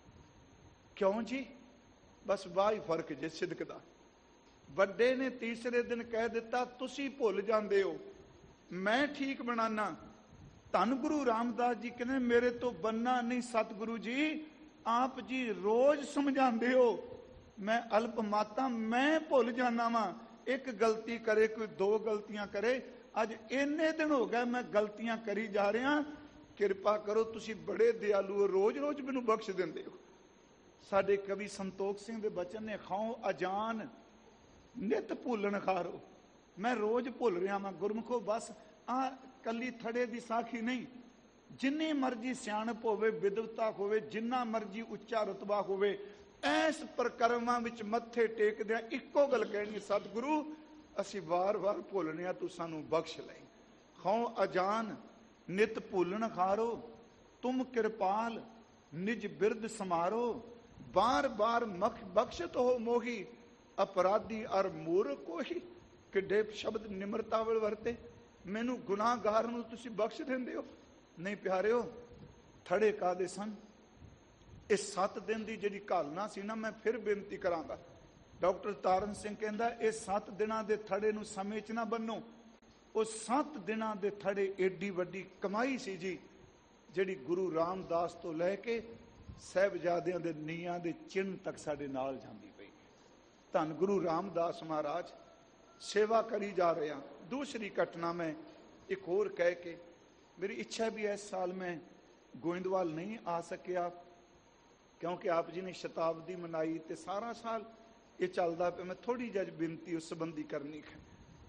ਕਿਉਂ ਜੀ? ਬਸ ਵਾਹ ਹੀ ਫਰਕ ਜੇ ਸਿਦਕ ਦਾ। ਵੱਡੇ ਨੇ ਤੀਸਰੇ ਦਿਨ ਕਹਿ ਦਿੱਤਾ, ਤੁਸੀਂ ਭੁੱਲ ਜਾਂਦੇ ਹੋ, ਮੈਂ ਠੀਕ ਬਣਾਨਾ। ਧੰਨ ਗੁਰੂ ਰਾਮਦਾਸ ਜੀ ਕਹਿੰਦੇ ਮੇਰੇ ਤੋਂ ਬੰਨਾ ਨਹੀਂ। ਸਤਿਗੁਰੂ ਜੀ ਆਪ ਜੀ ਰੋਜ਼ ਸਮਝਾਉਂਦੇ ਹੋ, ਮੈਂ ਅਲਪ ਮਾਤਾ, ਮੈਂ ਭੁੱਲ ਜਾਣਾ ਵਾਂ। ਇੱਕ ਗਲਤੀ ਕਰੇ ਕੋਈ, ਦੋ ਗਲਤੀਆਂ ਕਰੇ, ਅੱਜ ਇੰਨੇ ਦਿਨ ਹੋ ਗਏ ਮੈਂ ਗਲਤੀਆਂ ਕਰੀ ਜਾ ਰਿਹਾ, ਕਿਰਪਾ ਕਰੋ, ਤੁਸੀਂ ਬੜੇ ਦਿਆਲੂ ਹੋ, ਰੋਜ਼ ਰੋਜ਼ ਮੈਨੂੰ ਬਖਸ਼ ਦਿੰਦੇ ਹੋ। ਸਾਡੇ ਕਵੀ ਸੰਤੋਖ ਸਿੰਘ ਦੇ ਬਚਨ ਨੇ, ਖਾਓ ਅਜਾਨ ਨਿਤ ਭੁੱਲਣ ਖਾਰੋ, ਮੈਂ ਰੋਜ਼ ਭੁੱਲ ਰਿਹਾ ਵਾਂ। ਗੁਰਮੁਖੋ, ਬਸ ਆ ਕੱਲੀ ਥੜੇ ਦੀ ਸਾਖੀ ਨਹੀਂ, ਜਿੰਨੀ ਮਰਜੀ ਸਿਆਣਪ ਹੋਵੇ, ਵਿਦਵਤਾ ਹੋਵੇ, ਜਿੰਨਾ ਮਰਜੀ ਉੱਚਾ ਰੁਤਬਾ ਹੋਵੇ, ਐਸ ਪ੍ਰਕਰਮਾਂ ਵਿੱਚ ਮੱਥੇ ਟੇਕਦਿਆਂ ਇੱਕੋ ਗੱਲ ਕਹਿਣੀ, ਸਤਿਗੁਰੂ ਅਸੀਂ ਵਾਰ-ਵਾਰ ਭੁੱਲਨੇ ਆ, ਤੂੰ ਸਾਨੂੰ ਬਖਸ਼ ਲੈ। ਖਾਓ ਅਜਾਨ ਨਿਤ ਭੁੱਲਣ ਖਾਰੋ, ਤੁਮ ਕਿਰਪਾਲ ਨਿਜ ਬਿਰਦ ਸਮਾਰੋ, ਬਾਰ ਬਾਰ ਮਖ ਬਖਸ਼ਤ ਹੋ ਮੋਹੀ, ਅਪਰਾਧੀ ਅਰ ਮੂਰਖ ਕੋਹੀ। ਕਿੱਡੇ ਸ਼ਬਦ ਨਿਮਰਤਾ ਵੱਲ ਵਰਤੇ, ਮੈਨੂੰ ਗੁਨਾਹਗਾਰ ਨੂੰ ਤੁਸੀਂ ਬਖਸ਼ ਦਿੰਦੇ ਹੋ। ਨਹੀਂ ਪਿਆਰਿਓ, ਥੜੇ ਕਾਦੇ ਸਨ? ਇਸ ਸੱਤ ਦਿਨ ਦੀ ਜਿਹੜੀ ਘਾਲਣਾ ਸੀ ਨਾ, ਮੈਂ ਫਿਰ ਬੇਨਤੀ ਕਰਾਂਗਾ, ਡਾਕਟਰ ਤਾਰਨ ਸਿੰਘ ਕਹਿੰਦਾ ਇਹ ਸੱਤ ਦਿਨਾਂ ਦੇ ਥੜੇ ਨੂੰ ਸਮੇਂ 'ਚ ਨਾ ਬੰਨੋ। ਉਹ ਸੱਤ ਦਿਨਾਂ ਦੇ ਥੜੇ ਏਡੀ ਵੱਡੀ ਕਮਾਈ ਸੀ ਜੀ, ਜਿਹੜੀ ਗੁਰੂ ਰਾਮਦਾਸ ਤੋਂ ਲੈ ਕੇ ਸਾਹਿਬਜ਼ਾਦਿਆਂ ਦੇ ਨੀਆਂ ਦੇ ਚਿੰਨ੍ਹ ਤੱਕ ਸਾਡੇ ਨਾਲ ਜਾਂਦੀ ਪਈ। ਧੰਨ ਗੁਰੂ ਰਾਮਦਾਸ ਮਹਾਰਾਜ ਸੇਵਾ ਕਰੀ ਜਾ ਰਿਹਾ। ਦੂਸਰੀ ਘਟਨਾ ਮੈਂ ਇੱਕ ਹੋਰ ਕਹਿ ਕੇ, ਮੇਰੀ ਇੱਛਾ ਵੀ ਇਸ ਸਾਲ ਮੈਂ ਗੋਇੰਦਵਾਲ ਨਹੀਂ ਆ ਸਕਿਆ, ਕਿਉਂਕਿ ਆਪ ਜੀ ਨੇ ਸ਼ਤਾਬਦੀ ਮਨਾਈ ਤੇ ਸਾਰਾ ਸਾਲ ਇਹ ਚੱਲਦਾ ਪਿਆ। ਮੈਂ ਥੋੜੀ ਜਿਹੀ ਬੇਨਤੀ ਉਸ ਸੰਬੰਧੀ ਕਰਨੀ ਹੈ।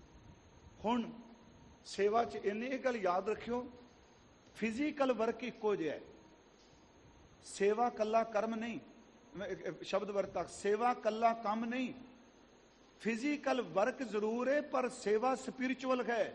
ਹੁਣ ਸੇਵਾ 'ਚ ਇਹਨੇ ਇਹ ਗੱਲ ਯਾਦ ਰੱਖਿਓ, ਫਿਜ਼ੀਕਲ ਵਰਕ ਇੱਕੋ ਜਿਹਾ ਹੈ, ਸੇਵਾ ਕੱਲਾ ਕਰਮ ਨਹੀਂ। ਸ਼ਬਦ ਵਰਤਾ, ਸੇਵਾ ਕੱਲਾ ਕੰਮ ਨਹੀਂ, ਫਿਜ਼ੀਕਲ ਵਰਕ ਜ਼ਰੂਰ ਹੈ, ਪਰ ਸੇਵਾ ਸਪਿਰਿਚੁਅਲ ਹੈ।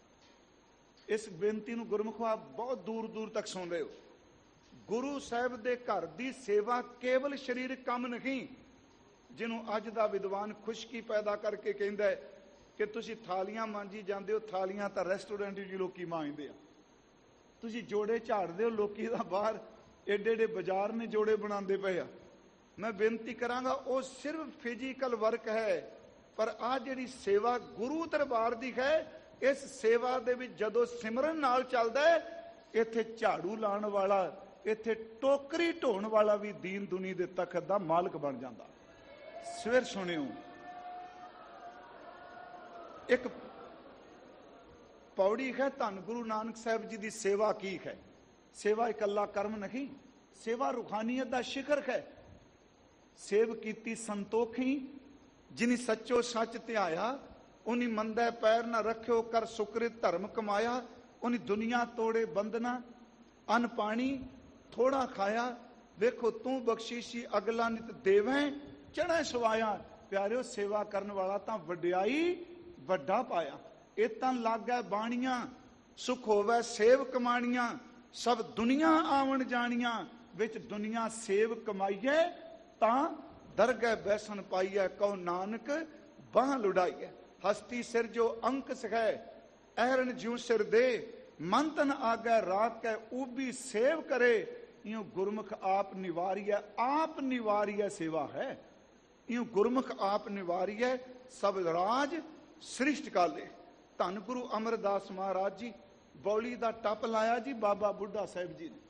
ਇਸ ਬੇਨਤੀ ਨੂੰ ਗੁਰਮੁਖੋ ਆਪ ਬਹੁਤ ਦੂਰ ਦੂਰ ਤੱਕ ਸੁਣ ਰਹੇ ਹੋ। ਗੁਰੂ ਸਾਹਿਬ ਦੇ ਘਰ ਦੀ ਸੇਵਾ ਕੇਵਲ ਸਰੀਰਕ ਕੰਮ ਨਹੀਂ, ਜਿਹਨੂੰ ਅੱਜ ਦਾ ਵਿਦਵਾਨ ਖੁਸ਼ਕੀ ਪੈਦਾ ਕਰਕੇ ਕਹਿੰਦਾ ਹੈ ਕਿ ਤੁਸੀਂ ਥਾਲੀਆਂ ਮਾਂਜੀ ਜਾਂਦੇ ਹੋ, ਥਾਲੀਆਂ ਤਾਂ ਰੈਸਟੋਰੈਂਟ ਵਿੱਚ ਲੋਕੀ ਮਾਂਜਦੇ ਆ, ਤੁਸੀਂ ਜੋੜੇ ਝਾੜਦੇ ਹੋ, ਲੋਕੀ ਦਾ ਬਾਹਰ ਏਡੇ ਏਡੇ ਬਾਜ਼ਾਰ ਨੇ ਜੋੜੇ ਬਣਾਉਂਦੇ ਪਏ ਆ। ਮੈਂ ਬੇਨਤੀ ਕਰਾਂਗਾ, ਉਹ ਸਿਰਫ ਫਿਜ਼ੀਕਲ ਵਰਕ ਹੈ, ਪਰ ਆ ਜਿਹੜੀ ਸੇਵਾ ਗੁਰੂ ਦਰਬਾਰ ਦੀ ਹੈ, ਇਸ ਸੇਵਾ ਦੇ ਵਿੱਚ ਜਦੋਂ ਸਿਮਰਨ ਨਾਲ ਚੱਲਦਾ ਹੈ, ਇੱਥੇ ਝਾੜੂ ਲਾਉਣ ਵਾਲਾ, ਇੱਥੇ ਟੋਕਰੀ ਢੋਣ ਵਾਲਾ ਵੀ ਦੀਨ ਦੁਨੀ ਦੇ ਤਖਤ ਦਾ ਮਾਲਕ ਬਣ ਜਾਂਦਾ। ਸਵੇਰ ਸੁਣਿਓ, ਇੱਕ ਪੌੜੀ ਹੈ ਧੰਨ ਗੁਰੂ ਨਾਨਕ ਸਾਹਿਬ ਜੀ ਦੀ ਸੇਵਾ ਕੀ ਹੈ। ਸੇਵਾ ਇਕੱਲਾ ਕਰਮ ਨਹੀਂ, ਸੇਵਾ ਰੂਹਾਨੀਅਤ ਦਾ ਸ਼ਿਖਰ ਹੈ। ਸੇਵ ਕੀਤੀ ਸੰਤੋਖੀ, ਜਿਨੀ ਸੱਚੋ ਸੱਚ ਧਿਆਇਆ, ਉਨੀ ਮੰਦਾ ਪੈਰ ਨਾ ਰੱਖਿਓ, ਕਰ ਸੁਕਰਿਤ ਧਰਮ ਕਮਾਇਆ, ਉਨੀ ਦੁਨੀਆ ਤੋੜੇ ਬੰਦਨਾ, ਅਨ ਪਾਣੀ ਥੋੜਾ ਖਾਇਆ, ਵੇਖੋ ਤੂੰ ਬਖਸ਼ੀਸ਼ੀ ਅਗਲਾ ਨਿਤ ਦੇਵੇਂ ਚੜ੍ਹੈ ਸਵਾਇਆ। ਪਿਆਰਿਓ ਸੇਵਾ ਕਰਨ ਵਾਲਾ ਤਾਂ ਵਡਿਆਈ ਵੱਡਾ ਪਾਇਆ। ਇਹ ਤਾਂ ਲਾਗੈ ਬਾਣੀਆਂ ਸੁਖ ਹੋਵੇ ਸੇਵ ਕਮਾਣੀਆਂ। ਸਭ ਦੁਨੀਆ ਆਵਣ ਜਾਣੀਆਂ ਵਿੱਚ ਦੁਨੀਆ ਸੇਵ ਕਮਾਈਏ ਤਾਂ ਦਰਗਹਿ ਬੈਸਣ ਪਾਈਐ। ਕਹੋ ਨਾਨਕ ਬਾਹ ਲੁੜਾਈਐ। ਹਸਤੀ ਸਿਰ ਜੋ ਅੰਕ ਸਖੈ ਅਹਰਨ ਜਿਉ ਸਿਰ ਦੇ। ਮਨ ਤਨ ਆਗੈ ਰਾਤ ਕੈ ਊਬੀ ਸੇਵ ਕਰੇ। ਇਉ ਗੁਰਮੁਖ ਆਪ ਨਿਵਾਰੀਐ। ਆਪ ਨਿਵਾਰੀਐ ਸੇਵਾ ਹੈ। ਇਉ ਗੁਰਮੁਖ ਆਪ ਨਿਵਾਰੀਐ ਸਭ ਰਾਜ ਸ੍ਰਿਸ਼ਟ ਕਾਲੇ। ਧੰਨ ਗੁਰੂ ਅਮਰਦਾਸ ਮਹਾਰਾਜ ਜੀ ਬੌਲੀ ਦਾ ਟੱਪ ਲਾਇਆ ਜੀ ਬਾਬਾ ਬੁੱਢਾ ਸਾਹਿਬ ਜੀ ਨੇ।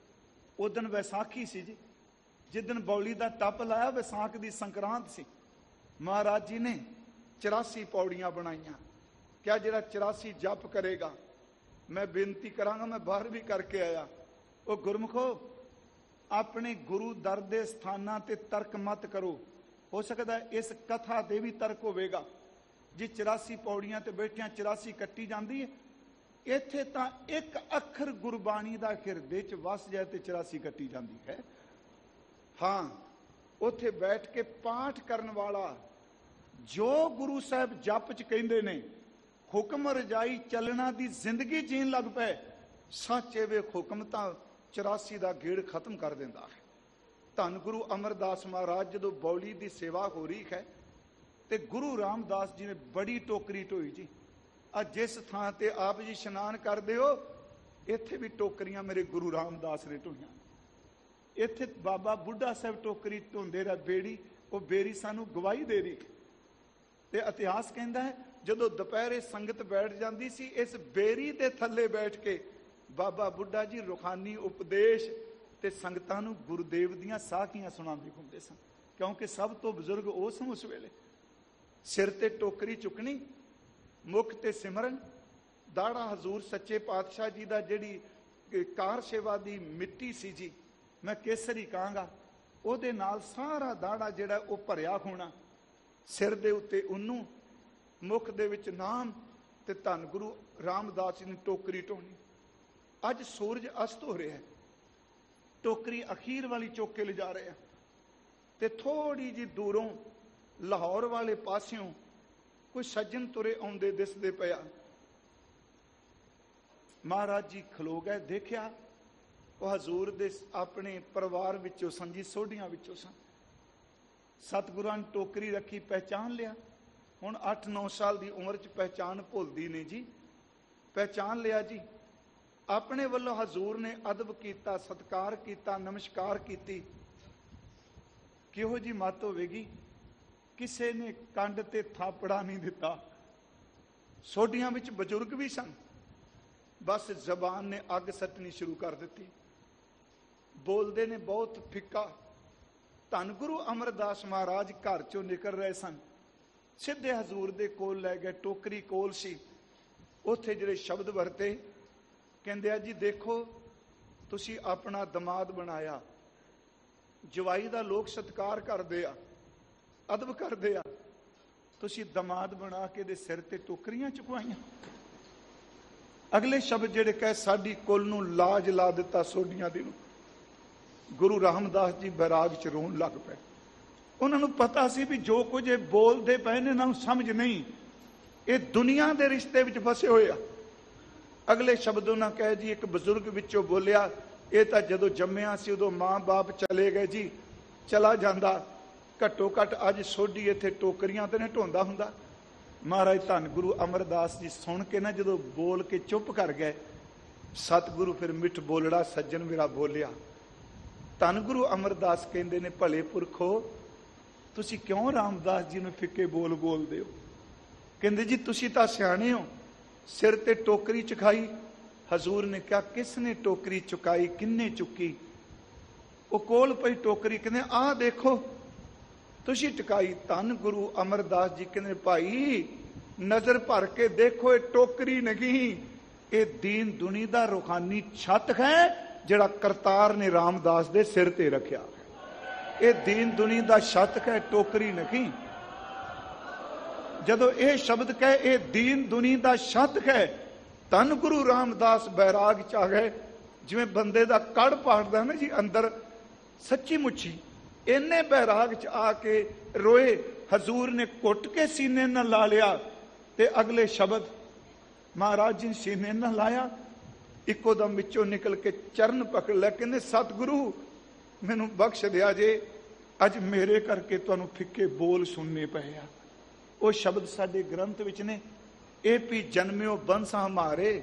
ਉਸ ਦਿਨ ਵਿਸਾਖੀ ਸੀ ਜੀ। ਜਿਸ ਦਿਨ ਬੌਲੀ ਦਾ ਟੱਪ ਲਾਇਆ ਵਿਸਾਖ ਦੀ ਸੰਕਰਾਂਤ ਸੀ। ਮਹਾਰਾਜ ਜੀ ਨੇ ਚੁਰਾਸੀ ਪੌੜੀਆਂ ਬਣਾਈਆਂ। ਕਿਆ ਜਿਹੜਾ ਚੁਰਾਸੀ ਜਪ ਕਰੇਗਾ, ਮੈਂ ਬੇਨਤੀ ਕਰਾਂਗਾ, ਮੈਂ ਬਾਹਰ ਵੀ ਕਰਕੇ ਆਇਆ, ਉਹ ਗੁਰਮੁਖੋ ਆਪਣੇ ਗੁਰੂ ਦਰ ਦੇ ਸਥਾਨਾਂ ਤੇ ਤਰਕ ਮਤ ਕਰੋ। ਹੋ ਸਕਦਾ ਇਸ ਕਥਾ ਦੇ ਵੀ ਤਰਕ ਹੋਵੇਗਾ। ਜੇ ਚੁਰਾਸੀ ਪੌੜੀਆਂ ਤੇ ਬੈਠਿਆਂ ਚੁਰਾਸੀ ਕੱਟੀ ਜਾਂਦੀ ਹੈ, ਇੱਥੇ ਤਾਂ ਇੱਕ ਅੱਖਰ ਗੁਰਬਾਣੀ ਦਾ ਹਿਰਦੇ ਚ ਵਸ ਜਾਏ ਤੇ ਚੁਰਾਸੀ ਕੱਟੀ ਜਾਂਦੀ ਹੈ। ਹਾਂ, ਉੱਥੇ ਬੈਠ ਕੇ ਪਾਠ ਕਰਨ ਵਾਲਾ ਜੋ ਗੁਰੂ ਸਾਹਿਬ ਜਪ ਚ ਕਹਿੰਦੇ ਨੇ, ਹੁਕਮ ਰਜਾਈ ਚੱਲਣਾ ਦੀ ਜ਼ਿੰਦਗੀ ਜੀਣ ਲੱਗ ਪਏ। ਸੱਚੇ ਵੇ ਹੁਕਮ ਤਾਂ ਚੁਰਾਸੀ ਦਾ ਗੇੜ ਖਤਮ ਕਰ ਦਿੰਦਾ ਹੈ। ਧੰਨ ਗੁਰੂ ਅਮਰਦਾਸ ਮਹਾਰਾਜ ਜਦੋਂ ਬੌਲੀ ਦੀ ਸੇਵਾ ਹੋ ਰਹੀ ਹੈ ਤੇ ਗੁਰੂ ਰਾਮਦਾਸ ਜੀ ਨੇ ਬੜੀ ਟੋਕਰੀ ਢੋਈ ਜੀ। ਅੱਜ ਜਿਸ ਥਾਂ ਤੇ ਆਪ ਜੀ ਇਸ਼ਨਾਨ ਕਰਦੇ ਹੋ, ਇੱਥੇ ਵੀ ਟੋਕਰੀਆਂ ਮੇਰੇ ਗੁਰੂ ਰਾਮਦਾਸ ਨੇ ਢੋਈਆਂ। ਇੱਥੇ ਬਾਬਾ ਬੁੱਢਾ ਸਾਹਿਬ ਟੋਕਰੀ ਢੋਂਦੇ ਰਿਹਾ ਬੇੜੀ। ਉਹ ਬੇੜੀ ਸਾਨੂੰ ਗਵਾਹੀ ਦੇ ਰਹੀ ਤੇ ਇਤਿਹਾਸ ਕਹਿੰਦਾ ਹੈ ਜਦੋਂ ਦੁਪਹਿਰੇ ਸੰਗਤ ਬੈਠ ਜਾਂਦੀ ਸੀ, ਇਸ ਬੇੜੀ ਦੇ ਥੱਲੇ ਬੈਠ ਕੇ ਬਾਬਾ ਬੁੱਢਾ ਜੀ ਰੂਹਾਨੀ ਉਪਦੇਸ਼ ਤੇ ਸੰਗਤਾਂ ਨੂੰ ਗੁਰਦੇਵ ਦੀਆਂ ਸਾਖੀਆਂ ਸੁਣਾਉਂਦੇ ਹੁੰਦੇ ਸਨ। ਕਿਉਂਕਿ ਸਭ ਤੋਂ ਬਜ਼ੁਰਗ ਉਹ ਸਨ ਉਸ ਵੇਲੇ। ਸਿਰ ਤੇ ਟੋਕਰੀ ਚੁੱਕਣੀ, ਮੁਖ ਤੇ ਸਿਮਰਨ, ਦਾੜਾ ਹਜ਼ੂਰ ਸੱਚੇ ਪਾਤਸ਼ਾਹ ਜੀ ਦਾ ਜਿਹੜੀ ਕਾਰ ਸੇਵਾ ਦੀ ਮਿੱਟੀ ਸੀ ਜੀ, ਮੈਂ ਕੇਸਰੀ ਕਹਾਂਗਾ, ਉਹਦੇ ਨਾਲ ਸਾਰਾ ਦਾੜਾ ਜਿਹੜਾ ਉਹ ਭਰਿਆ ਹੋਣਾ। ਸਿਰ ਦੇ ਉੱਤੇ ਉਹਨੂੰ, ਮੁਖ ਦੇ ਵਿੱਚ ਨਾਮ ਤੇ ਧੰਨ ਗੁਰੂ ਰਾਮਦਾਸ ਜੀ ਨੇ ਟੋਕਰੀ ਢੋਣੀ। ਅੱਜ ਸੂਰਜ ਅਸਤ ਹੋ ਰਿਹਾ ਹੈ, ਟੋਕਰੀ ਅਖੀਰ ਵਾਲੀ ਚੁੱਕ ਕੇ ਲਿਜਾ ਰਹੇ ਆ ਤੇ ਥੋੜੀ ਜਿਹੀ ਦੂਰੋਂ ਲਾਹੌਰ ਵਾਲੇ ਪਾਸਿਓਂ ਕੋਈ ਸੱਜਣ ਤੁਰੇ ਆਉਂਦੇ ਦਿਸਦੇ ਪਿਆ। ਮਹਾਰਾਜ ਜੀ ਖਲੋ ਗਏ, ਦੇਖਿਆ ਉਹ ਹਜ਼ੂਰ ਦੇ ਆਪਣੇ ਪਰਿਵਾਰ ਵਿੱਚੋਂ ਸਨ ਜੀ, ਸੋਢੀਆਂ ਵਿੱਚੋਂ ਸਨ। ਸਤਿਗੁਰਾਂ ਨੇ ਟੋਕਰੀ ਰੱਖੀ, ਪਹਿਚਾਨ ਲਿਆ। ਹੁਣ ਅੱਠ ਨੌ ਸਾਲ ਦੀ ਉਮਰ ਚ ਪਹਿਚਾਨ ਭੁੱਲਦੀ ਨਹੀਂ ਜੀ। ਪਹਿਚਾਨ ਲਿਆ ਜੀ। ਆਪਣੇ ਵੱਲੋਂ ਹਜ਼ੂਰ ਨੇ ਅਦਬ ਕੀਤਾ, ਸਤਿਕਾਰ ਕੀਤਾ, ਨਮਸਕਾਰ ਕੀਤੀ। ਕਿਹੋ ਜੀ ਮੱਤ ਹੋਵੇਗੀ, ਕਿਸੇ ਨੇ ਕੰਡ ਤੇ ਥਾਪੜਾ ਨਹੀਂ ਦਿੱਤਾ। ਸੋਢੀਆਂ ਵਿੱਚ ਬਜ਼ੁਰਗ ਵੀ ਸਨ, ਬਸ ਜ਼ਬਾਨ ਨੇ ਅੱਗ ਸੱਟਣੀ ਸ਼ੁਰੂ ਕਰ ਦਿੱਤੀ। ਬੋਲਦੇ ਨੇ ਬਹੁਤ ਫਿੱਕਾ। ਧੰਨ ਗੁਰੂ ਅਮਰਦਾਸ ਮਹਾਰਾਜ ਘਰ ਚੋਂ ਨਿਕਲ ਰਹੇ ਸਨ, ਸਿੱਧੇ ਹਜ਼ੂਰ ਦੇ ਕੋਲ ਲੈ ਗਏ। ਟੋਕਰੀ ਕੋਲ ਸੀ, ਉੱਥੇ ਜਿਹੜੇ ਸ਼ਬਦ ਵਰਤੇ, ਕਹਿੰਦੇ ਆ ਜੀ ਦੇਖੋ ਤੁਸੀਂ ਆਪਣਾ ਦਮਾਦ ਬਣਾਇਆ। ਜਵਾਈ ਦਾ ਲੋਕ ਸਤਿਕਾਰ ਕਰਦੇ ਆ, ਅਦਬ ਕਰਦੇ ਆ, ਤੁਸੀਂ ਦਮਾਦ ਬਣਾ ਕੇ ਦੇ ਸਿਰ ਤੇ ਟੋਕਰੀਆਂ ਚੁਕਵਾਈਆਂ। ਅਗਲੇ ਸ਼ਬਦ ਜਿਹੜੇ ਕਹੇ, ਸਾਡੀ ਕੁੱਲ ਨੂੰ ਲਾਜ ਲਾ ਦਿੱਤਾ ਸੋਢੀਆਂ ਦੀ ਨੂੰ। ਗੁਰੂ ਰਾਮਦਾਸ ਜੀ ਬੈਰਾਗ ਚ ਰੋਣ ਲੱਗ ਪਏ। ਉਹਨਾਂ ਨੂੰ ਪਤਾ ਸੀ ਵੀ ਜੋ ਕੁਝ ਇਹ ਬੋਲਦੇ ਪਏ ਨੇ ਇਹਨਾਂ ਨੂੰ ਸਮਝ ਨਹੀਂ, ਇਹ ਦੁਨੀਆ ਦੇ ਰਿਸ਼ਤੇ ਵਿੱਚ ਫਸੇ ਹੋਏ ਆ। ਅਗਲੇ ਸ਼ਬਦ ਉਹਨਾਂ ਕਹੇ ਜੀ, ਇੱਕ ਬਜ਼ੁਰਗ ਵਿੱਚੋਂ ਬੋਲਿਆ, ਇਹ ਤਾਂ ਜਦੋਂ ਜੰਮਿਆ ਸੀ ਉਦੋਂ ਮਾਂ ਬਾਪ ਚਲੇ ਗਏ ਜੀ, ਚਲਾ ਜਾਂਦਾ, ਘੱਟੋ ਘੱਟ ਅੱਜ ਸੋਢੀ ਇੱਥੇ ਟੋਕਰੀਆਂ ਤੇ ਨੇ ਢੋਂਦਾ ਹੁੰਦਾ। ਮਹਾਰਾਜ ਧੰਨ ਗੁਰੂ ਅਮਰਦਾਸ ਜੀ ਸੁਣ ਕੇ ਨਾ ਜਦੋਂ ਬੋਲ ਕੇ ਚੁੱਪ ਕਰ ਗਏ, ਸਤਿਗੁਰੂ ਫਿਰ ਮਿੱਠ ਬੋਲੜਾ ਸੱਜਣ ਮੇਰਾ ਬੋਲਿਆ। ਧੰਨ ਗੁਰੂ ਅਮਰਦਾਸ ਕਹਿੰਦੇ ਨੇ, ਭਲੇ ਪੁਰਖੋ ਤੁਸੀਂ ਕਿਉਂ ਰਾਮਦਾਸ ਜੀ ਨੂੰ ਫਿੱਕੇ ਬੋਲ ਬੋਲਦੇ ਹੋ? ਕਹਿੰਦੇ ਜੀ ਤੁਸੀਂ ਤਾਂ ਸਿਆਣੇ ਹੋ, ਸਿਰ ਤੇ ਟੋਕਰੀ ਚੁਕਾਈ। ਹਜ਼ੂਰ ਨੇ ਕਿਹਾ, ਕਿਸ ਨੇ ਟੋਕਰੀ ਚੁਕਾਈ, ਕਿੰਨੇ ਚੁੱਕੀ? ਉਹ ਕੋਲ ਪਈ ਟੋਕਰੀ, ਕਹਿੰਦੇ ਆਹ ਦੇਖੋ ਤੁਸੀਂ ਟਿਕਾਈ। ਧੰਨ ਗੁਰੂ ਅਮਰਦਾਸ ਜੀ ਕਹਿੰਦੇ, ਭਾਈ ਨਜ਼ਰ ਭਰ ਕੇ ਦੇਖੋ, ਇਹ ਟੋਕਰੀ ਨਹੀਂ, ਇਹ ਦੀਨ ਦੁਨੀ ਦਾ ਰੂਹਾਨੀ ਛੱਤ ਹੈ ਜਿਹੜਾ ਕਰਤਾਰ ਨੇ ਰਾਮਦਾਸ ਦੇ ਸਿਰ ਤੇ ਰੱਖਿਆ। ਇਹ ਦੀਨ ਦੁਨੀ ਦਾ ਛੱਤ ਹੈ, ਟੋਕਰੀ ਨਹੀਂ। ਜਦੋਂ ਇਹ ਸ਼ਬਦ ਕਹੇ ਇਹ ਦੀਨ ਦੁਨੀ ਦਾ ਛੱਤ ਹੈ, ਧੰਨ ਗੁਰੂ ਰਾਮਦਾਸ ਬੈਰਾਗ ਚ ਆ ਗਏ। ਜਿਵੇਂ ਬੰਦੇ ਦਾ ਕੜ ਪਾੜਦਾ ਨਾ ਜੀ ਅੰਦਰ, ਸੱਚੀ ਮੁੱਚੀ ਇੰਨੇ ਬੈਰਾਗ ਚ ਆ ਕੇ ਰੋਏ। ਹਜ਼ੂਰ ਨੇ ਘੁੱਟ ਕੇ ਸੀਨੇ ਨਾਲ ਲਾ ਲਿਆ ਤੇ ਅਗਲੇ ਸ਼ਬਦ ਮਹਾਰਾਜ ਜੀ ਨੇ ਸੀਨੇ ਨਾਲ ਲਾਇਆ, ਇੱਕੋ ਦਮ ਵਿੱਚੋਂ ਨਿਕਲ ਕੇ ਚਰਨ ਪਕੜ ਲਿਆ। ਕਹਿੰਦੇ ਸਤਿਗੁਰੂ ਮੈਨੂੰ ਬਖਸ਼ ਦਿਆ ਜੇ, ਅੱਜ ਮੇਰੇ ਕਰਕੇ ਤੁਹਾਨੂੰ ਫਿੱਕੇ ਬੋਲ ਸੁਣਨੇ ਪਏ ਆ। ਉਹ ਸ਼ਬਦ ਸਾਡੇ ਗ੍ਰੰਥ ਵਿੱਚ ਨੇ, ਇਹ ਵੀ ਜਨਮਿਓ ਬੰਸ ਹਮਾਰੇ,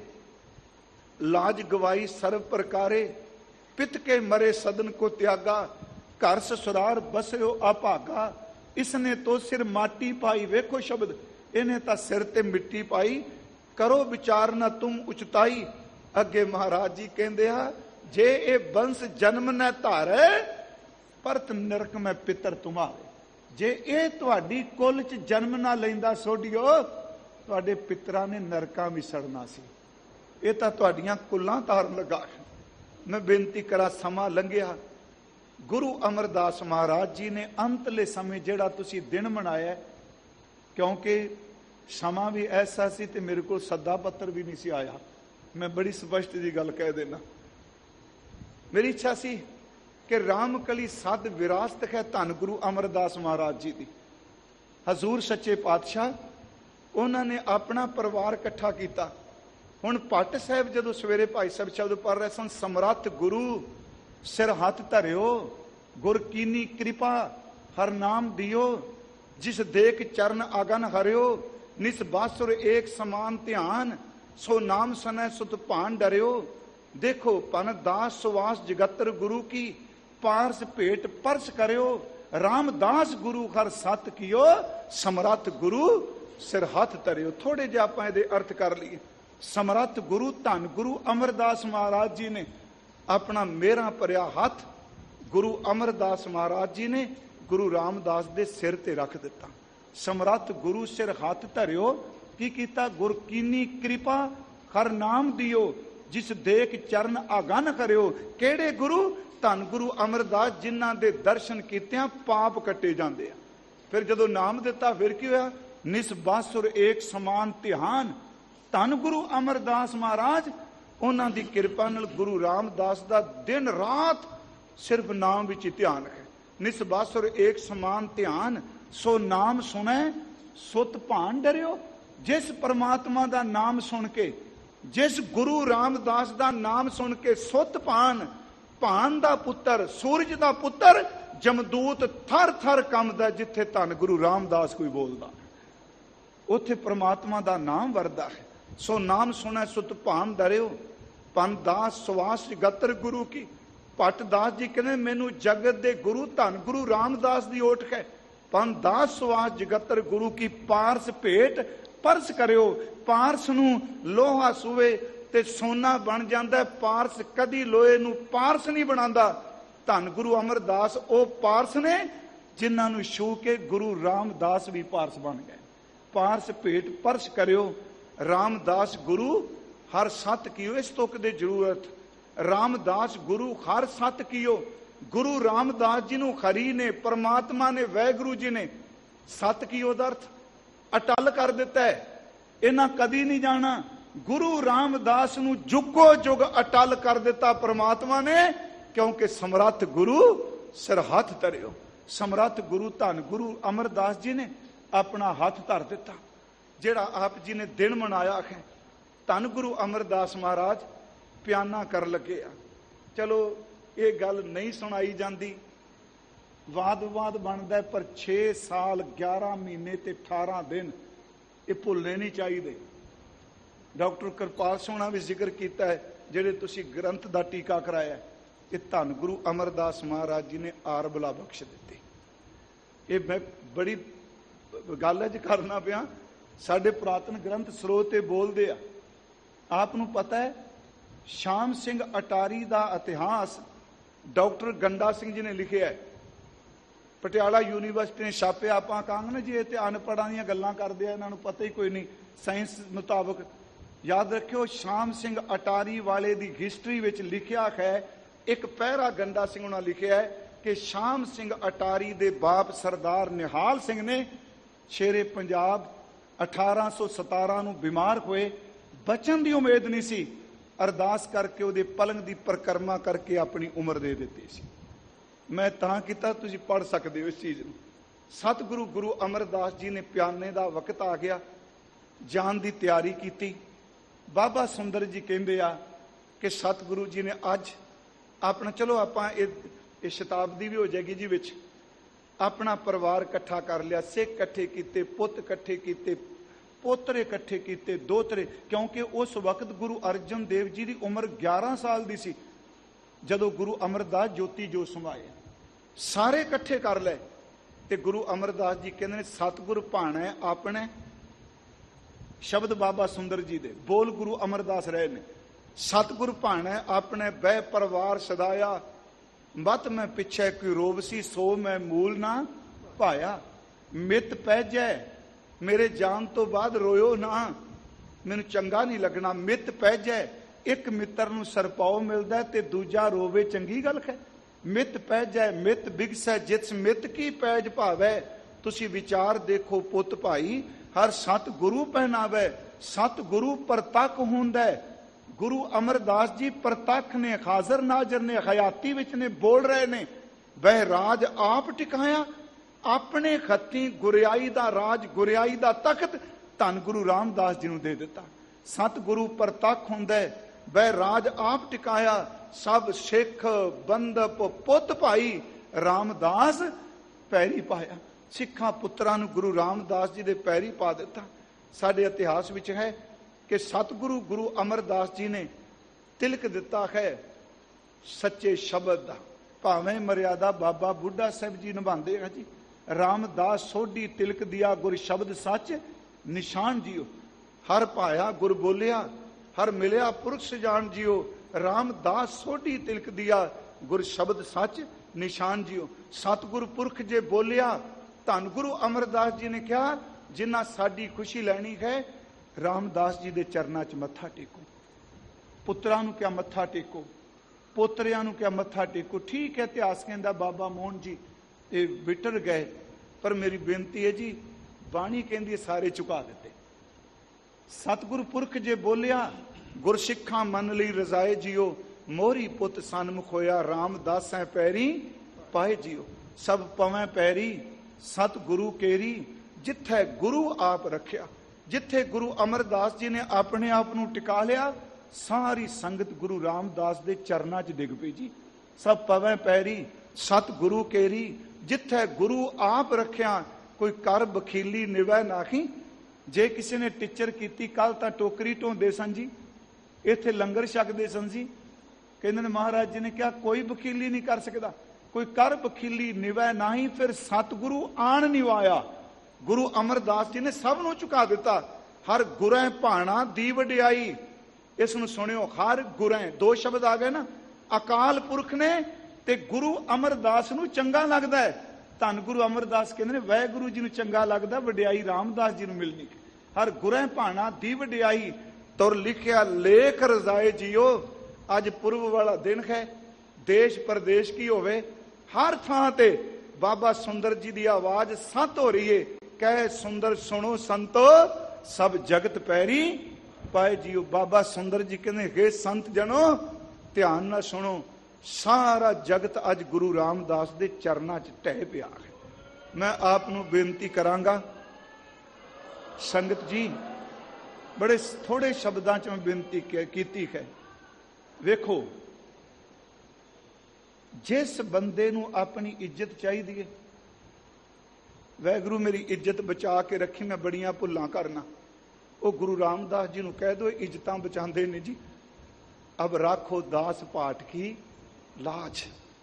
ਲਾਜ ਗਵਾਈ ਸਰਵ ਪ੍ਰਕਾਰੇ, ਪਿਤ ਕੇ ਮਰੇ ਸਦਨ ਕੋ ਤਿਆਗਾ, ਘਰ ਸਸੁਰਾਰ ਬਸਿਓ ਅਭਾਗਾ, ਇਸਨੇ ਤੋਂ ਸਿਰ ਮਾਟੀ ਪਾਈ। ਵੇਖੋ ਸ਼ਬਦ, ਇਹਨੇ ਤਾਂ ਸਿਰ ਤੇ ਮਿੱਟੀ ਪਾਈ, ਕਰੋ ਵਿਚਾਰ ਨਾ ਤੁਮ ਉਚਤਾਈ। ਅੱਗੇ ਮਹਾਰਾਜ ਜੀ ਕਹਿੰਦੇ ਆ, ਜੇ ਇਹ ਬੰਸ ਜਨਮ ਨਾ ਧਾਰੇ, ਪਰਤ ਨਰਕ ਮੈਂ ਪਿੱਤਰ ਤੁਮਾਰੇ। ਜੇ ਇਹ ਤੁਹਾਡੀ ਕੁੱਲ ਚ ਜਨਮ ਨਾ ਲੈਂਦਾ ਸੋਢਿਓ, ਤੁਹਾਡੇ ਪਿੱਤਰਾਂ ਨੇ ਨਰਕਾਂ ਵੀ ਸੜਨਾ ਸੀ। ਇਹ ਤਾਂ ਤੁਹਾਡੀਆਂ ਕੁੱਲਾਂ ਤਾਰਨ ਲੱਗਾ। ਮੈਂ ਬੇਨਤੀ ਕਰਾਂ, ਸਮਾਂ ਲੰਘਿਆ। ਗੁਰੂ ਅਮਰਦਾਸ ਮਹਾਰਾਜ ਜੀ ਨੇ ਅੰਤਲੇ ਸਮੇਂ ਜਿਹੜਾ ਤੁਸੀਂ ਦਿਨ ਮਨਾਇਆ, ਕਿਉਂਕਿ ਸਮਾਂ ਵੀ ਐਸਾ ਸੀ ਤੇ ਮੇਰੇ ਕੋਲ ਸੱਦਾ ਪੱਤਰ ਵੀ ਨਹੀਂ ਸੀ ਆਇਆ, ਮੈਂ ਬੜੀ ਸਪਸ਼ਟ ਜੀ ਗੱਲ ਕਹਿ ਦੇਣਾ। ਮੇਰੀ ਇੱਛਾ ਸੀ ਕਿ ਰਾਮਕਲੀ ਸੱਦ ਵਿਰਾਸਤ ਹੈ ਧੰਨ ਗੁਰੂ ਅਮਰਦਾਸ ਮਹਾਰਾਜ ਜੀ ਦੀ। ਹਜ਼ੂਰ ਸੱਚੇ ਪਾਤਸ਼ਾਹ ਉਹਨਾਂ ਨੇ ਆਪਣਾ ਪਰਿਵਾਰ ਇਕੱਠਾ ਕੀਤਾ। ਹੁਣ ਭੱਟ ਸਾਹਿਬ ਜਦੋਂ ਸਵੇਰੇ ਭਾਈ ਸਾਹਿਬ ਸ਼ਬਦ ਪੜ੍ਹ ਰਹੇ ਸਨ, ਸਮਰੱਥ ਗੁਰੂ ਸਿਰ ਹੱਥ ਧਰਿਓ, ਗੁਰ ਕੀਨੀ ਕਿਰਪਾ ਹਰ ਨਾਮ ਦਿਓ, ਜਿਸ ਦੇਖ ਚਰਨ ਆਗਨ ਹਰਿਓ, ਨਿਸ ਬਾਸੁਰ ਏਕ ਸਮਾਨ ਧਿਆਨ, ਸੋ ਨਾਮ ਸਨੈ ਸੁਤ ਭਾਨ ਡਰਿਓ। ਦੇਖੋ ਪਨ ਦਾਸ ਸੁਵਾਸ ਜਗਤਰ ਗੁਰੂ ਕੀ, ਪਾਰਸ ਭੇਟ ਪਰਸ ਕਰਿਓ, ਰਾਮਦਾਸ ਗੁਰੂ ਹਰ ਸਤ ਕੀਓ, ਸਮਰੱਥ ਗੁਰੂ ਸਿਰ ਹੱਥ ਧਰਿਓ। ਥੋੜੇ ਜਿਹਾ ਆਪਾਂ ਇਹਦੇ ਅਰਥ ਕਰ ਲਈਏ। ਸਮਰੱਥ ਗੁਰੂ ਧੰਨ ਗੁਰੂ ਅਮਰਦਾਸ ਮਹਾਰਾਜ ਜੀ ਨੇ ਆਪਣਾ ਮੇਰਾ ਭਰਿਆ ਹੱਥ ਗੁਰੂ ਅਮਰਦਾਸ ਮਹਾਰਾਜ ਜੀ ਨੇ ਗੁਰੂ ਰਾਮਦਾਸ ਦੇ ਸਿਰ ਤੇ ਰੱਖ ਦਿੱਤਾ। ਸਮਰੱਥ ਗੁਰੂ ਸਿਰ ਹੱਥ ਧਰਿਓ, ਕੀ ਕੀਤਾ? ਗੁਰ ਕੀਨੀ ਕਿਰਪਾ ਹਰ ਨਾਮ ਦਿਓ, ਜਿਸ ਦੇਖ ਚਰਨ ਆਗਨ ਕਰਿਓ। ਕਿਹੜੇ ਗੁਰੂ? ਧੰਨ ਗੁਰੂ ਅਮਰਦਾਸ, ਜਿਨ੍ਹਾਂ ਦੇ ਦਰਸ਼ਨ ਕੀਤਿਆਂ ਪਾਪ ਕੱਟੇ ਜਾਂਦੇ ਆ। ਫਿਰ ਜਦੋਂ ਨਾਮ ਦਿੱਤਾ ਫਿਰ ਕੀ ਹੋਇਆ? ਨਿਸ ਬਾਸੁਰ ਏਕ ਸਮਾਨ ਧਿਆਨ। ਧੰਨ ਗੁਰੂ ਅਮਰਦਾਸ ਮਹਾਰਾਜ, ਉਹਨਾਂ ਦੀ ਕਿਰਪਾ ਨਾਲ ਗੁਰੂ ਰਾਮਦਾਸ ਦਾ ਦਿਨ ਰਾਤ ਸਿਰਫ ਨਾਮ ਵਿੱਚ ਹੀ ਧਿਆਨ ਹੈ। ਨਿਸ ਬਾਸੁਰ ਏਕ ਸਮਾਨ ਧਿਆਨ, ਸੋ ਨਾਮ ਸੁਣੈ ਸੁਤ ਭਾਨ ਡਰਿਓ। ਜਿਸ ਪਰਮਾਤਮਾ ਦਾ ਨਾਮ ਸੁਣ ਕੇ, ਜਿਸ ਗੁਰੂ ਰਾਮਦਾਸ ਦਾ ਨਾਮ ਸੁਣ ਕੇ ਸੁਤ ਭਾਨ, ਭਾਨ ਦਾ ਪੁੱਤਰ, ਸੂਰਜ ਦਾ ਪੁੱਤਰ, ਜਮਦੂਤ ਥਰ ਥਰ ਕੰਬਦਾ। ਜਿੱਥੇ ਧੰਨ ਗੁਰੂ ਰਾਮਦਾਸ ਕੋਈ ਬੋਲਦਾ, ਉੱਥੇ ਪਰਮਾਤਮਾ ਦਾ ਨਾਮ ਵਰਦਾ ਹੈ। ਸੋ ਨਾਮ ਸੁਣੈ ਸੁਤ ਭਾਨ ਡਰਿਓ, ਪਨ ਦਾਸ ਸੁਵਾਸ ਗਤਰ ਗੁਰੂ ਕੀ। ਭੱਟ ਦਾਸ ਜੀ ਕਹਿੰਦੇ, ਮੈਨੂੰ ਜਗਤ ਦੇ ਗੁਰੂ ਧੰਨ ਗੁਰੂ ਰਾਮਦਾਸ ਦੀ ਓਟ ਹੈ। ਪਨ ਦਾਸ ਸੁਵਾਸ ਜਗਤਰ ਗੁਰੂ ਕੀ, ਪਾਰਸ ਭੇਟ ਪਰਸ ਕਰਿਓ। ਪਾਰਸ ਨੂੰ ਲੋਹਾ ਸੂਵੇ ਤੇ ਸੋਨਾ ਬਣ ਜਾਂਦਾ, ਪਾਰਸ ਕਦੀ ਲੋਹੇ ਨੂੰ ਪਾਰਸ ਨਹੀਂ ਬਣਾਉਂਦਾ। ਧੰਨ ਗੁਰੂ ਅਮਰਦਾਸ ਉਹ ਪਾਰਸ ਨੇ ਜਿਨ੍ਹਾਂ ਨੂੰ ਛੂ ਕੇ ਗੁਰੂ ਰਾਮਦਾਸ ਵੀ ਪਾਰਸ ਬਣ ਗਏ। ਪਾਰਸ ਭੇਟ ਪਰਸ ਕਰਿਓ, ਰਾਮਦਾਸ ਗੁਰੂ ਹਰ ਸਤ ਕੀਓ। ਇਸ ਤੁਕ ਦੇ ਜ਼ਰੂਰਤ, ਰਾਮਦਾਸ ਗੁਰੂ ਹਰ ਸਤ ਕੀਓ। ਗੁਰੂ ਰਾਮਦਾਸ ਜੀ ਨੂੰ ਹਰੀ ਨੇ, ਪਰਮਾਤਮਾ ਨੇ, ਵਾਹਿਗੁਰੂ ਜੀ ਨੇ ਸਤ ਕੀਓ ਦਾ ਅਰਥ ਅਟਲ ਕਰ ਦਿੱਤਾ ਹੈ। ਇਹਨਾਂ ਕਦੀ ਨਹੀਂ ਜਾਣਾ। ਗੁਰੂ ਰਾਮਦਾਸ ਨੂੰ ਜੁਗੋ ਜੁਗ ਅਟਲ ਕਰ ਦਿੱਤਾ ਪਰਮਾਤਮਾ ਨੇ, ਕਿਉਂਕਿ ਸਮਰੱਥ ਗੁਰੂ ਸਿਰ ਹੱਥ ਧਰਿਓ। ਸਮਰੱਥ ਗੁਰੂ ਧੰਨ ਗੁਰੂ ਅਮਰਦਾਸ ਜੀ ਨੇ ਆਪਣਾ ਹੱਥ ਧਰ ਦਿੱਤਾ। ਜਿਹੜਾ ਆਪ ਜੀ ਨੇ ਦਿਨ ਮਨਾਇਆ ਹੈ, ਧੰਨ ਗੁਰੂ ਅਮਰਦਾਸ ਮਹਾਰਾਜ ਪਿਆਨਾ ਕਰਨ ਲੱਗੇ ਆ। ਚਲੋ ਇਹ ਗੱਲ ਨਹੀਂ ਸੁਣਾਈ ਜਾਂਦੀ, ਵਾਦ ਵਿਵਾਦ ਬਣਦਾ, ਪਰ ਛੇ ਸਾਲ ਗਿਆਰਾਂ ਮਹੀਨੇ ਤੇ ਅਠਾਰਾਂ ਦਿਨ ਇਹ ਭੁੱਲਣੇ ਨਹੀਂ ਚਾਹੀਦੇ। ਡਾਕਟਰ ਕਿਰਪਾਲ ਸੋਹਣਾ ਵੀ ਜ਼ਿਕਰ ਕੀਤਾ ਹੈ, ਜਿਹੜੇ ਤੁਸੀਂ ਗ੍ਰੰਥ ਦਾ ਟੀਕਾ ਕਰਾਇਆ, ਇਹ ਧੰਨ ਗੁਰੂ ਅਮਰਦਾਸ ਮਹਾਰਾਜ ਜੀ ਨੇ ਆਰ ਬਲਾ ਬਖਸ਼ ਦਿੱਤੀ। ਇਹ ਮੈਂ ਬੜੀ ਗੱਲ ਅੱਜ ਕਰਨਾ ਪਿਆ। ਸਾਡੇ ਪੁਰਾਤਨ ਗ੍ਰੰਥ ਸਰੋਤ ਤੇ ਬੋਲਦੇ ਆ। ਆਪ ਨੂੰ ਪਤਾ ਹੈ, ਸ਼ਾਮ ਸਿੰਘ ਅਟਾਰੀ ਦਾ ਇਤਿਹਾਸ ਡਾਕਟਰ ਗੰਡਾ ਸਿੰਘ ਜੀ ਨੇ ਲਿਖਿਆ ਹੈ। ਪਟਿਆਲਾ ਯੂਨੀਵਰਸਿਟੀ ਨੇ ਛਾਪਿਆ। ਆਪਾਂ ਕਹਾਂਗੇ ਨਾ ਜੀ ਇਹ ਤੇ ਅਨਪੜ੍ਹਾਂ ਦੀਆਂ ਗੱਲਾਂ ਕਰਦੇ ਆ, ਇਹਨਾਂ ਨੂੰ ਪਤਾ ਹੀ ਕੋਈ ਨਹੀਂ ਸਾਇੰਸ ਮੁਤਾਬਕ। ਯਾਦ ਰੱਖਿਓ, ਸ਼ਾਮ ਸਿੰਘ ਅਟਾਰੀ ਵਾਲੇ ਦੀ ਹਿਸਟਰੀ ਵਿੱਚ ਲਿਖਿਆ ਹੈ, ਇੱਕ ਪਹਿਰਾ ਗੰਡਾ ਸਿੰਘ ਉਹਨਾਂ ਲਿਖਿਆ ਹੈ ਕਿ ਸ਼ਾਮ ਸਿੰਘ ਅਟਾਰੀ ਦੇ ਬਾਪ ਸਰਦਾਰ ਨਿਹਾਲ ਸਿੰਘ ਨੇ ਸ਼ੇਰੇ ਪੰਜਾਬ ਅਠਾਰਾਂ ਸੌ ਸਤਾਰਾਂ ਨੂੰ ਬਿਮਾਰ ਹੋਏ। ਬਚਣ ਦੀ ਉਮੀਦ ਨਹੀਂ ਸੀ, ਅਰਦਾਸ ਕਰਕੇ ਉਹਦੇ ਪਲੰਗ ਦੀ ਪਰਿਕਰਮਾ ਕਰਕੇ ਆਪਣੀ ਉਮਰ ਦੇ ਦਿੱਤੀ ਸੀ। मैं तां कीता, तुसीं पढ़ सकते हो इस चीज़ नूं। सतगुरु गुरु अमरदास जी ने प्याने का वक्त आ गया, जान की तैयारी की। बाबा सुंदर जी कहते आ कि सतगुरु जी ने अज अपना, चलो आपां ये शताब्दी भी हो जाएगी जी विच, अपना परिवार इकट्ठा कर लिया, सिख इकट्ठे किए, पुत इकट्ठे किए, पोतरे इकट्ठे किए, दोतरे, क्योंकि उस वक्त गुरु अर्जन देव जी की उम्र ग्यारह साल की सी जदों गुरु अमरदास ज्योति जो समाए। सारे इकट्ठे कर ले ते गुरु अमरदास जी कहते सतगुरु भाणा है अपने, शब्द बाबा सुंदर जी दे बोल गुरु अमरदास रहे ने, सतगुरु भाणा है अपने, बह परिवार सदाया, मत मैं पिछे कोई रोवसी, सो मैं मूल ना पाया, मित पै जै मेरे जान तो बाद रोयो ना, मैनू चंगा नहीं लगना, मित पै जै, एक मित्र नूं सरपाओ मिलदा ते दूजा रोवे चंगी गल है, मित पै जै मित बिगसै, जिस मित की पैज भावै, तुसी विचार देखो पुत भाई, हर सत गुरु पहनावै, सत गुरु परतक हुंदा। गुरु अमरदास जी परतक ने, हाजर नाजर ने, हयाती विच ने, बोल रहे ने, वह राज आप टिकाया, अपने हथी गुरियाई दा राज, गुरियाई दा तख्त धन गुरु रामदास जी नूं दे दिता। सतगुरु परतक हुंदा, वह राज आप टिकाया, सब सिख बंदप पुत भाई रामदास पैरी पाया। सिखा पुत्रां नूं गुरु रामदास जी दे पैरी पा दिता। साडे इतिहास विच है कि सतगुरु गुरु अमरदास जी ने तिलक दिता है सच्चे शब्द दा, भावें मर्यादा बाबा बुढ़ा साहब जी निभांदे हैं जी। रामदास सोढ़ी तिलक दिया गुर शब्द सच निशान जियो, हर पाया गुर बोलिया, हर मिलिया पुरख सजान जियो, रामदास सोढ़ी तिलक दिया गुर शब्द सच निशान जियो। सतगुरु पुरख जे बोलिया, धन गुरु अमरदास जी ने कहा जिन्ना साडी खुशी लैनी है, रामदास जी दे चरनां च मत्था टेको, पुत्रां नूं क्या मत्था टेको, पोतरियां नूं क्या मत्था टेको। ठीक है इतिहास कहंदा बाबा मोहन जी ये विटर गए, पर मेरी बेनती है जी, बाणी कहंदी सारे चुका दिते। सतगुरु पुरख जे बोलिया, गुरसिखा मन लई रजाए जियो, मोहरी पुत सन्मुख होया, रामदासां पैरी पाए जियो। सब पवें पैरी सतगुरु केरी, जिथे गुरु आप रखिया। जिथे गुरु अमरदास जी ने अपने आप नूं टिका लिया, सारी संगत गुरु रामदास दे चरनां च डिग पई जी। सब पवें पैरी सतगुरु केरी, जिथे गुरु आप रखिया, कोई कर बखीली निवै नाखी। जे किसी ने टिचर की कल तां टोकरी ढोंदे सन जी, इत्थे लंगर छकदे सन जी। कहंदे ने महाराज जी ने कहा कोई बखीली नहीं कर सकता, कोई कर बखीली निवै नाही, फिर सतगुरु आण नहीं आया। गुरु अमरदास जी ने सब नूं चुका दिता। हर गुरैं भाणा दी वडियाई, इस नूं सुनियो, हर गुरैं, दो शब्द आ गए ना, अकाल पुरख ने ते गुरु अमरदास नूं चंगा लगदा है। धन गुरु अमरदास कहंदे ने वाहिगुरु जी नूं चंगा लगदा, वडियाई रामदास जी नूं मिलनी। हर गुरैं भाणा दी वडियाई, तुर लिखिया लेख रजाए जियो। अज पुरब वाला दिन है, देश प्रदेश की होवे, हर थां ते बाबा सुंदर जी की आवाज सत हो रही है, कह सुंदर सुनो संतो, सब जगत पैरी पाए जियो। बाबा सुंदर जी कहते हे संत जनो ध्यान ना सुनो, सारा जगत अज गुरु रामदास दे चरनां च ढह पिया है। मैं आप नूं बेनती करांगा संगत जी, बड़े थोड़े शब्दां च मैं बेनती कीती है। वेखो, जिस बंदे नूं अपनी इज्जत चाहिदी है, वाहिगुरू मेरी इज्जत बचा के रखी, मैं बड़ियां भुल्लां करना, वो गुरु रामदास जी नूं कह दो इज्जतां बचांदे ने जी। अब राखो दास पाठ की लाज,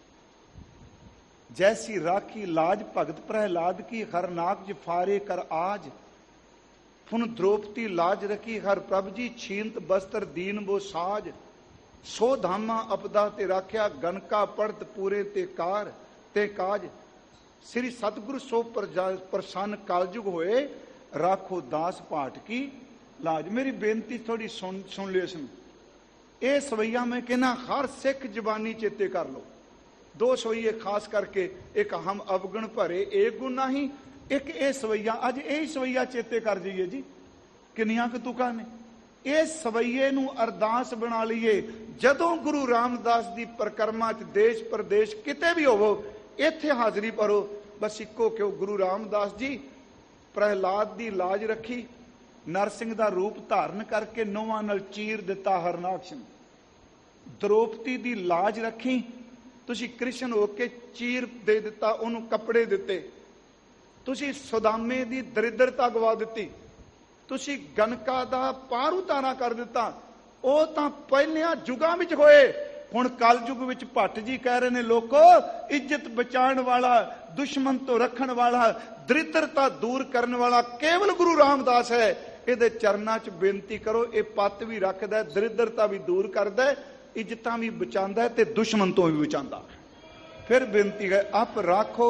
जैसी राखी लाज भगत प्रहलाद की, हर नाक ज फारे कर आज। फुन द्रौपदी लाज रखी, हर प्रभ जी छींत बस्तर दीन वो साज। सो धामा अपदा ते राख्या, गनका पड़त पूरे ते कार ते काज। श्री सतगुरु सो प्रसन्न कालजुग होए, राखो दास पाठ की लाज। मेरी बेनती थोड़ी सुन सुन लियो इसमें। ये सवैया मैं कहना हर सिख जबानी चेते कर लो। दो सवैये खास करके, एक हम अवगुण भरे एक गुण नहीं, एक ये सवैया अज यही सवैया चेते कर जाइए जी, किनियां क तुकां ने। इस सवैये नूं अरदास बना लीए, जदों गुरु रामदास दी परिक्रमा च देश प्रदेश किते भी होवो, ਇੱਥੇ ਹਾਜ਼ਰੀ ਭਰੋ। ਬਸ ਇੱਕੋ ਕਿਉਂ ਗੁਰੂ ਰਾਮਦਾਸ ਜੀ ਪ੍ਰਹਿਲਾਦ ਦੀ ਲਾਜ ਰੱਖੀ, ਨਰਸਿੰਘ ਦਾ ਰੂਪ ਧਾਰਨ ਕਰਕੇ ਨੋਹਾਂ ਨਾਲ ਚੀਰ ਦਿੱਤਾ ਹਰਨਾਕਸ਼ ਨੂੰ। ਦ੍ਰੋਪਦੀ ਦੀ ਲਾਜ ਰੱਖੀ, ਤੁਸੀਂ ਕ੍ਰਿਸ਼ਨ ਹੋ ਕੇ ਚੀਰ ਦੇ ਦਿੱਤਾ, ਉਹਨੂੰ ਕੱਪੜੇ ਦਿੱਤੇ। ਤੁਸੀਂ ਸੁਦਾਮੇ ਦੀ ਦਰਿਦਰਤਾ ਗਵਾ ਦਿੱਤੀ, ਤੁਸੀਂ ਗਨਕਾ ਦਾ ਪਾਰ ਉਤਾਰਾ ਕਰ ਦਿੱਤਾ। ਉਹ ਤਾਂ ਪਹਿਲਿਆਂ ਯੁਗਾਂ ਵਿੱਚ ਹੋਏ, ਹੁਣ ਕਲਯੁਗ ਵਿੱਚ ਭੱਟ ਜੀ ਕਹਿ ਰਹੇ ਨੇ, ਲੋਕੋ ਇੱਜ਼ਤ ਬਚਾਉਣ ਵਾਲਾ, ਦੁਸ਼ਮਣ ਤੋਂ ਰੱਖਣ ਵਾਲਾ, ਦਰਿਦਰਤਾ ਦੂਰ ਕਰਨ ਵਾਲਾ ਕੇਵਲ ਗੁਰੂ ਰਾਮਦਾਸ ਹੈ। ਇਹਦੇ ਚਰਨਾਂ 'ਚ ਬੇਨਤੀ ਕਰੋ। ਇਹ ਪੱਤ ਵੀ ਰੱਖਦਾ, ਦਰਿਦਰਤਾ ਵੀ ਦੂਰ ਕਰਦਾ, ਇੱਜ਼ਤਾਂ ਵੀ ਬਚਾਉਂਦਾ ਤੇ ਦੁਸ਼ਮਣ ਤੋਂ ਵੀ ਬਚਾਉਂਦਾ। ਫਿਰ ਬੇਨਤੀ ਹੈ, ਅਬ ਰਾਖੋ,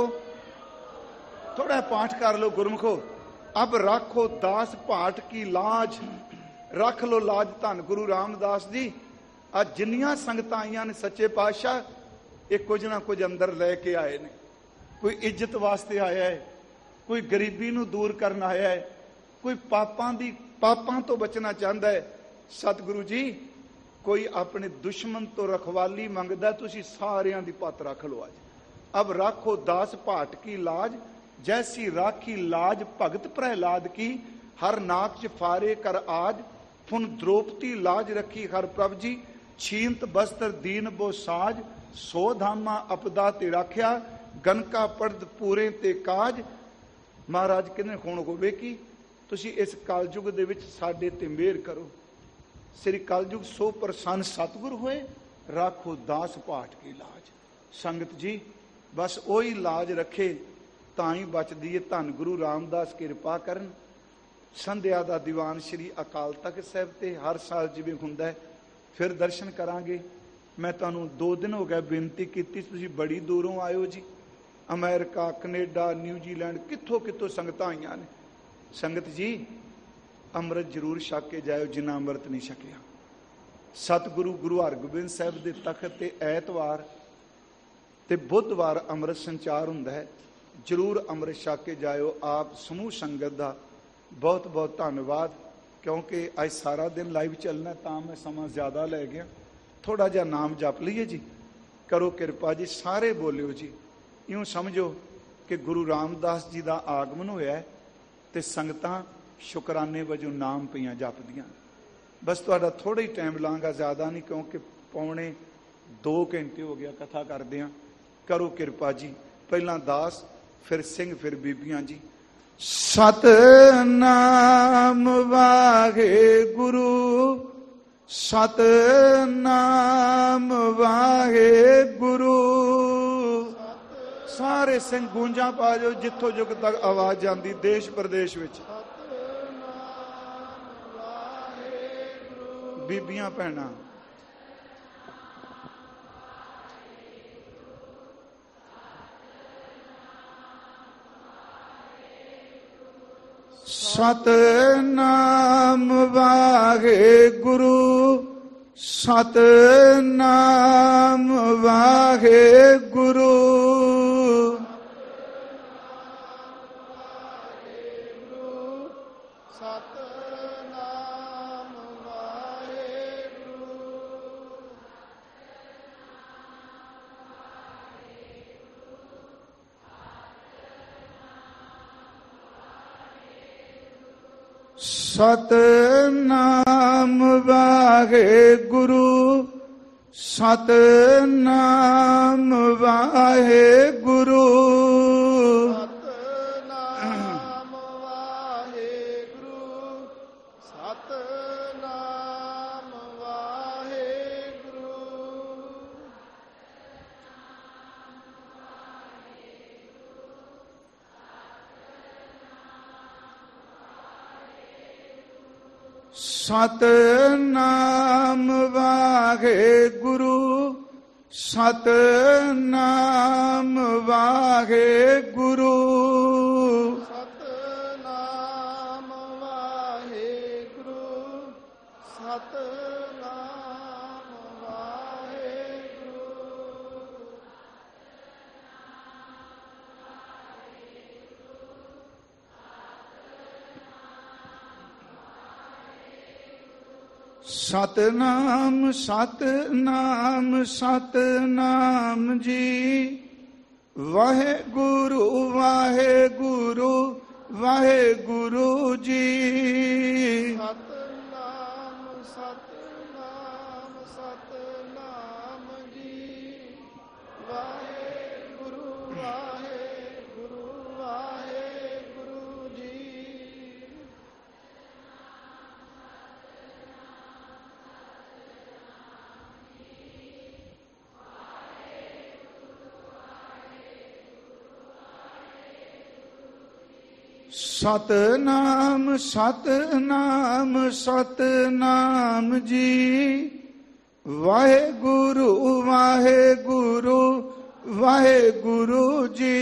ਥੋੜਾ ਪਾਠ ਕਰ ਲਓ ਗੁਰਮੁਖੋ। ਅਬ ਰਾਖੋ ਦਾਸ ਭਾਟ ਕੀ ਲਾਜ, ਰੱਖ ਲੋ ਲਾਜ ਧੰਨ ਗੁਰੂ ਰਾਮਦਾਸ ਜੀ। ਅੱਜ ਜਿੰਨੀਆਂ ਸੰਗਤਾਂ ਆਈਆਂ ਨੇ ਸੱਚੇ ਪਾਤਸ਼ਾਹ, ਇਹ ਕੁਝ ਨਾ ਕੁਝ ਅੰਦਰ ਲੈ ਕੇ ਆਏ ਨੇ। ਕੋਈ ਇੱਜ਼ਤ ਵਾਸਤੇ ਆਇਆ ਹੈ, ਕੋਈ ਗਰੀਬੀ ਨੂੰ ਦੂਰ ਕਰਨ ਆਇਆ ਹੈ, ਕੋਈ ਪਾਪਾਂ ਦੀ ਪਾਪਾਂ ਤੋਂ ਬਚਣਾ ਚਾਹੁੰਦਾ ਹੈ। ਸਤਿਗੁਰੂ ਜੀ ਕੋਈ ਆਪਣੇ ਦੁਸ਼ਮਣ ਤੋਂ ਰਖਵਾਲੀ ਮੰਗਦਾ, ਤੁਸੀਂ ਸਾਰਿਆਂ ਦੀ ਪੱਤ ਰੱਖ ਲਓ ਅੱਜ। ਅਬ ਰਾਖੋ ਦਾਸ ਭਾਟ ਕੀ ਲਾਜ, ਜੈਸੀ ਰਾਖੀ ਲਾਜ ਭਗਤ ਪ੍ਰਹਿਲਾਦ ਕੀ, ਹਰ ਨਾਕ ਚ ਫਾਰੇ ਕਰ ਆਜ, ਫੁਨ द्रौपदी लाज रखी हर प्रभ जी, छींत बस्तर दीन बो साज, सो धामा अपदा ते राख्या, गनका पड़द पूरे ते काज। महाराज कहने हुण होवे की तुसी इस कलयुग दे विच साडे ते मेहर करो। श्री कलयुग सो प्रसन्न सतगुर होए, राखो दास पाठ की लाज। संगत जी बस ओही लाज रखे तां ही बचदी है। धन गुरु रामदास किरपा करन। संध्या का दीवान श्री अकाल तख्त साहिब ते हर साल जिवें हुंदा है, फिर दर्शन करांगे। मैं तुहानूं दो दिन हो गए बेनती की, तुसीं बड़ी दूरों आयो जी, अमेरिका, कनेडा, न्यूजीलैंड, कित्थों कित्थों संगतां आईयां ने। संगत जी अमृत जरूर छक के जाओ जिन्ना अमृत नहीं छकिया। सतगुरु गुरु हरगोबिंद साहिब दे तख्त ते ऐतवार ते बुधवार अमृत संचार हुंदा है, जरूर अमृत छक के जाओ। आप समूह संगत दा बहुत बहुत धन्यवाद, क्योंकि अज सारा दिन लाइव चलना तां मैं समा ज़्यादा लै गया। थोड़ा जिहा नाम जप लीए जी, करो किरपा जी, सारे बोलियो जी। इउं समझो कि गुरु रामदास जी का आगमन होया है ते संगतां शुकराने वजों नाम पईयां जपदियां। बस तुहाडा थोड़ा ही टाइम लांगा, ज़्यादा नहीं, क्योंकि पौने दो घंटे हो गया कथा करदियां। करो किरपा जी, पहला दास फिर सिंह फिर बीबियां जी। सतनाम वाहे गुरु, सतनाम वाहे गुरु। सारे सिंह गूंजा पा जाओ जिथों जुग तक आवाज जाती देश प्रदेश विच। बीबियां भैणां सतनाम वाहे गुरु, सतनाम वाहे गुरु। सतनाम वाहे गुरु, सतनाम वाहे गुरु। सतनाम वाहे गुरु, सतनाम वाहे गुरु। सतनाम वाहे गुरु, सतनाम वाहे गुरु। सतनाम वाहे गुरु, सतनाम वाहे गुरु। सतनाम, सतनाम, सतनाम जी। ਵਾਹਿਗੁਰੂ ਵਾਹਿਗੁਰੂ ਵਾਹਿਗੁਰੂ ਜੀ। ਸਤਨਾਮ ਸਤਨਾਮ ਸਤਨਾਮ ਜੀ। ਵਾਹਿਗੁਰੂ ਵਾਹਿਗੁਰੂ ਵਾਹਿਗੁਰੂ ਜੀ। ਸਤਨਾਮ ਸਤਨਾਮ ਸਤਨਾਮ ਜੀ। ਵਾਹਿਗੁਰੂ ਵਾਹਿਗੁਰੂ ਵਾਹਿਗੁਰੂ ਜੀ।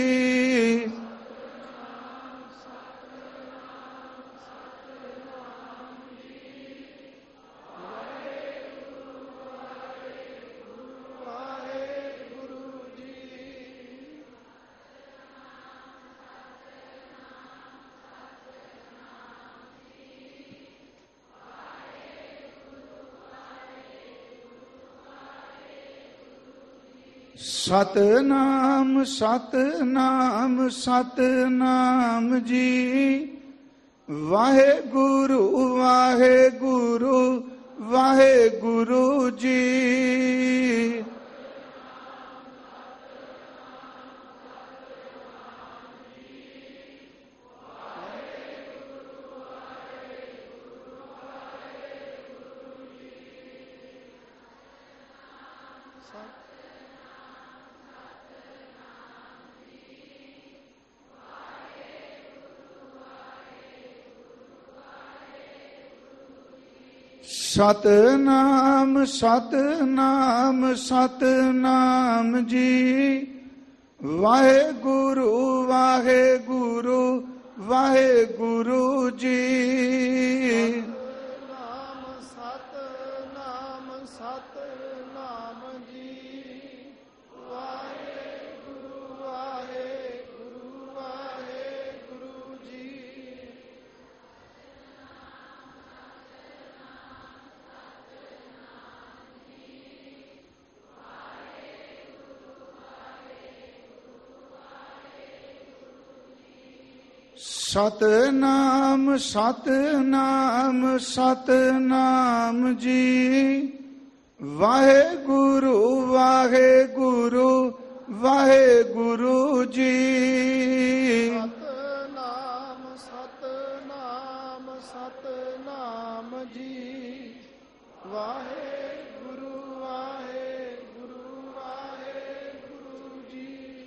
ਸਤਨਾਮ ਸਤਨਾਮ ਸਤਨਾਮ ਜੀ। ਵਾਹਿਗੁਰੂ ਵਾਹਿਗੁਰੂ ਵਾਹਿਗੁਰੂ ਜੀ। ਸਤਨਾਮ ਸਤਨਾਮ ਸਤਨਾਮ ਜੀ। ਵਾਹਿਗੁਰੂ ਵਾਹਿਗੁਰੂ ਵਾਹਿਗੁਰੂ ਜੀ। ਸਤਨਾਮ ਸਤਨਾਮ ਸਤਨਾਮ ਜੀ। ਵਾਹਿਗੁਰੂ ਵਾਹਿਗੁਰੂ ਵਾਹਿਗੁਰੂ ਜੀ। ਸਤਨਾਮ ਸਤਨਾਮ ਸਤਨਾਮ ਜੀ। ਵਾਹਿਗੁਰੂ ਵਾਹਿਗੁਰੂ ਵਾਹਿਗੁਰੂ ਜੀ। ਸਤਨਾਮ ਸਤਨਾਮ ਸਤਨਾਮ ਜੀ। ਵਾਹਿਗੁਰੂ ਵਾਹਿਗੁਰੂ ਵਾਹਿਗੁਰੂ ਜੀ।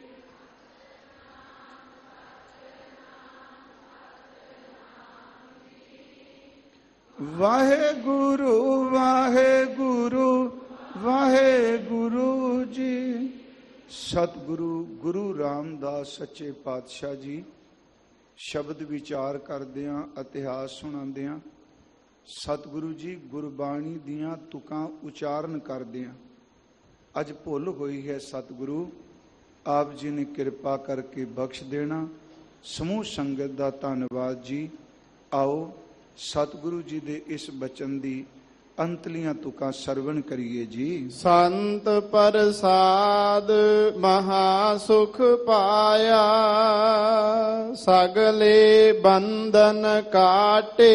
ਵਾਹਿਗੁਰੂ ਵਾਹਿਗੁਰੂ ਵਾਹਿਗੁਰੂ ਜੀ। ਸਤਿਗੁਰੂ ਗੁਰੂ ਰਾਮਦਾਸ ਸੱਚੇ ਪਾਤਸ਼ਾਹ ਜੀ ਸ਼ਬਦ ਵਿਚਾਰ ਕਰਦਿਆਂ ਇਤਿਹਾਸ ਸੁਣਾਉਂਦਿਆਂ ਸਤਿਗੁਰੂ ਜੀ ਗੁਰਬਾਣੀ ਦੀਆਂ ਤੁਕਾਂ ਉਚਾਰਨ ਕਰਦਿਆਂ ਅੱਜ ਭੁੱਲ ਹੋਈ ਹੈ। ਸਤਿਗੁਰੂ ਆਪ ਜੀ ਨੇ ਕਿਰਪਾ ਕਰਕੇ ਬਖਸ਼ ਦੇਣਾ। ਸਮੂਹ ਸੰਗਤ ਦਾ ਧੰਨਵਾਦ ਜੀ। ਆਓ ਸਤਿਗੁਰੂ ਜੀ ਦੇ ਇਸ ਬਚਨ ਦੀ ਅੰਤਲੀਆਂ ਤੁਕਾਂ ਸਰਵਣ ਕਰੀਏ ਜੀ। ਸੰਤ ਪ੍ਰਸਾਦ ਮਹਾ ਸੁਖ ਪਾਇਆ, ਸਗਲੇ ਬੰਧਨ ਕਾਟੇ।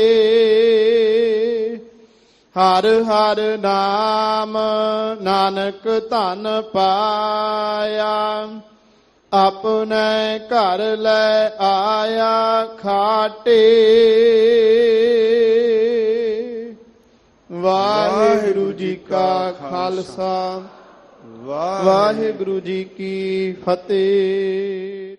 ਹਰ ਹਰ ਨਾਮ ਨਾਨਕ ਧਨ ਪਾਇਆ, ਆਪਣੇ ਘਰ ਲੈ ਆਇਆ ਖਾਟੇ। ਵਾਹਿਗੁਰੂ ਜੀ ਕਾ ਖਾਲਸਾ, ਵਾਹਿਗੁਰੂ ਜੀ ਕੀ ਫਤਿਹ।